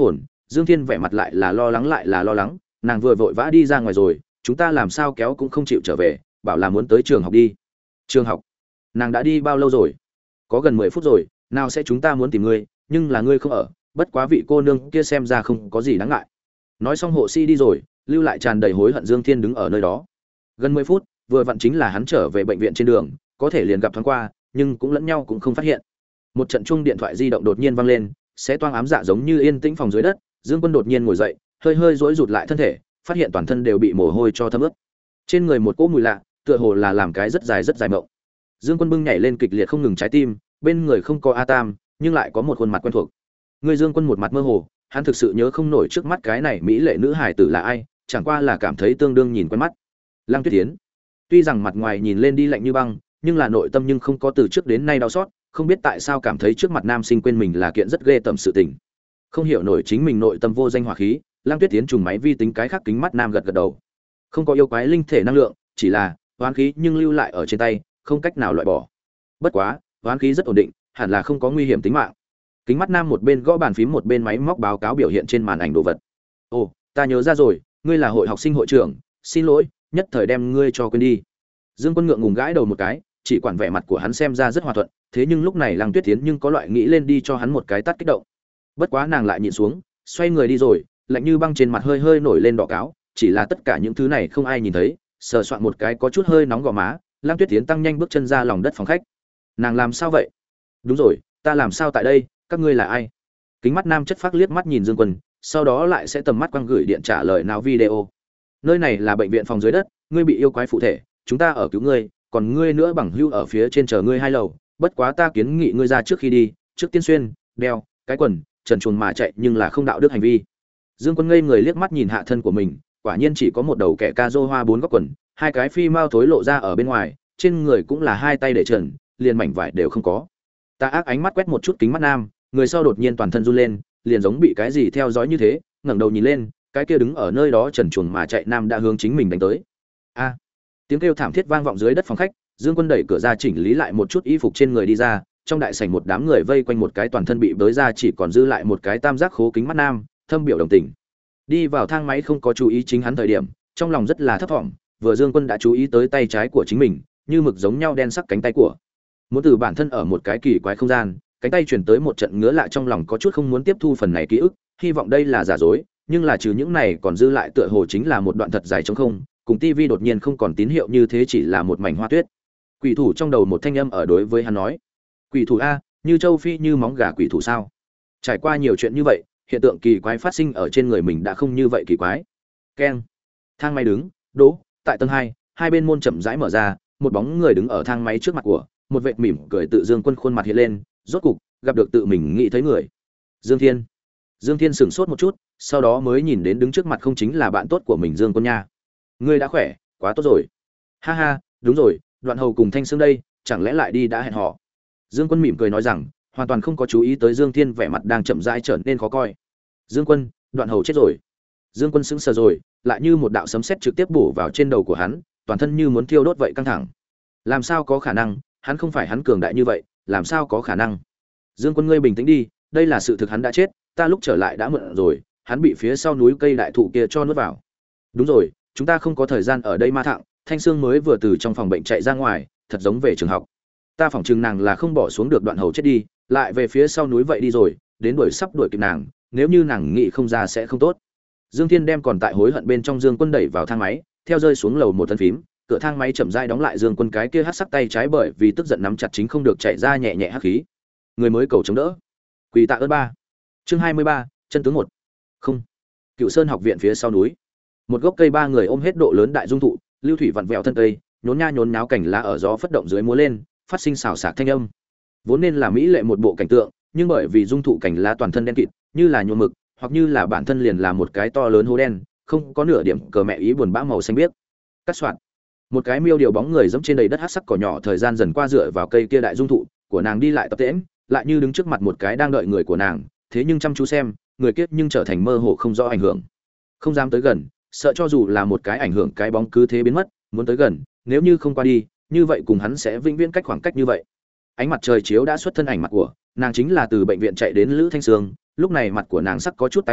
Dương Thiên vẻ mặt lại là lo lắng lại là lo lắng, nàng vừa vội vã đi ra ngoài rồi, chúng ta làm sao kéo cũng không chịu trở về, bảo là muốn tới trường học đi. Trường học? Nàng đã đi bao lâu rồi? Có gần mười phút rồi, nào sẽ chúng ta muốn tìm ngươi, nhưng là ngươi không ở, bất quá vị cô nương kia xem ra không có gì đáng ngại. Nói xong hộ sĩ đi rồi, lưu lại tràn đầy hối hận Dương Thiên đứng ở nơi đó. Gần mười phút, vừa vặn chính là hắn trở về bệnh viện trên đường, có thể liền gặp thoáng qua, nhưng cũng lẫn nhau cũng không phát hiện. Một trận chuông điện thoại di động đột nhiên vang lên, sẽ toang ám dạ giống như yên tĩnh phòng dưới đất. Dương Quân đột nhiên ngồi dậy, hơi hơi duỗi rụt lại thân thể, phát hiện toàn thân đều bị mồ hôi cho thấm ướt. Trên người một cỗ mùi lạ, tựa hồ là làm cái rất dài rất dài mộng. Dương Quân bưng nhảy lên kịch liệt không ngừng trái tim, bên người không có A Tam, nhưng lại có một khuôn mặt quen thuộc. Người Dương Quân một mặt mơ hồ, hắn thực sự nhớ không nổi trước mắt cái này mỹ lệ nữ hài tử là ai, chẳng qua là cảm thấy tương đương nhìn quen mắt. Lăng Tuyết Tiến. Tuy rằng mặt ngoài nhìn lên đi lạnh như băng, nhưng là nội tâm nhưng không có từ trước đến nay đau xót, không biết tại sao cảm thấy trước mặt nam sinh quên mình là kiện rất ghê tởm sự tình. Không hiểu nổi chính mình nội tâm vô danh hỏa khí, Lăng Tuyết Tiến trùng máy vi tính cái khác kính mắt nam gật gật đầu. Không có yêu quái linh thể năng lượng, chỉ là oán khí nhưng lưu lại ở trên tay, không cách nào loại bỏ. Bất quá, oán khí rất ổn định, hẳn là không có nguy hiểm tính mạng. Kính mắt nam một bên gõ bàn phím một bên máy móc báo cáo biểu hiện trên màn ảnh đồ vật. Ồ, ta nhớ ra rồi, ngươi là hội học sinh hội trưởng, xin lỗi, nhất thời đem ngươi cho quên đi. Dương Quân ngượng ngùng gãi đầu một cái, chỉ quản vẻ mặt của hắn xem ra rất hòa thuận, thế nhưng lúc này Lăng Tuyết Tiến nhưng có loại nghĩ lên đi cho hắn một cái tát kích động. Bất quá nàng lại nhịn xuống, xoay người đi rồi, lạnh như băng trên mặt hơi hơi nổi lên đỏ cáo, chỉ là tất cả những thứ này không ai nhìn thấy, sờ soạn một cái có chút hơi nóng gò má, Lăng Tuyết Tiến tăng nhanh bước chân ra lòng đất phòng khách. Nàng làm sao vậy? Đúng rồi, ta làm sao tại đây, các ngươi là ai? Kính mắt nam chất phác liếc mắt nhìn Dương Quân, sau đó lại sẽ tầm mắt quăng gửi điện trả lời nào video. Nơi này là bệnh viện phòng dưới đất, ngươi bị yêu quái phụ thể, chúng ta ở cứu ngươi, còn ngươi nữa bằng hưu ở phía trên chờ ngươi hai lầu, bất quá ta kiến nghị ngươi ra trước khi đi, trước tiên xuyên, đeo cái quần, trần truồng mà chạy nhưng là không đạo đức hành vi. Dương Quân ngây người liếc mắt nhìn hạ thân của mình, quả nhiên chỉ có một đầu kẻ ca rô hoa bốn góc quần, hai cái phi mao thối lộ ra ở bên ngoài, trên người cũng là hai tay để trần, liền mảnh vải đều không có. Ta ác ánh mắt quét một chút kính mắt nam, người sau đột nhiên toàn thân run lên, liền giống bị cái gì theo dõi như thế, ngẩng đầu nhìn lên, cái kia đứng ở nơi đó trần truồng mà chạy nam đã hướng chính mình đánh tới. A! Tiếng kêu thảm thiết vang vọng dưới đất phòng khách, Dương Quân đẩy cửa ra chỉnh lý lại một chút y phục trên người đi ra, trong đại sảnh một đám người vây quanh một cái toàn thân bị bới ra chỉ còn dư lại một cái tam giác khố kính mắt nam, thâm biểu đồng tình. Đi vào thang máy không có chú ý chính hắn thời điểm, trong lòng rất là thấp vọng, vừa Dương Quân đã chú ý tới tay trái của chính mình, như mực giống nhau đen sắc cánh tay của. Muốn từ bản thân ở một cái kỳ quái không gian, cánh tay chuyển tới một trận ngứa lạ trong lòng có chút không muốn tiếp thu phần này ký ức, hy vọng đây là giả dối, nhưng là trừ những này còn dư lại tựa hồ chính là một đoạn thật dài trống không, cùng tivi đột nhiên không còn tín hiệu như thế chỉ là một mảnh hoa tuyết. Quỷ thủ trong đầu một thanh âm ở đối với hắn nói: "Quỷ thủ a, như châu phi như móng gà quỷ thủ sao?" Trải qua nhiều chuyện như vậy, hiện tượng kỳ quái phát sinh ở trên người mình đã không như vậy kỳ quái. Keng. Thang máy đứng, đỗ, tại tầng hai, hai bên môn chậm rãi mở ra, một bóng người đứng ở thang máy trước mặt của, một vệt mỉm cười tự Dương Quân khuôn mặt hiện lên, rốt cục gặp được tự mình nghĩ thấy người. Dương Thiên. Dương Thiên sửng sốt một chút, sau đó mới nhìn đến đứng trước mặt không chính là bạn tốt của mình Dương Quân nha. Ngươi đã khỏe, quá tốt rồi. Ha ha, đúng rồi, Đoạn Hầu cùng Thanh Sương đây, chẳng lẽ lại đi đã hẹn hò. Dương Quân mỉm cười nói rằng, hoàn toàn không có chú ý tới Dương Thiên vẻ mặt đang chậm rãi trở nên khó coi. Dương Quân, Đoạn Hầu chết rồi. Dương Quân sững sờ rồi, lại như một đạo sấm sét trực tiếp bổ vào trên đầu của hắn, toàn thân như muốn thiêu đốt vậy căng thẳng. Làm sao có khả năng, hắn không phải hắn cường đại như vậy, làm sao có khả năng. Dương Quân ngươi bình tĩnh đi, đây là sự thực hắn đã chết, ta lúc trở lại đã muộn rồi, hắn bị phía sau núi cây đại thụ kia cho nuốt vào. Đúng rồi, chúng ta không có thời gian ở đây ma thạng, Thanh Sương mới vừa từ trong phòng bệnh chạy ra ngoài, thật giống về trường học. Ta phỏng chừng nàng là không bỏ xuống được Đoạn Hầu chết đi, lại về phía sau núi vậy đi rồi, đến đuổi sắp đuổi kịp nàng, nếu như nàng nghĩ không ra sẽ không tốt. Dương Thiên đem còn tại hối hận bên trong Dương Quân đẩy vào thang máy, theo rơi xuống lầu một thân phím, cửa thang máy chậm rãi đóng lại. Dương Quân cái kia hắc sắc tay trái bởi vì tức giận nắm chặt chính không được chạy ra nhẹ nhẹ hắc khí. Người mới cầu chống đỡ. Quỳ tạ ơn ba. Chương hai mươi ba, chân tướng một. Không. Cựu Sơn học viện phía sau núi. Một gốc cây ba người ôm hết độ lớn đại dung thụ, lưu thủy vặn vẹo thân cây, nhốn nha nhốn nháo cảnh lá ở gió phất động dưới múa lên, phát sinh xào xạc thanh âm. Vốn nên là mỹ lệ một bộ cảnh tượng, nhưng bởi vì dung thụ cảnh lá toàn thân đen kịt, như là nhuộm mực, hoặc như là bản thân liền là một cái to lớn hố đen, không có nửa điểm cờ mẹ ý buồn bã màu xanh biếc. Cắt soạn. Một cái miêu điều bóng người giẫm trên đầy đất hắc sắc cỏ nhỏ, thời gian dần qua dựa vào cây kia đại dung thụ của nàng đi lại tập tễnh, lại như đứng trước mặt một cái đang đợi người của nàng, thế nhưng chăm chú xem, người kia nhưng trở thành mơ hồ không rõ ảnh hưởng. Không dám tới gần, sợ cho dù là một cái ảnh hưởng cái bóng cứ thế biến mất, muốn tới gần, nếu như không qua đi, như vậy cùng hắn sẽ vĩnh viễn cách khoảng cách như vậy. Ánh mặt trời chiếu đã xuất thân ảnh mặt của nàng, chính là từ bệnh viện chạy đến Lữ Thanh Sương, lúc này mặt của nàng sắc có chút tái nhợt,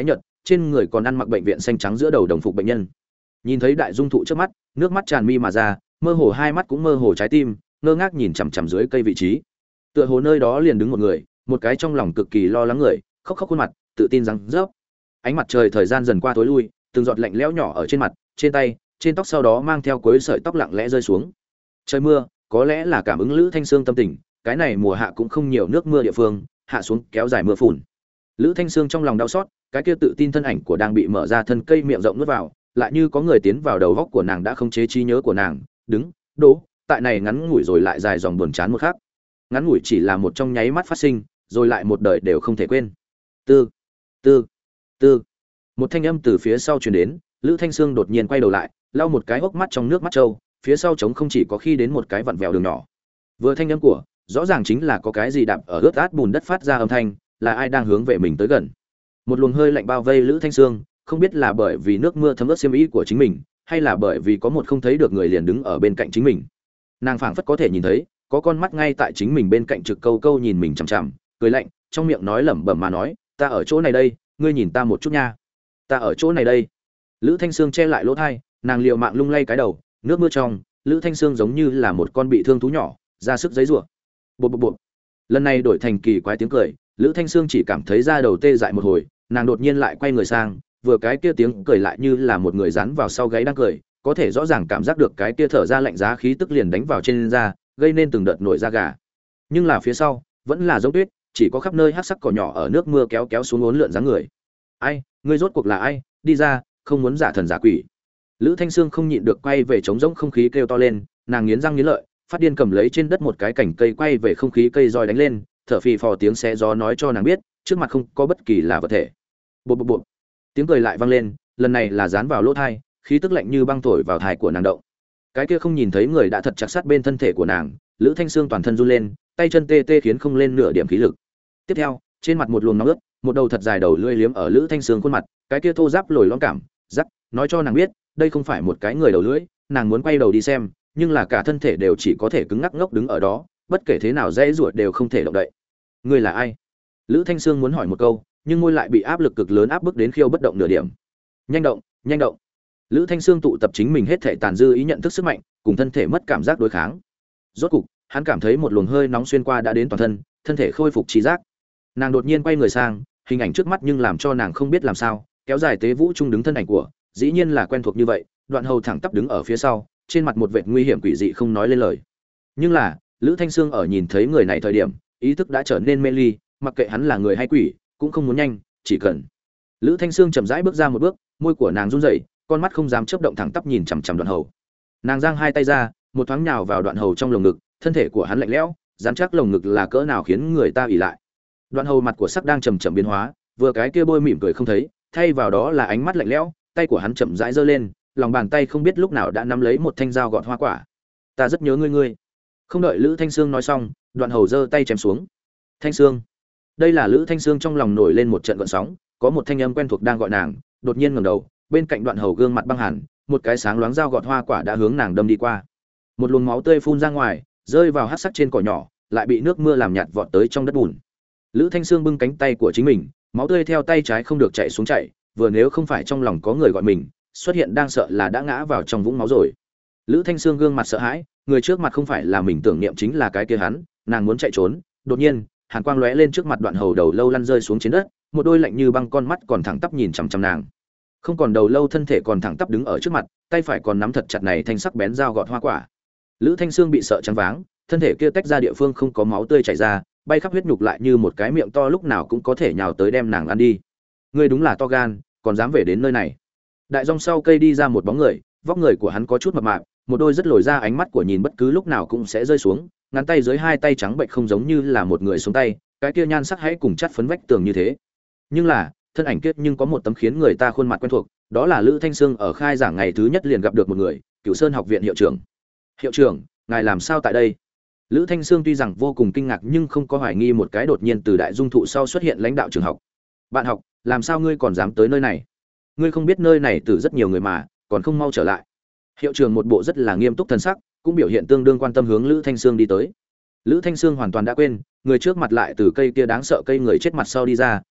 trên người còn ăn mặc bệnh viện xanh trắng giữa đầu đồng phục bệnh nhân. Nhìn thấy đại dung thụ trước mắt, nước mắt tràn mi mà ra, mơ hồ hai mắt cũng mơ hồ trái tim, ngơ ngác nhìn chằm chằm dưới cây vị trí. Tựa hồ nơi đó liền đứng một người, một cái trong lòng cực kỳ lo lắng người, khóc khóc khuôn mặt, tự tin rằng rớp. Ánh mặt trời thời gian dần qua tối lui, từng giọt lạnh lẽo nhỏ ở trên mặt, trên tay, trên tóc sau đó mang theo cuối sợi tóc lặng lẽ rơi xuống. Trời mưa, có lẽ là cảm ứng Lữ Thanh Sương tâm tình, cái này mùa hạ cũng không nhiều nước mưa địa phương, hạ xuống kéo dài mưa phùn. Lữ Thanh Sương trong lòng đau xót, cái kia tự tin thân ảnh của đang bị mở ra thân cây miệng rộng nuốt vào, lại như có người tiến vào đầu góc của nàng đã không chế trí nhớ của nàng, đứng, đố, tại này ngắn ngủi rồi lại dài dòng buồn chán một khắc. Ngắn ngủi chỉ là một trong nháy mắt phát sinh, rồi lại một đời đều không thể quên. Tư, tư, tư. Một thanh âm từ phía sau truyền đến, Lữ Thanh Sương đột nhiên quay đầu lại, lau một cái hốc mắt trong nước mắt trâu, phía sau trống không chỉ có khi đến một cái vặn vẹo đường nhỏ. Vừa thanh âm của, rõ ràng chính là có cái gì đạp ở ướt át bùn đất phát ra âm thanh, là ai đang hướng về mình tới gần. Một luồng hơi lạnh bao vây Lữ Thanh Sương, không biết là bởi vì nước mưa thấm ướt xiêm y của chính mình, hay là bởi vì có một không thấy được người liền đứng ở bên cạnh chính mình. Nàng phảng phất có thể nhìn thấy, có con mắt ngay tại chính mình bên cạnh trực câu câu nhìn mình chằm chằm, cười lạnh, trong miệng nói lẩm bẩm mà nói, ta ở chỗ này đây, ngươi nhìn ta một chút nha. Ta ở chỗ này đây. Lữ Thanh Sương che lại lỗ tai, nàng liều mạng lung lay cái đầu, nước mưa trong, Lữ Thanh Sương giống như là một con bị thương thú nhỏ, ra sức giãy giụa. Bộp bộp bộp. Lần này đổi thành kỳ quái tiếng cười, Lữ Thanh Sương chỉ cảm thấy da đầu tê dại một hồi, nàng đột nhiên lại quay người sang, vừa cái kia tiếng cười lại như là một người dán vào sau gáy đang cười, có thể rõ ràng cảm giác được cái kia thở ra lạnh giá khí tức liền đánh vào trên da, gây nên từng đợt nổi da gà. Nhưng là phía sau, vẫn là giống tuyết, chỉ có khắp nơi hắc sắc cỏ nhỏ ở nước mưa kéo kéo xuống uốn lượn dáng người. Ai, ngươi rốt cuộc là ai, đi ra, không muốn giả thần giả quỷ. Lữ Thanh Sương không nhịn được quay về trống rỗng không khí kêu to lên, nàng nghiến răng nghiến lợi, phát điên cầm lấy trên đất một cái cành cây quay về không khí cây roi đánh lên, thở phì phò tiếng xé gió nói cho nàng biết, trước mặt không có bất kỳ là vật thể. Bộp bộp bộp. Tiếng cười lại vang lên, lần này là dán vào lỗ tai, khí tức lạnh như băng thổi vào thai của nàng động. Cái kia không nhìn thấy người đã thật chặt sát bên thân thể của nàng, Lữ Thanh Sương toàn thân run lên, tay chân tê tê khiến không lên nửa điểm khí lực. Tiếp theo, trên mặt một luồng nóng ướt, một đầu thật dài đầu lưỡi liếm ở Lữ Thanh Sương khuôn mặt, cái kia thô ráp lồi lõm cảm, rắc, nói cho nàng biết, đây không phải một cái người đầu lưỡi, nàng muốn quay đầu đi xem, nhưng là cả thân thể đều chỉ có thể cứng ngắc ngốc đứng ở đó, bất kể thế nào dễ ruột đều không thể động đậy. Ngươi là ai? Lữ Thanh Sương muốn hỏi một câu, nhưng môi lại bị áp lực cực lớn áp bức đến khiêu bất động nửa điểm. Nhanh động, nhanh động. Lữ Thanh Sương tụ tập chính mình hết thể tàn dư ý nhận thức sức mạnh, cùng thân thể mất cảm giác đối kháng. Rốt cục, hắn cảm thấy một luồng hơi nóng xuyên qua đã đến toàn thân, thân thể khôi phục trí giác. Nàng đột nhiên quay người sang, hình ảnh trước mắt nhưng làm cho nàng không biết làm sao, kéo dài tế vũ trung đứng thân ảnh của, dĩ nhiên là quen thuộc như vậy, Đoạn Hầu thẳng tắp đứng ở phía sau, trên mặt một vệt nguy hiểm quỷ dị không nói lên lời. Nhưng là, Lữ Thanh Sương ở nhìn thấy người này thời điểm, ý thức đã trở nên mê ly, mặc kệ hắn là người hay quỷ, cũng không muốn nhanh, chỉ cần. Lữ Thanh Sương chậm rãi bước ra một bước, môi của nàng run rẩy, con mắt không dám chớp động thẳng tắp nhìn chằm chằm Đoạn Hầu. Nàng giang hai tay ra, một thoáng nhào vào Đoạn Hầu trong lồng ngực, thân thể của hắn lạnh lẽo, dám chắc lồng ngực là cỡ nào khiến người ta ỉ lại. Đoạn Hầu mặt của sắc đang chậm chậm biến hóa, vừa cái kia bôi mỉm cười không thấy, thay vào đó là ánh mắt lạnh lẽo, tay của hắn chậm rãi giơ lên, lòng bàn tay không biết lúc nào đã nắm lấy một thanh dao gọt hoa quả. Ta rất nhớ ngươi ngươi. Không đợi Lữ Thanh Sương nói xong, Đoạn Hầu giơ tay chém xuống. Thanh Sương. Đây là Lữ Thanh Sương trong lòng nổi lên một trận gợn sóng, có một thanh âm quen thuộc đang gọi nàng, đột nhiên ngẩng đầu, bên cạnh Đoạn Hầu gương mặt băng hàn, một cái sáng loáng dao gọt hoa quả đã hướng nàng đâm đi qua. Một luồng máu tươi phun ra ngoài, rơi vào hắc sắc trên cỏ nhỏ, lại bị nước mưa làm nhạt vọt tới trong đất bùn. Lữ Thanh Sương bưng cánh tay của chính mình, máu tươi theo tay trái không được chảy xuống chảy, vừa nếu không phải trong lòng có người gọi mình, xuất hiện đang sợ là đã ngã vào trong vũng máu rồi. Lữ Thanh Sương gương mặt sợ hãi, người trước mặt không phải là mình tưởng niệm chính là cái kia hắn, nàng muốn chạy trốn, đột nhiên, hàn quang lóe lên trước mặt Đoạn Hầu đầu lâu lăn rơi xuống trên đất, một đôi lạnh như băng con mắt còn thẳng tắp nhìn chằm chằm nàng. Không còn đầu lâu thân thể còn thẳng tắp đứng ở trước mặt, tay phải còn nắm thật chặt này thanh sắc bén dao gọt hoa quả. Lữ Thanh Sương bị sợ choáng váng, thân thể kia tách ra địa phương không có máu tươi chảy ra, bay khắp huyết nhục lại như một cái miệng to lúc nào cũng có thể nhào tới đem nàng ăn đi. Ngươi đúng là to gan, còn dám về đến nơi này. Đại dòng sau cây đi ra một bóng người, vóc người của hắn có chút mập mạp, một đôi rất lồi ra ánh mắt của nhìn bất cứ lúc nào cũng sẽ rơi xuống, ngắn tay dưới hai tay trắng bệnh không giống như là một người xuống tay, cái kia nhan sắc hãy cùng chắt phấn vách tường như thế. Nhưng là, thân ảnh kiết nhưng có một tấm khiến người ta khuôn mặt quen thuộc, đó là Lữ Thanh Sương ở khai giảng ngày thứ nhất liền gặp được một người, Cửu Sơn học viện hiệu trưởng. Hiệu trưởng, ngài làm sao tại đây? Lữ Thanh Sương tuy rằng vô cùng kinh ngạc nhưng không có hoài nghi một cái đột nhiên từ đại dung thụ sau xuất hiện lãnh đạo trường học. Bạn học, làm sao ngươi còn dám tới nơi này? Ngươi không biết nơi này từ rất nhiều người mà, còn không mau trở lại. Hiệu trưởng một bộ rất là nghiêm túc thần sắc, cũng biểu hiện tương đương quan tâm hướng Lữ Thanh Sương đi tới. Lữ Thanh Sương hoàn toàn đã quên, người trước mặt lại từ cây kia đáng sợ cây người chết mặt sau đi ra,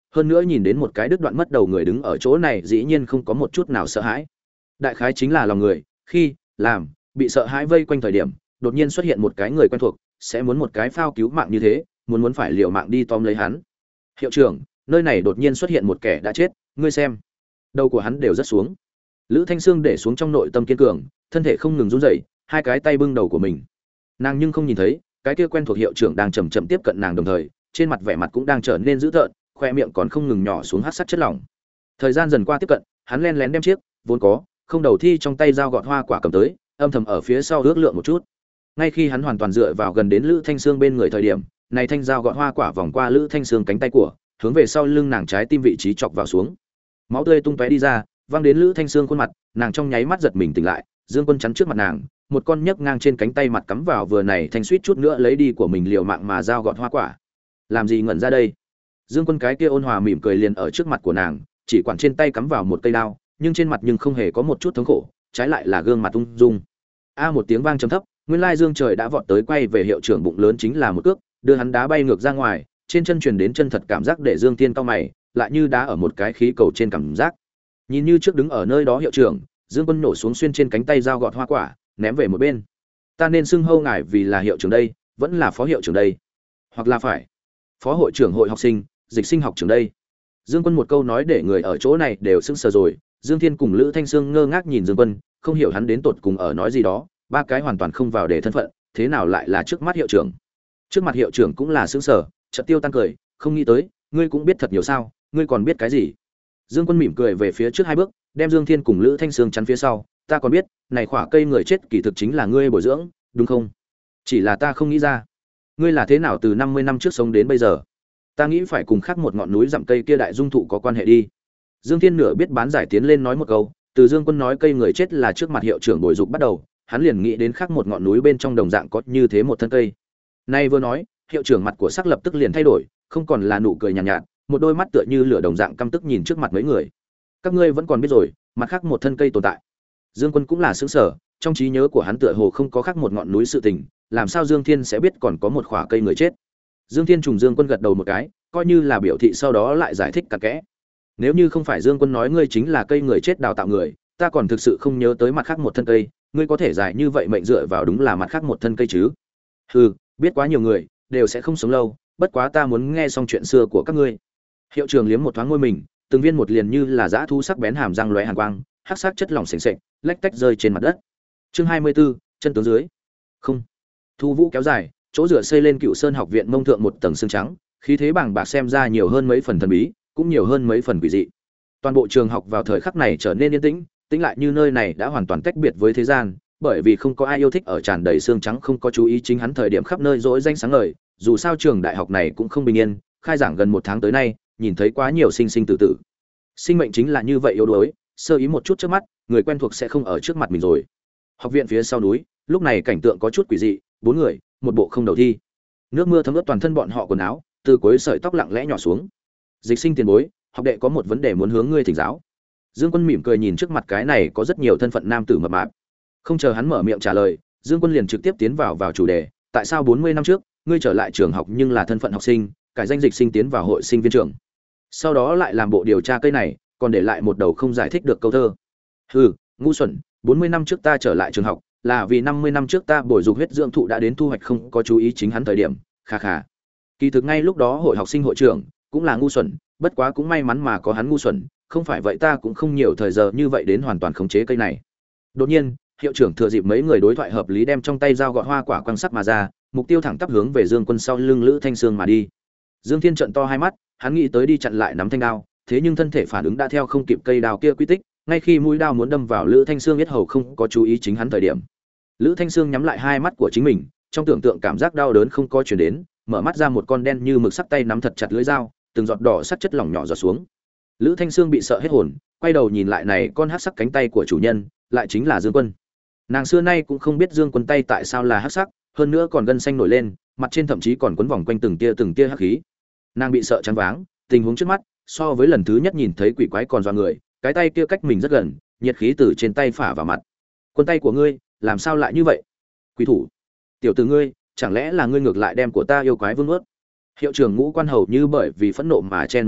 hơn nữa nhìn đến một cái đứt đoạn mất đầu người đứng ở chỗ này dĩ nhiên không có một chút nào sợ hãi. Đại khái chính là lòng người, khi làm bị sợ hãi vây quanh thời điểm, đột nhiên xuất hiện một cái người quen thuộc, sẽ muốn một cái phao cứu mạng như thế, muốn muốn phải liều mạng đi tóm lấy hắn. Hiệu trưởng, nơi này đột nhiên xuất hiện một kẻ đã chết, ngươi xem. Đầu của hắn đều rất xuống. Lữ Thanh Sương để xuống trong nội tâm kiên cường, thân thể không ngừng run rẩy, hai cái tay bưng đầu của mình. Nàng nhưng không nhìn thấy, cái kia quen thuộc hiệu trưởng đang chậm chậm tiếp cận nàng đồng thời, trên mặt vẻ mặt cũng đang trở nên dữ tợn, khoe miệng còn không ngừng nhỏ xuống hắc sắc chất lỏng. Thời gian dần qua tiếp cận, hắn len lén đem chiếc vốn có không đầu thi trong tay dao gọt hoa quả cầm tới, âm thầm ở phía sau ước lượng một chút. Ngay khi hắn hoàn toàn dựa vào gần đến Lữ Thanh Sương bên người thời điểm, này thanh dao gọt hoa quả vòng qua Lữ Thanh Sương cánh tay của, hướng về sau lưng nàng trái tim vị trí chọc vào xuống. Máu tươi tung tóe đi ra, văng đến Lữ Thanh Sương khuôn mặt, nàng trong nháy mắt giật mình tỉnh lại, Dương Quân chắn trước mặt nàng, một con nhấc ngang trên cánh tay mặt cắm vào vừa này thanh suýt chút nữa lấy đi của mình liều mạng mà dao gọt hoa quả. Làm gì ngẩn ra đây? Dương Quân cái kia ôn hòa mỉm cười liền ở trước mặt của nàng, chỉ quản trên tay cắm vào một cây đao, nhưng trên mặt nhưng không hề có một chút thống khổ, trái lại là gương mặt ung dung. A một tiếng vang trầm thấp, nguyên lai Dương Trời đã vọt tới quay về hiệu trưởng bụng lớn chính là một cước, đưa hắn đá bay ngược ra ngoài, trên chân truyền đến chân thật cảm giác để Dương Tiên cau mày, lại như đá ở một cái khí cầu trên cảm giác. Nhìn như trước đứng ở nơi đó hiệu trưởng, Dương Quân nổ xuống xuyên trên cánh tay dao gọt hoa quả, ném về một bên. Ta nên xưng hô ngài vì là hiệu trưởng đây, vẫn là phó hiệu trưởng đây, hoặc là phải phó hội trưởng hội học sinh, dịch sinh học trưởng đây. Dương Quân một câu nói để người ở chỗ này đều sững sờ rồi. Dương Thiên cùng Lữ Thanh Sương ngơ ngác nhìn Dương Quân, không hiểu hắn đến tột cùng ở nói gì đó, ba cái hoàn toàn không vào để thân phận, thế nào lại là trước mắt hiệu trưởng? Trước mặt hiệu trưởng cũng là sững sờ, chợt tiêu tan cười, không nghĩ tới, ngươi cũng biết thật nhiều sao, ngươi còn biết cái gì? Dương Quân mỉm cười về phía trước hai bước, đem Dương Thiên cùng Lữ Thanh Sương chắn phía sau, ta còn biết, này khỏa cây người chết kỳ thực chính là ngươi bồi dưỡng, đúng không? Chỉ là ta không nghĩ ra, ngươi là thế nào từ năm mươi năm trước sống đến bây giờ? Ta nghĩ phải cùng khác một ngọn núi dặm cây kia đại dung thụ có quan hệ đi. Dương Thiên nửa biết bán giải tiến lên nói một câu, từ Dương Quân nói cây người chết là trước mặt hiệu trưởng bồi dục bắt đầu, hắn liền nghĩ đến khác một ngọn núi bên trong đồng dạng có như thế một thân cây. Nay vừa nói, hiệu trưởng mặt của sắc lập tức liền thay đổi, không còn là nụ cười nhàn nhạt, nhạt, một đôi mắt tựa như lửa đồng dạng căm tức nhìn trước mặt mấy người. Các ngươi vẫn còn biết rồi, mặt khác một thân cây tồn tại. Dương Quân cũng là sững sờ, trong trí nhớ của hắn tựa hồ không có khác một ngọn núi sự tình, làm sao Dương Thiên sẽ biết còn có một khỏa cây người chết? Dương Thiên trùng Dương Quân gật đầu một cái, coi như là biểu thị sau đó lại giải thích cặn kẽ. Nếu như không phải Dương Quân nói ngươi chính là cây người chết đào tạo người, ta còn thực sự không nhớ tới mặt khác một thân cây, ngươi có thể giải như vậy mệnh dựa vào đúng là mặt khác một thân cây chứ? Hừ, biết quá nhiều người, đều sẽ không sống lâu, bất quá ta muốn nghe xong chuyện xưa của các ngươi. Hiệu trưởng liếm một thoáng môi mình, từng viên một liền như là dã thu sắc bén hàm răng lóe hàn quang, hắc sắc chất lỏng sền sệt, lách tách rơi trên mặt đất. Chương hai mươi 24, chân tướng dưới. Không. Thu Vũ kéo dài, chỗ dựa xây lên Cựu Sơn học viện mông thượng một tầng xương trắng, khí thế bàng bạc xem ra nhiều hơn mấy phần thần bí, cũng nhiều hơn mấy phần quỷ dị. Toàn bộ trường học vào thời khắc này trở nên yên tĩnh, tĩnh lại như nơi này đã hoàn toàn tách biệt với thế gian, bởi vì không có ai yêu thích ở tràn đầy xương trắng không có chú ý chính hắn thời điểm khắp nơi rỗi danh sáng ngời, dù sao trường đại học này cũng không bình yên, khai giảng gần một tháng tới nay, nhìn thấy quá nhiều sinh sinh tử tử. Sinh mệnh chính là như vậy yếu đuối, sơ ý một chút trước mắt, người quen thuộc sẽ không ở trước mặt mình rồi. Học viện phía sau núi, lúc này cảnh tượng có chút quỷ dị, bốn người, một bộ không đầu thi. Nước mưa thấm ướt toàn thân bọn họ quần áo, từ cuối sợi tóc lặng lẽ nhỏ xuống. Dịch sinh tiền bối, học đệ có một vấn đề muốn hướng ngươi thỉnh giáo. Dương Quân mỉm cười nhìn trước mặt cái này có rất nhiều thân phận nam tử mập mạp. Không chờ hắn mở miệng trả lời, Dương Quân liền trực tiếp tiến vào vào chủ đề, tại sao bốn mươi năm trước, ngươi trở lại trường học nhưng là thân phận học sinh, cải danh dịch sinh tiến vào hội sinh viên trường. Sau đó lại làm bộ điều tra cây này, còn để lại một đầu không giải thích được câu thơ. Hừ, ngu xuẩn, bốn mươi năm trước ta trở lại trường học, là vì năm mươi năm trước ta bồi dục huyết dưỡng thụ đã đến thu hoạch không có chú ý chính hắn thời điểm, kha kha. Kỳ thực ngay lúc đó hội học sinh hội trưởng cũng là ngu xuẩn, bất quá cũng may mắn mà có hắn ngu xuẩn, không phải vậy ta cũng không nhiều thời giờ như vậy đến hoàn toàn khống chế cây này. Đột nhiên, hiệu trưởng thừa dịp mấy người đối thoại hợp lý đem trong tay dao gọt hoa quả quăng sắc mà ra, mục tiêu thẳng tắp hướng về Dương Quân sau lưng Lữ Thanh Sương mà đi. Dương Thiên trợn to hai mắt, hắn nghĩ tới đi chặn lại nắm thanh đao, thế nhưng thân thể phản ứng đã theo không kịp cây đao kia quy tích, ngay khi mũi đao muốn đâm vào Lữ Thanh Sương biết hầu không có chú ý chính hắn thời điểm. Lữ Thanh Sương nhắm lại hai mắt của chính mình, trong tưởng tượng cảm giác đau đớn không có truyền đến, mở mắt ra một con đen như mực sắc tay nắm thật chặt lưỡi dao, từng giọt đỏ sắc chất lỏng nhỏ giọt xuống. Lữ Thanh Sương bị sợ hết hồn, quay đầu nhìn lại này con hắc sắc cánh tay của chủ nhân, lại chính là Dương Quân. Nàng xưa nay cũng không biết Dương Quân tay tại sao là hắc sắc, hơn nữa còn gân xanh nổi lên, mặt trên thậm chí còn quấn vòng quanh từng tia từng tia hắc khí. Nàng bị sợ choáng váng, tình huống trước mắt so với lần thứ nhất nhìn thấy quỷ quái còn dọa người, cái tay kia cách mình rất gần, nhiệt khí từ trên tay phả vào mặt. Quân tay của ngươi, làm sao lại như vậy? Quỷ thủ, tiểu tử ngươi, chẳng lẽ là ngươi ngược lại đem của ta yêu quái vương ướt? Hiệu trưởng Ngũ Quan hầu như bởi vì phẫn nộ mà chen một lượn,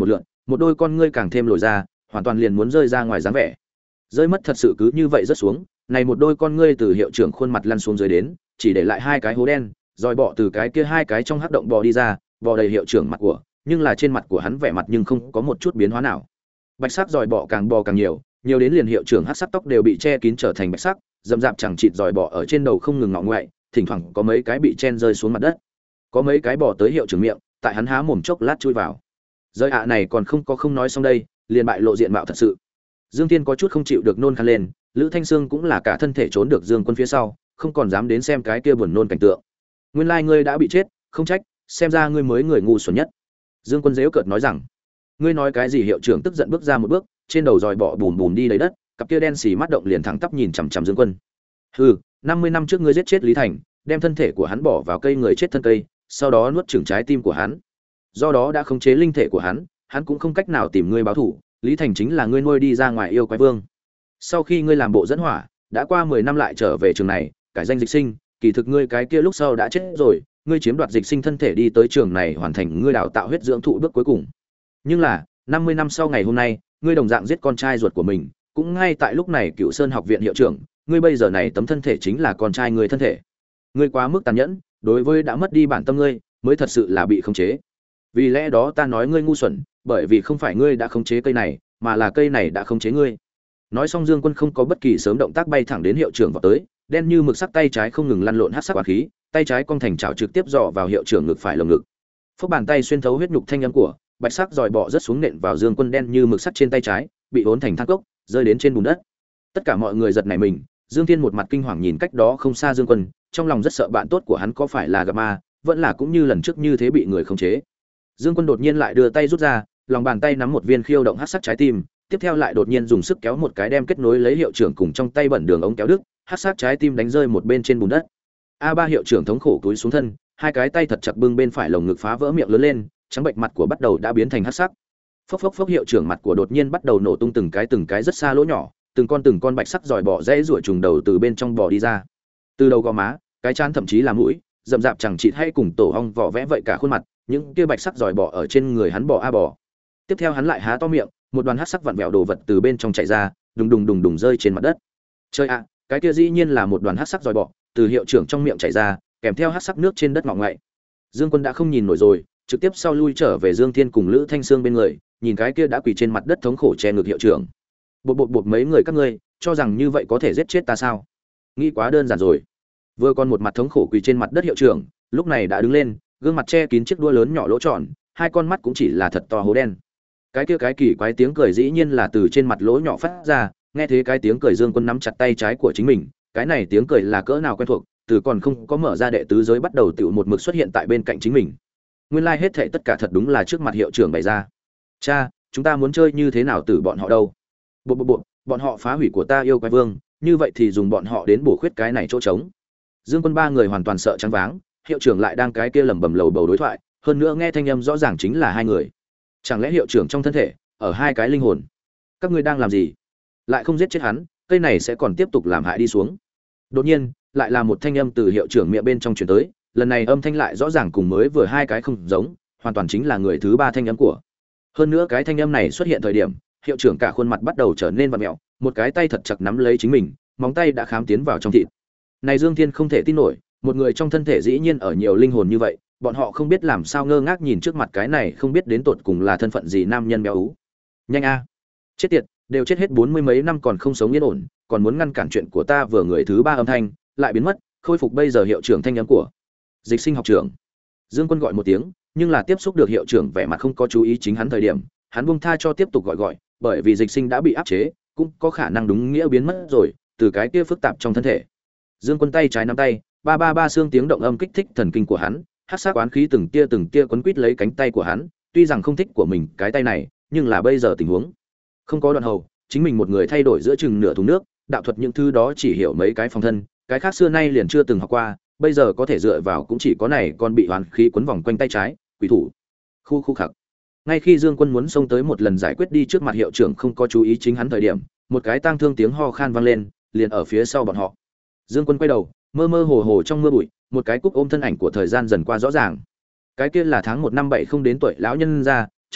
một đôi con ngươi càng thêm lồi ra, hoàn toàn liền muốn rơi ra ngoài dáng vẻ. Rơi mất thật sự cứ như vậy rớt xuống, này một đôi con ngươi từ hiệu trưởng khuôn mặt lăn xuống dưới đến, chỉ để lại hai cái hố đen, rồi bọ từ cái kia hai cái trong hắc động bò đi ra, bò đầy hiệu trưởng mặt của, nhưng là trên mặt của hắn vẻ mặt nhưng không có một chút biến hóa nào. Bạch sắc giòi bọ càng bò càng nhiều, nhiều đến liền hiệu trưởng hắc sắc tóc đều bị che kín trở thành bạch sắc, rậm rạp chẳng chịt giòi bọ ở trên đầu không ngừng ngọ ngoại, thỉnh thoảng có mấy cái bị chen rơi xuống mặt đất. Có mấy cái bò tới hiệu trưởng miệng, tại hắn há mồm chốc lát chui vào. Rơi ạ này còn không có không nói xong đây, liền bại lộ diện mạo thật sự. Dương Thiên có chút không chịu được nôn khan lên, Lữ Thanh Sương cũng là cả thân thể trốn được Dương Quân phía sau, không còn dám đến xem cái kia buồn nôn cảnh tượng. Nguyên lai ngươi đã bị chết, không trách, xem ra ngươi mới người ngu xuẩn nhất. Dương Quân giễu cợt nói rằng, ngươi nói cái gì? Hiệu trưởng tức giận bước ra một bước, trên đầu dòi bọ bùm bùm đi đầy đất, cặp kia đen xì mắt động liền thẳng tắp nhìn chằm chằm Dương Quân. Hừ, năm mươi năm trước ngươi giết chết Lý Thành, đem thân thể của hắn bỏ vào cây người chết thân cây, sau đó nuốt chửng trái tim của hắn. Do đó đã khống chế linh thể của hắn, hắn cũng không cách nào tìm ngươi báo thù, Lý Thành chính là ngươi nuôi đi ra ngoài yêu quái vương. Sau khi ngươi làm bộ dẫn hỏa, đã qua mười năm lại trở về trường này, cải danh Dịch Sinh, kỳ thực ngươi cái kia lúc sau đã chết rồi, ngươi chiếm đoạt Dịch Sinh thân thể đi tới trường này hoàn thành ngươi đào tạo huyết dưỡng thụ bước cuối cùng. Nhưng là, năm mươi năm sau ngày hôm nay, ngươi đồng dạng giết con trai ruột của mình, cũng ngay tại lúc này Cựu Sơn học viện hiệu trưởng, ngươi bây giờ này tấm thân thể chính là con trai ngươi thân thể. Ngươi quá mức tàn nhẫn, đối với đã mất đi bản tâm ngươi, mới thật sự là bị khống chế. Vì lẽ đó ta nói ngươi ngu xuẩn, bởi vì không phải ngươi đã khống chế cây này, mà là cây này đã khống chế ngươi. Nói xong Dương Quân không có bất kỳ sớm động tác bay thẳng đến hiệu trưởng vào tới, đen như mực sắc tay trái không ngừng lăn lộn hắc sắc hỏa khí, tay trái cong thành chảo trực tiếp dọ vào hiệu trưởng ngực phải lồng ngực. Phốc bàn tay xuyên thấu huyết nhục thanh âm của, bạch sắc giòi bọ rất xuống nện vào Dương Quân đen như mực sắt trên tay trái, bị hỗn thành than cốc, rơi đến trên bùn đất. Tất cả mọi người giật nảy mình, Dương Thiên một mặt kinh hoàng nhìn cách đó không xa Dương Quân, trong lòng rất sợ bạn tốt của hắn có phải là gặp ma, vẫn là cũng như lần trước như thế bị người khống chế. Dương Quân đột nhiên lại đưa tay rút ra, lòng bàn tay nắm một viên khiêu động hắc sắc trái tim, tiếp theo lại đột nhiên dùng sức kéo một cái đem kết nối lấy hiệu trưởng cùng trong tay bẩn đường ống kéo đứt, hắc sắc trái tim đánh rơi một bên trên bùn đất. A ba hiệu trưởng thống khổ cúi xuống thân, hai cái tay thật chặt bưng bên phải lồng ngực phá vỡ miệng lớn lên, trắng bệnh mặt của bắt đầu đã biến thành hắc sắc. Phốc phốc phốc hiệu trưởng mặt của đột nhiên bắt đầu nổ tung từng cái từng cái rất xa lỗ nhỏ, từng con từng con bạch sắc giòi bọ rẽ rủa trùng đầu từ bên trong bò đi ra. Từ đầu gò má, cái trán thậm chí là mũi, rậm rạp chẳng chịt hay cùng tổ ong vỏ vẽ vậy cả khuôn mặt, những kia bạch sắc giòi bọ ở trên người hắn bò a bò. Tiếp theo hắn lại há to miệng, một đoàn hắc sắc vặn vẹo đồ vật từ bên trong chạy ra, đùng đùng đùng đùng rơi trên mặt đất. Chơi ạ, cái kia dĩ nhiên là một đoàn hắc sắc giòi bọ, từ hiệu trưởng trong miệng chảy ra, kèm theo hắc sắc nước trên đất ngọ ngậy. Dương Quân đã không nhìn nổi rồi, trực tiếp sau lui trở về Dương Thiên cùng Lữ Thanh Sương bên người, nhìn cái kia đã quỳ trên mặt đất thống khổ che ngực hiệu trưởng. Bột bột bột mấy người các ngươi, cho rằng như vậy có thể giết chết ta sao? Nghĩ quá đơn giản rồi. Vừa còn một mặt thống khổ quỳ trên mặt đất hiệu trưởng, lúc này đã đứng lên, gương mặt che kín chiếc đuôi lớn nhỏ lỗ tròn, hai con mắt cũng chỉ là thật to hố đen. Cái kia cái kỳ quái tiếng cười dĩ nhiên là từ trên mặt lỗ nhỏ phát ra, nghe thấy cái tiếng cười Dương Quân nắm chặt tay trái của chính mình, cái này tiếng cười là cỡ nào quen thuộc, từ còn không có mở ra đệ tứ giới bắt đầu tiểu một mực xuất hiện tại bên cạnh chính mình. Nguyên lai like hết thảy tất cả thật đúng là trước mặt hiệu trưởng bày ra. Cha, chúng ta muốn chơi như thế nào từ bọn họ đâu? Bộ bộ bộ, bọn họ phá hủy của ta yêu quái vương, như vậy thì dùng bọn họ đến bổ khuyết cái này chỗ trống. Dương Quân ba người hoàn toàn sợ trắng váng, hiệu trưởng lại đang cái kia lẩm bẩm lầu bầu đối thoại, hơn nữa nghe thanh âm rõ ràng chính là hai người. Chẳng lẽ hiệu trưởng trong thân thể ở hai cái linh hồn? Các ngươi đang làm gì? Lại không giết chết hắn, cây này sẽ còn tiếp tục làm hại đi xuống. Đột nhiên, lại là một thanh âm từ hiệu trưởng miệng bên trong truyền tới, lần này âm thanh lại rõ ràng cùng mới vừa hai cái không giống, hoàn toàn chính là người thứ ba thanh âm của. Hơn nữa cái thanh âm này xuất hiện thời điểm, hiệu trưởng cả khuôn mặt bắt đầu trở nên vặn mèo, một cái tay thật chặt nắm lấy chính mình, móng tay đã khám tiến vào trong thịt. Này Dương Thiên không thể tin nổi, một người trong thân thể dĩ nhiên ở nhiều linh hồn như vậy, bọn họ không biết làm sao ngơ ngác nhìn trước mặt cái này không biết đến tột cùng là thân phận gì nam nhân béo ú. Nhanh a, chết tiệt, đều chết hết bốn mươi mấy năm còn không sống yên ổn, còn muốn ngăn cản chuyện của ta vừa người thứ ba âm thanh lại biến mất, khôi phục bây giờ hiệu trưởng thanh âm của Dịch Sinh học trưởng. Dương Quân gọi một tiếng, nhưng là tiếp xúc được hiệu trưởng vẻ mặt không có chú ý chính hắn thời điểm, hắn buông tha cho tiếp tục gọi gọi, bởi vì Dịch Sinh đã bị áp chế, cũng có khả năng đúng nghĩa biến mất rồi, từ cái kia phức tạp trong thân thể. Dương Quân tay trái nắm tay, ba ba ba xương tiếng động âm kích thích thần kinh của hắn, hắc sắc oán khí từng tia từng tia quấn quít lấy cánh tay của hắn, tuy rằng không thích của mình cái tay này, nhưng là bây giờ tình huống không có đoạn hầu, chính mình một người thay đổi giữa chừng nửa thùng nước, đạo thuật những thứ đó chỉ hiểu mấy cái phòng thân, cái khác xưa nay liền chưa từng học qua, bây giờ có thể dựa vào cũng chỉ có này còn bị oán khí quấn vòng quanh tay trái, quỷ thủ. Khu khu khặc. Ngay khi Dương Quân muốn xông tới một lần giải quyết đi trước mặt hiệu trưởng không có chú ý chính hắn thời điểm, một cái tang thương tiếng ho khan vang lên, liền ở phía sau bọn họ. Dương Quân quay đầu, mơ mơ hồ hồ trong mưa bụi, một cái cúc ôm thân ảnh của thời gian dần qua rõ ràng. Cái kia là tháng một năm bảy không đến tuổi lão nhân ra, chống gậy,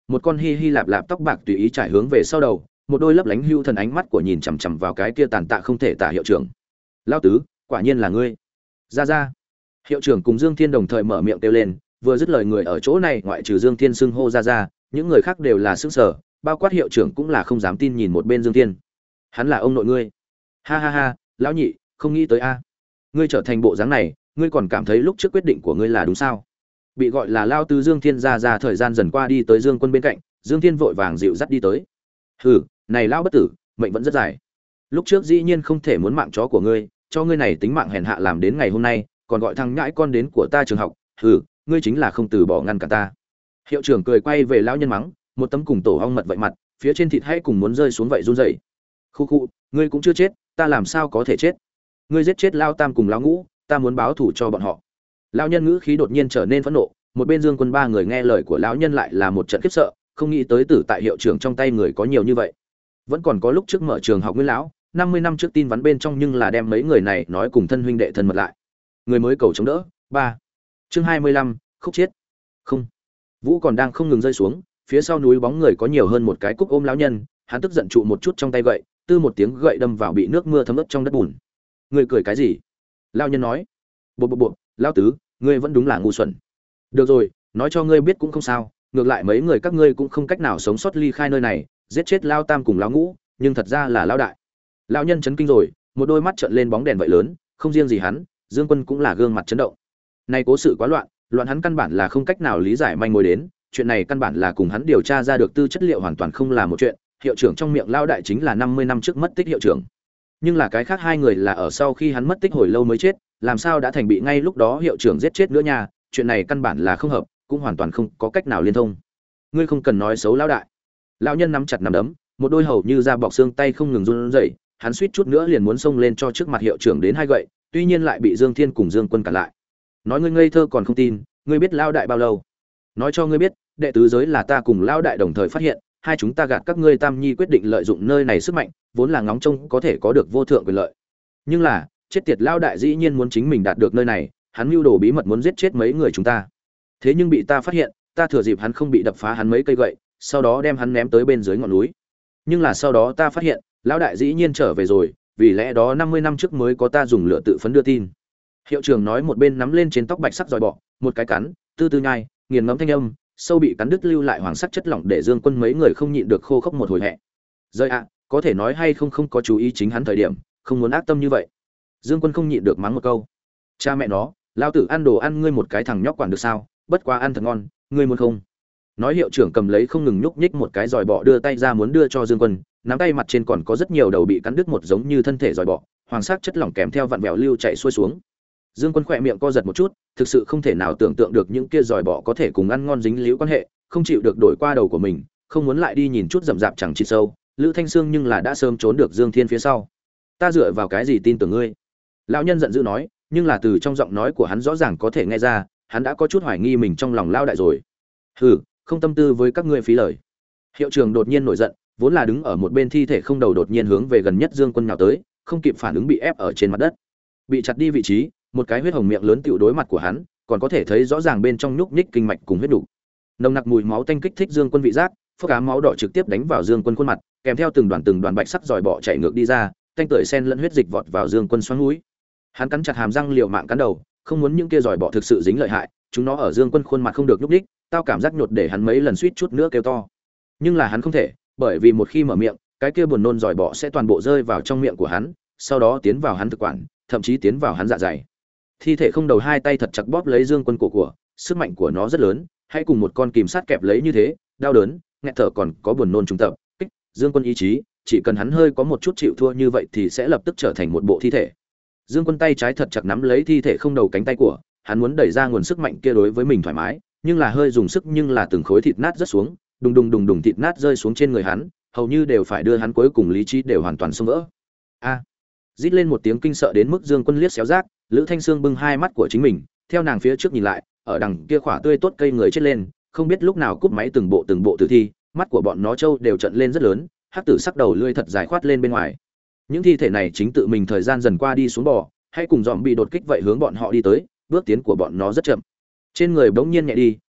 một con hi hi lạp lạp tóc bạc tùy ý trải hướng về sau đầu, một đôi lấp lánh hưu thần ánh mắt của nhìn chằm chằm vào cái kia tàn tạ không thể tả hiệu trưởng. Lao tứ, quả nhiên là ngươi. Ra ra. Hiệu trưởng cùng Dương Thiên đồng thời mở miệng kêu lên, vừa dứt lời người ở chỗ này ngoại trừ Dương Thiên xưng hô ra ra, những người khác đều là sững sờ, bao quát hiệu trưởng cũng là không dám tin nhìn một bên Dương Thiên. Hắn là ông nội ngươi. Ha ha ha, lão nhị, không nghĩ tới a. Ngươi trở thành bộ dáng này, ngươi còn cảm thấy lúc trước quyết định của ngươi là đúng sao? Bị gọi là Lao tứ Dương Thiên ra ra thời gian dần qua đi tới Dương Quân bên cạnh, Dương Thiên vội vàng dịu dắt đi tới. Hừ, này lão bất tử, mệnh vẫn rất dài. Lúc trước dĩ nhiên không thể muốn mạng chó của ngươi, cho ngươi này tính mạng hèn hạ làm đến ngày hôm nay, còn gọi thằng nhãi con đến của ta trường học, hừ, ngươi chính là không từ bỏ ngăn cả ta. Hiệu trưởng cười quay về lão nhân mắng, một tấm cùng tổ ong mật vậy mặt, phía trên thịt hay cùng muốn rơi xuống vậy run rẩy. Khu khu, ngươi cũng chưa chết, ta làm sao có thể chết? Ngươi giết chết Lao Tam cùng Lão Ngũ, ta muốn báo thù cho bọn họ. Lão nhân ngữ khí đột nhiên trở nên phẫn nộ, một bên Dương Quân ba người nghe lời của lão nhân lại là một trận khiếp sợ, không nghĩ tới tử tại hiệu trưởng trong tay người có nhiều như vậy. Vẫn còn có lúc trước mở trường học Nguyên lão, năm mươi năm trước tin vắn bên trong nhưng là đem mấy người này nói cùng thân huynh đệ thân mật lại. Người mới cầu chống đỡ. ba Chương hai mươi lăm, khúc chết. Không. Vũ còn đang không ngừng rơi xuống, phía sau núi bóng người có nhiều hơn một cái cúc ôm lão nhân, hắn tức giận trụ một chút trong tay gậy, tư một tiếng gậy đâm vào bị nước mưa thấm ướt trong đất bùn. Người cười cái gì? Lão nhân nói. Bộ bộ bộ, lão tứ, ngươi vẫn đúng là ngu xuẩn. Được rồi, nói cho ngươi biết cũng không sao, ngược lại mấy người các ngươi cũng không cách nào sống sót ly khai nơi này, giết chết Lao Tam cùng Lão Ngũ, nhưng thật ra là Lão Đại. Lão nhân chấn kinh rồi, một đôi mắt trợn lên bóng đèn vậy lớn, không riêng gì hắn, Dương Quân cũng là gương mặt chấn động. Này cố sự quá loạn, loạn hắn căn bản là không cách nào lý giải manh mối đến, chuyện này căn bản là cùng hắn điều tra ra được tư chất liệu hoàn toàn không là một chuyện, hiệu trưởng trong miệng Lão Đại chính là năm mươi năm trước mất tích hiệu trưởng. Nhưng là cái khác hai người là ở sau khi hắn mất tích hồi lâu mới chết, làm sao đã thành bị ngay lúc đó hiệu trưởng giết chết nữa nha, chuyện này căn bản là không hợp, cũng hoàn toàn không có cách nào liên thông. Ngươi không cần nói xấu Lão Đại. Lão nhân nắm chặt nắm đấm, một đôi hầu như da bọc xương tay không ngừng run rẩy, hắn suýt chút nữa liền muốn xông lên cho trước mặt hiệu trưởng đến hai gậy, tuy nhiên lại bị Dương Thiên cùng Dương Quân cản lại. Nói ngươi ngây thơ còn không tin, ngươi biết Lão Đại bao lâu? Nói cho ngươi biết, đệ tứ giới là ta cùng Lão Đại đồng thời phát hiện, hai chúng ta gạt các ngươi Tam Nhi quyết định lợi dụng nơi này sức mạnh, vốn là ngóng trông có thể có được vô thượng quyền lợi. Nhưng là, chết tiệt Lão Đại dĩ nhiên muốn chính mình đạt được nơi này, hắn mưu đồ bí mật muốn giết chết mấy người chúng ta. Thế nhưng bị ta phát hiện, ta thừa dịp hắn không bị đập phá hắn mấy cây gậy, sau đó đem hắn ném tới bên dưới ngọn núi. Nhưng là sau đó ta phát hiện, Lão Đại dĩ nhiên trở về rồi, vì lẽ đó năm mươi năm trước mới có ta dùng lửa tự phấn đưa tin. Hiệu trưởng nói một bên nắm lên trên tóc bạch sắc giòi bọ, một cái cắn, tư tư nhai, nghiền ngẫm thanh âm, sâu bị cắn đứt lưu lại hoàng sắc chất lỏng để Dương Quân mấy người không nhịn được khô khốc một hồi hẹ. Rơi ạ, có thể nói hay không không có chú ý chính hắn thời điểm, không muốn ác tâm như vậy. Dương Quân không nhịn được mắng một câu. Cha mẹ nó, lao tử ăn đồ ăn ngươi một cái thằng nhóc quản được sao, bất quá ăn thật ngon, ngươi muốn không? Nói hiệu trưởng cầm lấy không ngừng nhúc nhích một cái giòi bọ đưa tay ra muốn đưa cho Dương Quân, nắm tay mặt trên còn có rất nhiều đầu bị cắn đứt một giống như thân thể giòi bọ, hoàng sắc chất lỏng kèm theo vặn vẹo lưu chạy xuôi xuống. Dương Quân khỏe miệng co giật một chút, thực sự không thể nào tưởng tượng được những kia giòi bọ có thể cùng ăn ngon dính líu quan hệ, không chịu được đổi qua đầu của mình, không muốn lại đi nhìn chút rậm rạp chẳng chịt sâu. Lữ Thanh Sương nhưng là đã sớm trốn được Dương Thiên phía sau. Ta dựa vào cái gì tin tưởng ngươi? Lão nhân giận dữ nói, nhưng là từ trong giọng nói của hắn rõ ràng có thể nghe ra, hắn đã có chút hoài nghi mình trong lòng Lao Đại rồi. Hừ, không tâm tư với các ngươi phí lời. Hiệu trưởng đột nhiên nổi giận, vốn là đứng ở một bên thi thể không đầu đột nhiên hướng về gần nhất Dương Quân nhào tới, không kịp phản ứng bị ép ở trên mặt đất. Bị chặt đi vị trí, một cái huyết hồng miệng lớn tựu đối mặt của hắn, còn có thể thấy rõ ràng bên trong nhúc nhích kinh mạch cùng huyết đủ. Nồng nặc mùi máu tanh kích thích Dương Quân vị giác, phốc cá máu đỏ trực tiếp đánh vào Dương Quân khuôn mặt, kèm theo từng đoàn từng đoàn bạch sắc giòi bọ chạy ngược đi ra, tanh tưởi sen lẫn huyết dịch vọt vào Dương Quân xoắn mũi. Hắn cắn chặt hàm răng liều mạng cắn đầu, không muốn những kia giòi bọ thực sự dính lợi hại, chúng nó ở Dương Quân khuôn mặt không được nhúc nhích, tao cảm giác nhột để hắn mấy lần suýt chút nữa kêu to. Nhưng là hắn không thể, bởi vì một khi mở miệng, cái kia buồn nôn giòi bọ sẽ toàn bộ rơi vào trong miệng của hắn, sau đó tiến vào hắn thực quản, thậm chí tiến vào hắn dạ dày. Thi thể không đầu hai tay thật chặt bóp lấy Dương Quân cổ của, sức mạnh của nó rất lớn, hãy cùng một con kìm sát kẹp lấy như thế, đau đớn, nghẹt thở còn có buồn nôn trùng tập, kích, Dương Quân ý chí, chỉ cần hắn hơi có một chút chịu thua như vậy thì sẽ lập tức trở thành một bộ thi thể. Dương Quân tay trái thật chặt nắm lấy thi thể không đầu cánh tay của, hắn muốn đẩy ra nguồn sức mạnh kia đối với mình thoải mái, nhưng là hơi dùng sức nhưng là từng khối thịt nát rớt xuống, đùng đùng đùng đùng thịt nát rơi xuống trên người hắn, hầu như đều phải đưa hắn cuối cùng lý trí đều hoàn toàn xông vỡ. A! Rít lên một tiếng kinh sợ đến mức Dương Quân liếc xéo rác, Lữ Thanh Sương bưng hai mắt của chính mình, theo nàng phía trước nhìn lại, ở đằng kia khỏa tươi tốt cây người chết lên, không biết lúc nào cúp máy từng bộ từng bộ tử thi, mắt của bọn nó trâu đều trợn lên rất lớn, hắc tử sắc đầu lưỡi thật dài khoát lên bên ngoài. Những thi thể này chính tự mình thời gian dần qua đi xuống bò, hay cùng dòm bị đột kích vậy hướng bọn họ đi tới, bước tiến của bọn nó rất chậm. Trên người bỗng nhiên nhẹ đi,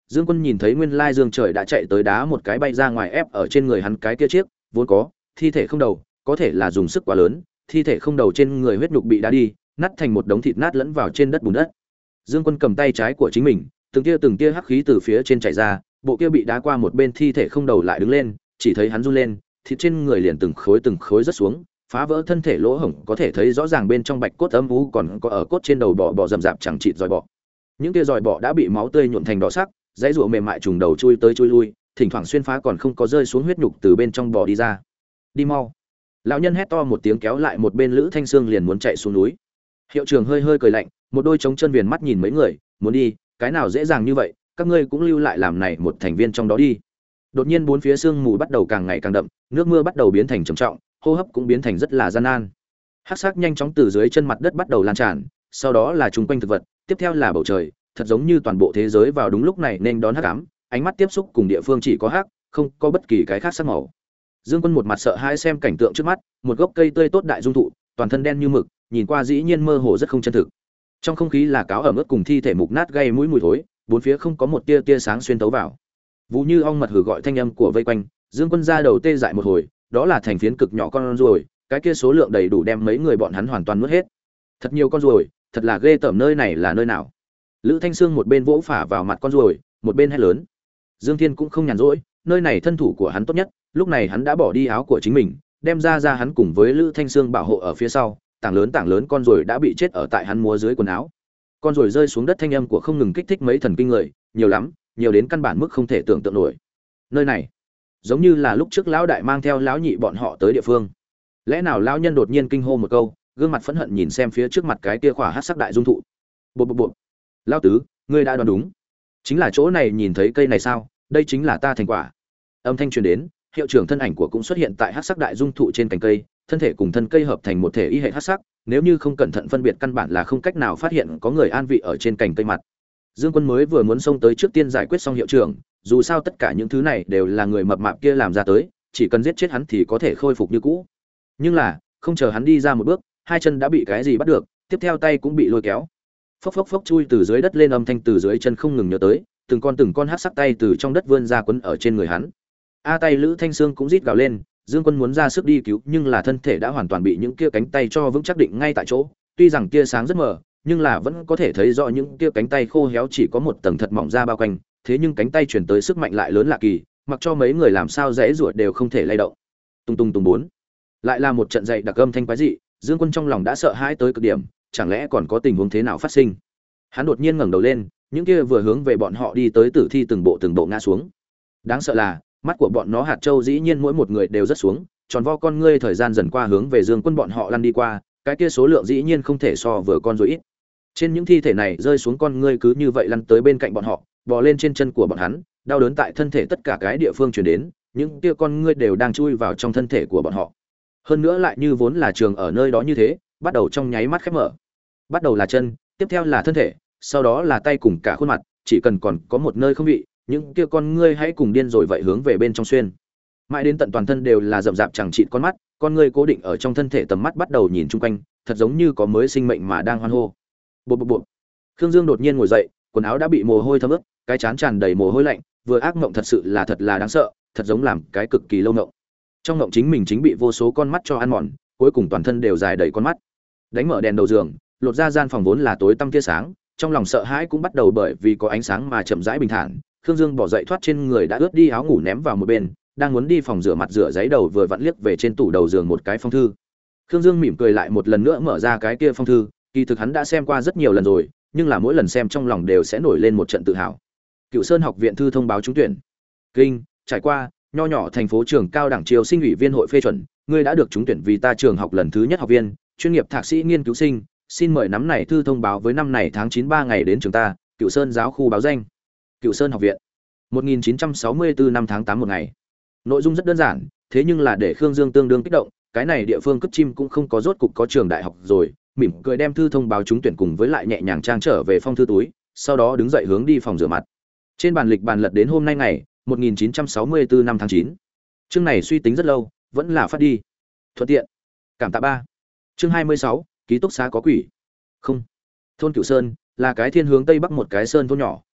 Dương Quân nhìn thấy nguyên lai Dương Trời đã chạy tới đá một cái bay ra ngoài ép ở trên người hắn cái kia chiếc, vốn có, thi thể không đầu, có thể là dùng sức quá lớn, thi thể không đầu trên người huyết nhục bị đá đi, nát thành một đống thịt nát lẫn vào trên đất bùn đất. Dương Quân cầm tay trái của chính mình, từng tia từng tia hắc khí từ phía trên chảy ra, bộ kia bị đá qua một bên thi thể không đầu lại đứng lên, chỉ thấy hắn run lên, thịt trên người liền từng khối từng khối rớt xuống, phá vỡ thân thể lỗ hổng có thể thấy rõ ràng bên trong bạch cốt âm u còn có ở cốt trên đầu bò bò rậm rạp chẳng chịt dòi bọ. Những tia dòi bọ đã bị máu tươi nhuộm thành đỏ sắc, dãy rùa mềm mại trùng đầu chui tới chui lui, thỉnh thoảng xuyên phá còn không có rơi xuống huyết nhục từ bên trong bò đi ra. Đi mau! Lão nhân hét to một tiếng kéo lại một bên Lữ Thanh Sương liền muốn chạy xuống núi. Hiệu trưởng hơi hơi cười lạnh, một đôi trống chân viền mắt nhìn mấy người, muốn đi, cái nào dễ dàng như vậy, các ngươi cũng lưu lại làm này một thành viên trong đó đi. Đột nhiên bốn phía sương mù bắt đầu càng ngày càng đậm, nước mưa bắt đầu biến thành trầm trọng, hô hấp cũng biến thành rất là gian nan. Hắc sắc nhanh chóng từ dưới chân mặt đất bắt đầu lan tràn, sau đó là chung quanh thực vật, tiếp theo là bầu trời, thật giống như toàn bộ thế giới vào đúng lúc này nên đón hắc ám, ánh mắt tiếp xúc cùng địa phương chỉ có hắc, không có bất kỳ cái khác sắc màu. Dương Quân một mặt sợ hãi xem cảnh tượng trước mắt, một gốc cây tươi tốt đại dung thụ, toàn thân đen như mực, nhìn qua dĩ nhiên mơ hồ rất không chân thực. Trong không khí là cáo ẩm ướt cùng thi thể mục nát gây mũi mùi thối, bốn phía không có một tia tia sáng xuyên tấu vào. Vũ Như ong mật hử gọi thanh âm của vây quanh, Dương Quân ra đầu tê dại một hồi, đó là thành phiến cực nhỏ con ruồi, cái kia số lượng đầy đủ đem mấy người bọn hắn hoàn toàn nuốt hết. Thật nhiều con ruồi, thật là ghê tởm, nơi này là nơi nào? Lữ Thanh Sương một bên vỗ phả vào mặt con ruồi, một bên hét lớn. Dương Thiên cũng không nhàn rỗi, nơi này thân thủ của hắn tốt nhất, lúc này hắn đã bỏ đi áo của chính mình, đem ra ra hắn cùng với Lữ Thanh Sương bảo hộ ở phía sau, tảng lớn tảng lớn con ruồi đã bị chết ở tại hắn múa dưới quần áo. Con ruồi rơi xuống đất thanh âm của không ngừng kích thích mấy thần kinh người, nhiều lắm, nhiều đến căn bản mức không thể tưởng tượng nổi. Nơi này, giống như là lúc trước lão đại mang theo lão nhị bọn họ tới địa phương. Lẽ nào lão nhân đột nhiên kinh hô một câu, gương mặt phẫn hận nhìn xem phía trước mặt cái kia khỏa hắc sắc đại dung thụ. Bộ bộ bộ. Lão tứ, ngươi đã đoán đúng. Chính là chỗ này, nhìn thấy cây này sao? Đây chính là ta thành quả. Âm thanh truyền đến, hiệu trưởng thân ảnh của cũng xuất hiện tại hắc sắc đại dung thụ trên cành cây, thân thể cùng thân cây hợp thành một thể y hệ hắc sắc, nếu như không cẩn thận phân biệt căn bản là không cách nào phát hiện có người an vị ở trên cành cây mặt. Dương Quân mới vừa muốn xông tới trước tiên giải quyết xong hiệu trưởng, dù sao tất cả những thứ này đều là người mập mạp kia làm ra tới, chỉ cần giết chết hắn thì có thể khôi phục như cũ. Nhưng là, không chờ hắn đi ra một bước, hai chân đã bị cái gì bắt được, tiếp theo tay cũng bị lôi kéo. Phốc phốc phốc chui từ dưới đất lên, âm thanh từ dưới chân không ngừng nhớ tới, từng con từng con hắc sắc tay từ trong đất vươn ra quấn ở trên người hắn. A tay Lữ Thanh Sương cũng rít gào lên, Dương Quân muốn ra sức đi cứu, nhưng là thân thể đã hoàn toàn bị những kia cánh tay cho vững chắc định ngay tại chỗ, tuy rằng tia sáng rất mờ, nhưng là vẫn có thể thấy rõ những kia cánh tay khô héo chỉ có một tầng thật mỏng da bao quanh, thế nhưng cánh tay truyền tới sức mạnh lại lớn lạ kỳ, mặc cho mấy người làm sao dễ ruột đều không thể lay động. Tung tung tung bốn. Lại là một trận dậy đặc âm thanh quái dị, Dương Quân trong lòng đã sợ hãi tới cực điểm, chẳng lẽ còn có tình huống thế nào phát sinh? Hắn đột nhiên ngẩng đầu lên, những kia vừa hướng về bọn họ đi tới tử thi từng bộ từng bộ ngã xuống. Đáng sợ là, mắt của bọn nó hạt châu dĩ nhiên mỗi một người đều rất xuống, tròn vo con ngươi thời gian dần qua hướng về Dương Quân bọn họ lăn đi qua, cái kia số lượng dĩ nhiên không thể so vừa con rồi ít. Trên những thi thể này rơi xuống con ngươi cứ như vậy lăn tới bên cạnh bọn họ, bò lên trên chân của bọn hắn, đau đớn tại thân thể tất cả cái địa phương truyền đến, những kia con ngươi đều đang chui vào trong thân thể của bọn họ. Hơn nữa lại như vốn là trường ở nơi đó như thế, bắt đầu trong nháy mắt khép mở. Bắt đầu là chân, tiếp theo là thân thể, sau đó là tay cùng cả khuôn mặt, chỉ cần còn có một nơi không vị, những kia con ngươi hãy cùng điên rồi vậy hướng về bên trong xuyên. Mãi đến tận toàn thân đều là rậm rạp chẳng chịt con mắt, con ngươi cố định ở trong thân thể, tầm mắt bắt đầu nhìn chung quanh, thật giống như có mới sinh mệnh mà đang hoan hô. Bộ bộ bộ. Khương Dương đột nhiên ngồi dậy, quần áo đã bị mồ hôi thấm ướt, cái trán tràn đầy mồ hôi lạnh, vừa ác mộng thật sự là thật là đáng sợ, thật giống làm cái cực kỳ lâu mộng. Trong mộng chính mình chính bị vô số con mắt cho ăn mòn, cuối cùng toàn thân đều dài đầy con mắt. Đánh mở đèn đầu giường, lột ra gian phòng vốn là tối tăm tia sáng, trong lòng sợ hãi cũng bắt đầu bởi vì có ánh sáng mà chậm rãi bình thản. Khương Dương bỏ dậy thoát trên người đã ướt đi áo ngủ ném vào một bên, đang muốn đi phòng rửa mặt rửa giấy đầu vừa vặn liếc về trên tủ đầu giường một cái phong thư. Khương Dương mỉm cười lại một lần nữa mở ra cái kia phong thư, kỳ thực hắn đã xem qua rất nhiều lần rồi, nhưng là mỗi lần xem trong lòng đều sẽ nổi lên một trận tự hào. Cựu Sơn học viện thư thông báo trúng tuyển. Kinh, trải qua, nho nhỏ thành phố trường cao đẳng triều sinh ủy viên hội phê chuẩn, ngươi đã được trúng tuyển vì ta trường học lần thứ nhất học viên, chuyên nghiệp thạc sĩ nghiên cứu sinh, xin mời nắm này thư thông báo với năm này tháng chín ba ngày đến trường ta, Cựu Sơn giáo khu báo danh. Cựu Sơn học viện. một nghìn chín trăm sáu mươi tư năm tháng tám một ngày. Nội dung rất đơn giản, thế nhưng là để Khương Dương tương đương kích động, cái này địa phương cất chim cũng không có rốt cục có trường đại học rồi, mỉm cười đem thư thông báo trúng tuyển cùng với lại nhẹ nhàng trang trở về phong thư túi, sau đó đứng dậy hướng đi phòng rửa mặt. Trên bàn lịch bàn lật đến hôm nay ngày một nghìn chín trăm sáu mươi tư năm tháng chín. Chương này suy tính rất lâu, vẫn là phát đi. Thuận tiện. Cảm tạ ba. Chương hai mươi sáu, ký túc xá có quỷ. Không. Thôn Cửu Sơn là cái thiên hướng tây bắc một cái sơn thôn nhỏ,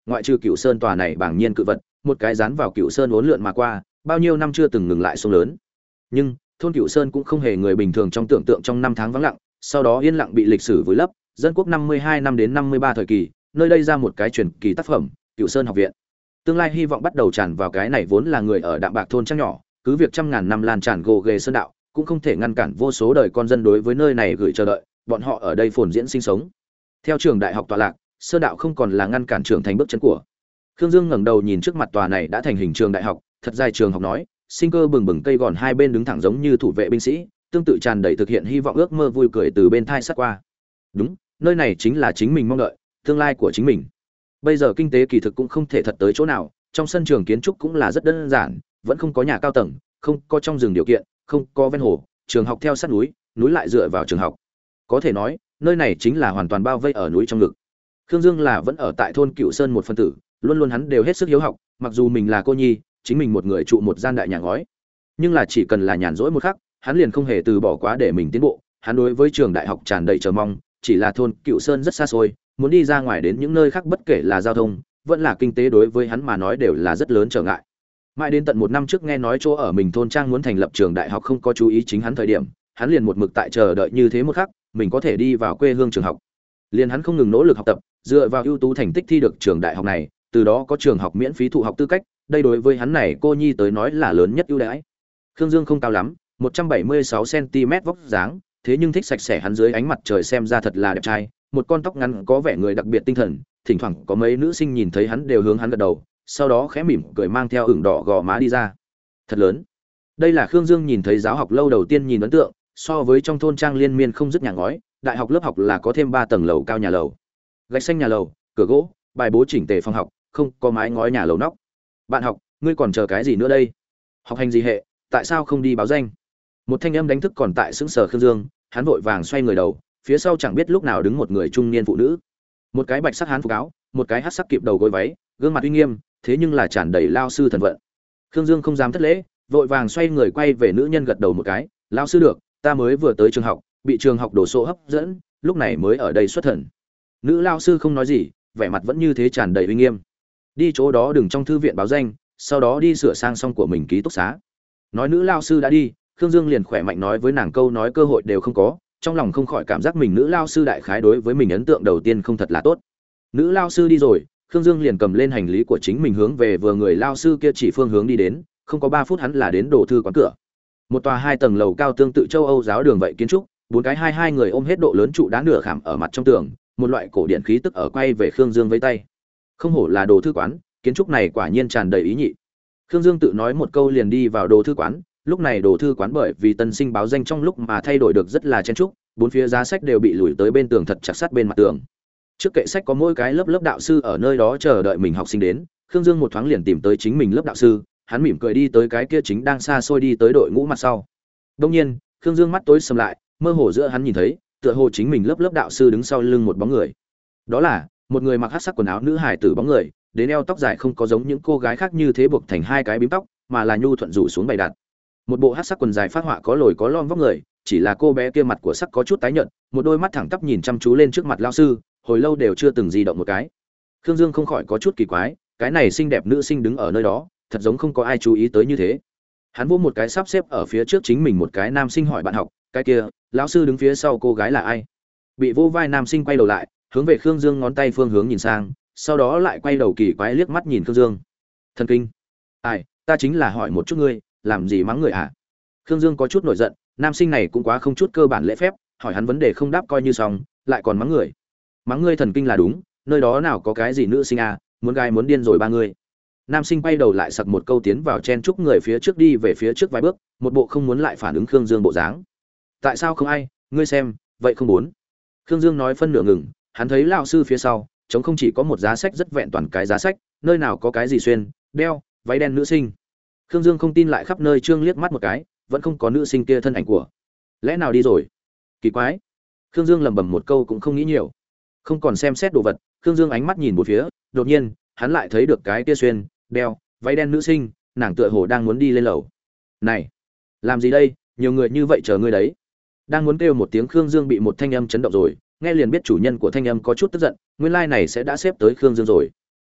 ngoại trừ Cửu Sơn tòa này bảng nhiên cự vật, một cái dán vào Cửu Sơn uốn lượn mà qua, bao nhiêu năm chưa từng ngừng lại sông lớn. Nhưng thôn Cửu Sơn cũng không hề người bình thường trong tưởng tượng trong năm tháng vắng lặng, sau đó yên lặng bị lịch sử vùi lấp. Dân quốc năm mươi hai năm đến năm mươi ba thời kỳ, nơi đây ra một cái truyền kỳ tác phẩm, Cửu Sơn học viện. Tương lai hy vọng bắt đầu tràn vào cái này vốn là người ở đạm bạc thôn trang nhỏ, cứ việc trăm ngàn năm lan tràn gồ ghề sơn đạo, cũng không thể ngăn cản vô số đời con dân đối với nơi này gửi chờ đợi, bọn họ ở đây phồn diễn sinh sống. Theo trường đại học tọa lạc, sơn đạo không còn là ngăn cản trưởng thành bước chân của. Khương Dương ngẩng đầu nhìn trước mặt tòa này đã thành hình trường đại học, thật dài trường học nói, sinh cơ bừng bừng cây gòn hai bên đứng thẳng giống như thủ vệ binh sĩ, tương tự tràn đầy thực hiện hy vọng ước mơ vui cười từ bên thai sát qua. Đúng, nơi này chính là chính mình mong đợi, tương lai của chính mình. Bây giờ kinh tế kỳ thực cũng không thể thật tới chỗ nào, trong sân trường kiến trúc cũng là rất đơn giản, vẫn không có nhà cao tầng, không có trong rừng điều kiện, không có ven hồ, trường học theo sát núi, núi lại dựa vào trường học. Có thể nói, nơi này chính là hoàn toàn bao vây ở núi trong ngực. Khương Dương là vẫn ở tại thôn Cựu Sơn một phân tử, luôn luôn hắn đều hết sức hiếu học, mặc dù mình là cô nhi, chính mình một người trụ một gian đại nhà ngói, nhưng là chỉ cần là nhàn rỗi một khắc, hắn liền không hề từ bỏ quá để mình tiến bộ. Hắn đối với trường đại học tràn đầy chờ mong, chỉ là thôn Cựu Sơn rất xa xôi, muốn đi ra ngoài đến những nơi khác bất kể là giao thông, vẫn là kinh tế đối với hắn mà nói đều là rất lớn trở ngại. Mãi đến tận một năm trước nghe nói chỗ ở mình thôn trang muốn thành lập trường đại học không có chú ý chính hắn thời điểm, hắn liền một mực tại chờ đợi như thế một khắc, mình có thể đi vào quê hương trường học. Liền hắn không ngừng nỗ lực học tập, dựa vào ưu tú thành tích thi được trường đại học này, từ đó có trường học miễn phí thụ học tư cách, đây đối với hắn này cô nhi tới nói là lớn nhất ưu đãi. Khương Dương không cao lắm, một trăm bảy mươi sáu xăng-ti-mét vóc dáng, thế nhưng thích sạch sẽ, hắn dưới ánh mặt trời xem ra thật là đẹp trai, một con tóc ngắn có vẻ người đặc biệt tinh thần, thỉnh thoảng có mấy nữ sinh nhìn thấy hắn đều hướng hắn gật đầu, sau đó khẽ mỉm cười mang theo ửng đỏ gò má đi ra. Thật lớn. Đây là Khương Dương nhìn thấy giáo học lâu đầu tiên nhìn ấn tượng, so với trong thôn trang liên miên không dứt nhà ngói, đại học lớp học là có thêm ba tầng lầu cao nhà lầu. Gạch xanh nhà lầu, cửa gỗ, bài bố chỉnh tề phòng học, không có mái ngói nhà lầu nóc. Bạn học, ngươi còn chờ cái gì nữa đây? Học hành gì hệ, tại sao không đi báo danh? Một thanh âm đánh thức còn tại sững sờ Khương Dương, hắn vội vàng xoay người đầu, phía sau chẳng biết lúc nào đứng một người trung niên phụ nữ. Một cái bạch sắc hán phục áo, một cái hắc sắc kịp đầu gối váy, gương mặt uy nghiêm, thế nhưng là tràn đầy lao sư thần vận. Khương Dương không dám thất lễ, vội vàng xoay người quay về nữ nhân gật đầu một cái, "Lão sư được, ta mới vừa tới trường học, bị trường học đồ sộ hấp dẫn, lúc này mới ở đây xuất thần." Nữ lao sư không nói gì, vẻ mặt vẫn như thế tràn đầy uy nghiêm. "Đi chỗ đó đừng trong thư viện báo danh, sau đó đi sửa sang xong của mình ký túc xá." Nói nữ lao sư đã đi, Khương Dương liền khỏe mạnh nói với nàng câu nói cơ hội đều không có, trong lòng không khỏi cảm giác mình nữ lao sư đại khái đối với mình ấn tượng đầu tiên không thật là tốt. Nữ lao sư đi rồi, Khương Dương liền cầm lên hành lý của chính mình hướng về vừa người lao sư kia chỉ phương hướng đi đến, không có ba phút hắn là đến đồ thư quán cửa. Một tòa hai tầng lầu cao tương tự châu Âu giáo đường vậy kiến trúc, bốn cái hai hai người ôm hết độ lớn trụ đá nửa khảm ở mặt trong tường, một loại cổ điển khí tức ở quay về Khương Dương với tay. Không hổ là đồ thư quán, kiến trúc này quả nhiên tràn đầy ý nhị. Khương Dương tự nói một câu liền đi vào đồ thư quán, lúc này đồ thư quán bởi vì tân sinh báo danh trong lúc mà thay đổi được rất là chen chúc, bốn phía giá sách đều bị lùi tới bên tường thật chặt sát bên mặt tường. Trước kệ sách có mỗi cái lớp lớp đạo sư ở nơi đó chờ đợi mình học sinh đến, Khương Dương một thoáng liền tìm tới chính mình lớp đạo sư, hắn mỉm cười đi tới cái kia chính đang xa xôi đi tới đội ngũ mặt sau. Đương nhiên, Khương Dương mắt tối sầm lại, mơ hồ giữa hắn nhìn thấy, tựa hồ chính mình lớp lớp đạo sư đứng sau lưng một bóng người. Đó là một người mặc hắc sắc quần áo nữ hài tử bóng người, đến eo tóc dài không có giống những cô gái khác như thế buộc thành hai cái bím tóc, mà là nhu thuận rủ xuống bày đặt. Một bộ hắc sắc quần dài phát họa có lồi có lõm vóc người, chỉ là cô bé kia mặt của sắc có chút tái nhợt, một đôi mắt thẳng tắp nhìn chăm chú lên trước mặt lão sư, hồi lâu đều chưa từng di động một cái. Khương Dương không khỏi có chút kỳ quái, cái này xinh đẹp nữ sinh đứng ở nơi đó, thật giống không có ai chú ý tới như thế. Hắn vô một cái sắp xếp ở phía trước chính mình một cái nam sinh hỏi bạn học, cái kia, lão sư đứng phía sau cô gái là ai? Bị vô vai nam sinh quay đầu lại, hướng về Khương Dương ngón tay phương hướng nhìn sang, sau đó lại quay đầu kỳ quái liếc mắt nhìn Khương Dương. Thần kinh. Ai, ta chính là hỏi một chút ngươi, làm gì mắng người hả? Khương Dương có chút nổi giận, nam sinh này cũng quá không chút cơ bản lễ phép, hỏi hắn vấn đề không đáp coi như xong, lại còn mắng người. Mắng ngươi thần kinh là đúng, nơi đó nào có cái gì nữ sinh à, muốn gai muốn điên rồi ba người. Nam sinh quay đầu lại sặc một câu tiến vào chen chúc người phía trước đi về phía trước vài bước, một bộ không muốn lại phản ứng Khương Dương bộ dáng. Tại sao không ai, ngươi xem, vậy không muốn. Khương Dương nói phân nửa ngừng, hắn thấy lão sư phía sau, trống không chỉ có một giá sách rất vẹn toàn cái giá sách, nơi nào có cái gì xuyên, đeo, váy đen nữ sinh. Khương Dương không tin lại khắp nơi trương liếc mắt một cái, vẫn không có nữ sinh kia thân ảnh của. Lẽ nào đi rồi? Kỳ quái. Khương Dương lẩm bẩm một câu cũng không nghĩ nhiều. Không còn xem xét đồ vật, Khương Dương ánh mắt nhìn một phía, đột nhiên, hắn lại thấy được cái kia xuyên, đeo, váy đen nữ sinh, nàng tựa hồ đang muốn đi lên lầu. Này, làm gì đây, nhiều người như vậy chờ ngươi đấy. Đang muốn kêu một tiếng, Khương Dương bị một thanh âm chấn động rồi, nghe liền biết chủ nhân của thanh âm có chút tức giận, nguyên lai này sẽ đã xếp tới Khương Dương rồi.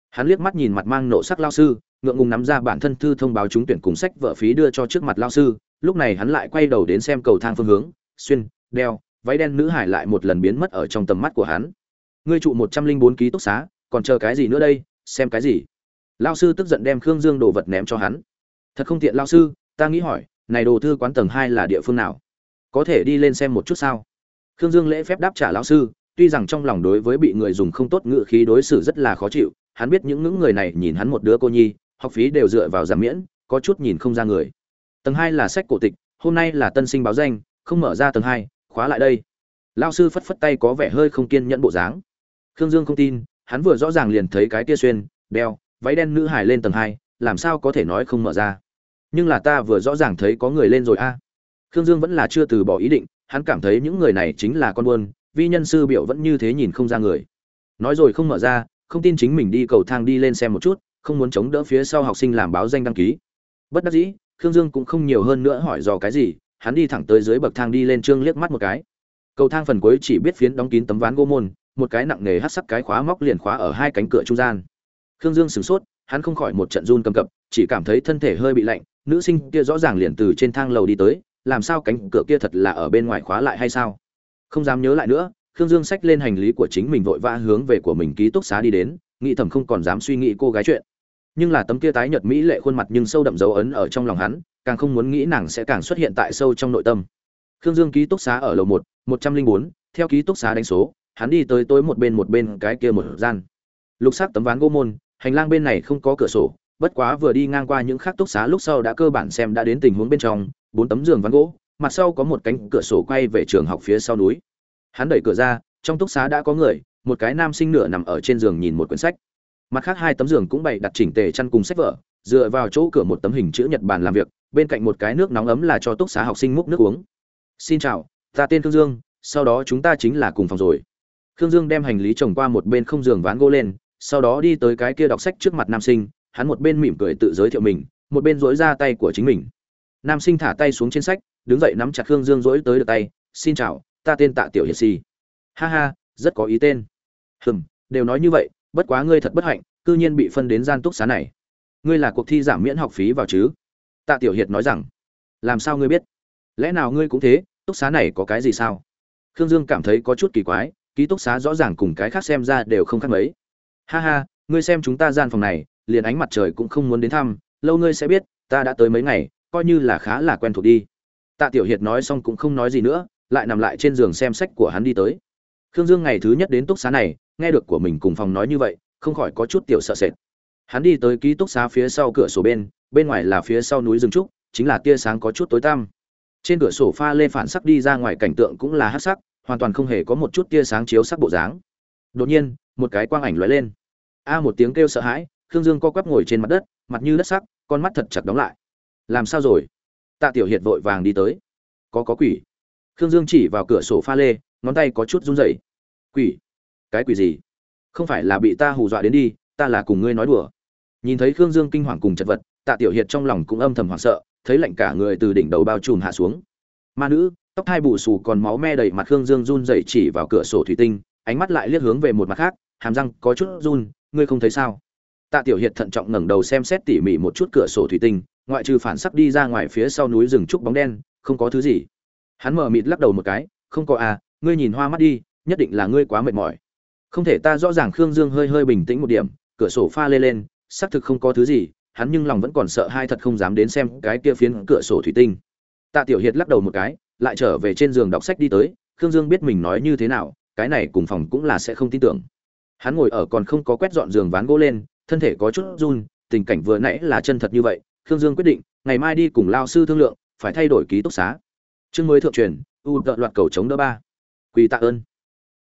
Hắn liếc mắt nhìn mặt mang nộ sắc lao sư, ngượng ngùng nắm ra bản thân thư thông báo trúng tuyển cùng sách vở phí đưa cho trước mặt lao sư, lúc này hắn lại quay đầu đến xem cầu thang phương hướng, xuyên, đeo, váy đen nữ hải lại một lần biến mất ở trong tầm mắt của hắn. Ngươi trụ một trăm linh bốn ký túc xá, còn chờ cái gì nữa đây, xem cái gì? Lao sư tức giận đem Khương Dương đồ vật ném cho hắn. Thật không tiện lao sư, ta nghĩ hỏi, này đồ thư quán tầng hai là địa phương nào? Có thể đi lên xem một chút sao? Khương Dương lễ phép đáp trả lão sư, tuy rằng trong lòng đối với bị người dùng không tốt ngữ khí đối xử rất là khó chịu, hắn biết những những người này nhìn hắn một đứa cô nhi, học phí đều dựa vào giảm miễn, có chút nhìn không ra người. Tầng hai là sách cổ tịch, hôm nay là tân sinh báo danh, không mở ra tầng hai, khóa lại đây. Lão sư phất phất tay có vẻ hơi không kiên nhẫn bộ dáng. Khương Dương không tin, hắn vừa rõ ràng liền thấy cái tia xuyên, đeo, váy đen nữ hải lên tầng hai, làm sao có thể nói không mở ra? Nhưng là ta vừa rõ ràng thấy có người lên rồi a. À. Khương Dương vẫn là chưa từ bỏ ý định, hắn cảm thấy những người này chính là con buôn, vi nhân sư biểu vẫn như thế nhìn không ra người. Nói rồi không mở ra, không tin chính mình đi cầu thang đi lên xem một chút, không muốn chống đỡ phía sau học sinh làm báo danh đăng ký. Bất đắc dĩ, Khương Dương cũng không nhiều hơn nữa hỏi dò cái gì, hắn đi thẳng tới dưới bậc thang đi lên trương liếc mắt một cái. Cầu thang phần cuối chỉ biết phiến đóng kín tấm ván gỗ môn, một cái nặng nề hắc sắc cái khóa móc liền khóa ở hai cánh cửa trung gian. Khương Dương sửng sốt, hắn không khỏi một trận run cầm cập, chỉ cảm thấy thân thể hơi bị lạnh, nữ sinh kia rõ ràng liền từ trên thang lầu đi tới, làm sao cánh cửa kia thật là ở bên ngoài khóa lại hay sao? Không dám nhớ lại nữa, Khương Dương xách lên hành lý của chính mình vội vã hướng về của mình ký túc xá đi đến, nghĩ thầm không còn dám suy nghĩ cô gái chuyện. Nhưng là tấm kia tái nhợt mỹ lệ khuôn mặt nhưng sâu đậm dấu ấn ở trong lòng hắn, càng không muốn nghĩ nàng sẽ càng xuất hiện tại sâu trong nội tâm. Khương Dương ký túc xá ở lầu một, một trăm linh bốn, theo ký túc xá đánh số, hắn đi tới tối một bên một bên cái kia một gian. Lục sắc tấm ván gỗ môn, hành lang bên này không có cửa sổ, bất quá vừa đi ngang qua những khác túc xá lúc sau đã cơ bản xem đã đến tình huống bên trong, bốn tấm giường ván gỗ, mặt sau có một cánh cửa sổ quay về trường học phía sau núi. Hắn đẩy cửa ra, trong túc xá đã có người, một cái nam sinh nửa nằm ở trên giường nhìn một quyển sách. Mặt khác hai tấm giường cũng bày đặt chỉnh tề chăn cùng sách vở, dựa vào chỗ cửa một tấm hình chữ nhật bàn làm việc, bên cạnh một cái nước nóng ấm là cho túc xá học sinh múc nước uống. "Xin chào, ta tên Khương Dương, sau đó chúng ta chính là cùng phòng rồi." Khương Dương đem hành lý chồng qua một bên không giường ván gỗ lên, sau đó đi tới cái kia đọc sách trước mặt nam sinh, hắn một bên mỉm cười tự giới thiệu mình, một bên duỗi ra tay của chính mình. Nam sinh thả tay xuống trên sách, đứng dậy nắm chặt Khương Dương duỗi tới được tay, "Xin chào, ta tên Tạ Tiểu Hiệt Si." "Ha ha, rất có ý tên." "Hừm, đều nói như vậy, bất quá ngươi thật bất hạnh, cư nhiên bị phân đến gian túc xá này. Ngươi là cuộc thi giảm miễn học phí vào chứ?" Tạ Tiểu Hiệt nói rằng. "Làm sao ngươi biết? Lẽ nào ngươi cũng thế, túc xá này có cái gì sao?" Khương Dương cảm thấy có chút kỳ quái, ký túc xá rõ ràng cùng cái khác xem ra đều không khác mấy. "Ha ha, ngươi xem chúng ta gian phòng này, liền ánh mặt trời cũng không muốn đến thăm, lâu ngươi sẽ biết, ta đã tới mấy ngày, coi như là khá là quen thuộc đi." Tạ Tiểu Hiệt nói xong cũng không nói gì nữa, lại nằm lại trên giường xem sách của hắn đi tới. Khương Dương ngày thứ nhất đến túc xá này, nghe được của mình cùng phòng nói như vậy, không khỏi có chút tiểu sợ sệt. Hắn đi tới ký túc xá phía sau cửa sổ bên, bên ngoài là phía sau núi rừng trúc, chính là tia sáng có chút tối tăm. Trên cửa sổ pha lê phản sắc đi ra ngoài cảnh tượng cũng là hắc sắc, hoàn toàn không hề có một chút tia sáng chiếu sắc bộ dáng. Đột nhiên, một cái quang ảnh lóe lên. A một tiếng kêu sợ hãi, Khương Dương co quắp ngồi trên mặt đất, mặt như đất sắc, con mắt thật chặt đóng lại. Làm sao rồi? Tạ Tiểu Hiệt vội vàng đi tới. Có có quỷ. Khương Dương chỉ vào cửa sổ pha lê, ngón tay có chút run rẩy. Quỷ? Cái quỷ gì? Không phải là bị ta hù dọa đến đi, ta là cùng ngươi nói đùa. Nhìn thấy Khương Dương kinh hoàng cùng chật vật, Tạ Tiểu Hiệt trong lòng cũng âm thầm hoảng sợ, thấy lạnh cả người từ đỉnh đầu bao trùm hạ xuống. Ma nữ, tóc hai bù xù còn máu me đầy mặt, Khương Dương run rẩy chỉ vào cửa sổ thủy tinh, ánh mắt lại liếc hướng về một mặt khác, hàm răng có chút run, ngươi không thấy sao? Tạ Tiểu Hiệt thận trọng ngẩng đầu xem xét tỉ mỉ một chút cửa sổ thủy tinh, ngoại trừ phản sắc đi ra ngoài phía sau núi rừng trúc bóng đen, không có thứ gì. Hắn mở mịt lắc đầu một cái, không có à, ngươi nhìn hoa mắt đi, nhất định là ngươi quá mệt mỏi. Không thể, ta rõ ràng. Khương Dương hơi hơi bình tĩnh một điểm, cửa sổ pha lê lên, xác thực không có thứ gì, hắn nhưng lòng vẫn còn sợ hai, thật không dám đến xem cái kia phiến cửa sổ thủy tinh. Tạ Tiểu Hiệt lắc đầu một cái, lại trở về trên giường đọc sách đi tới. Khương Dương biết mình nói như thế nào, cái này cùng phòng cũng là sẽ không tin tưởng. Hắn ngồi ở còn không có quét dọn giường ván gỗ lên, thân thể có chút run, tình cảnh vừa nãy là chân thật như vậy. Khương Dương quyết định ngày mai đi cùng lao sư thương lượng, phải thay đổi ký túc xá. Chương mới thượng truyền, u đợt loạt cầu chống đỡ ba. Quỳ tạ ơn.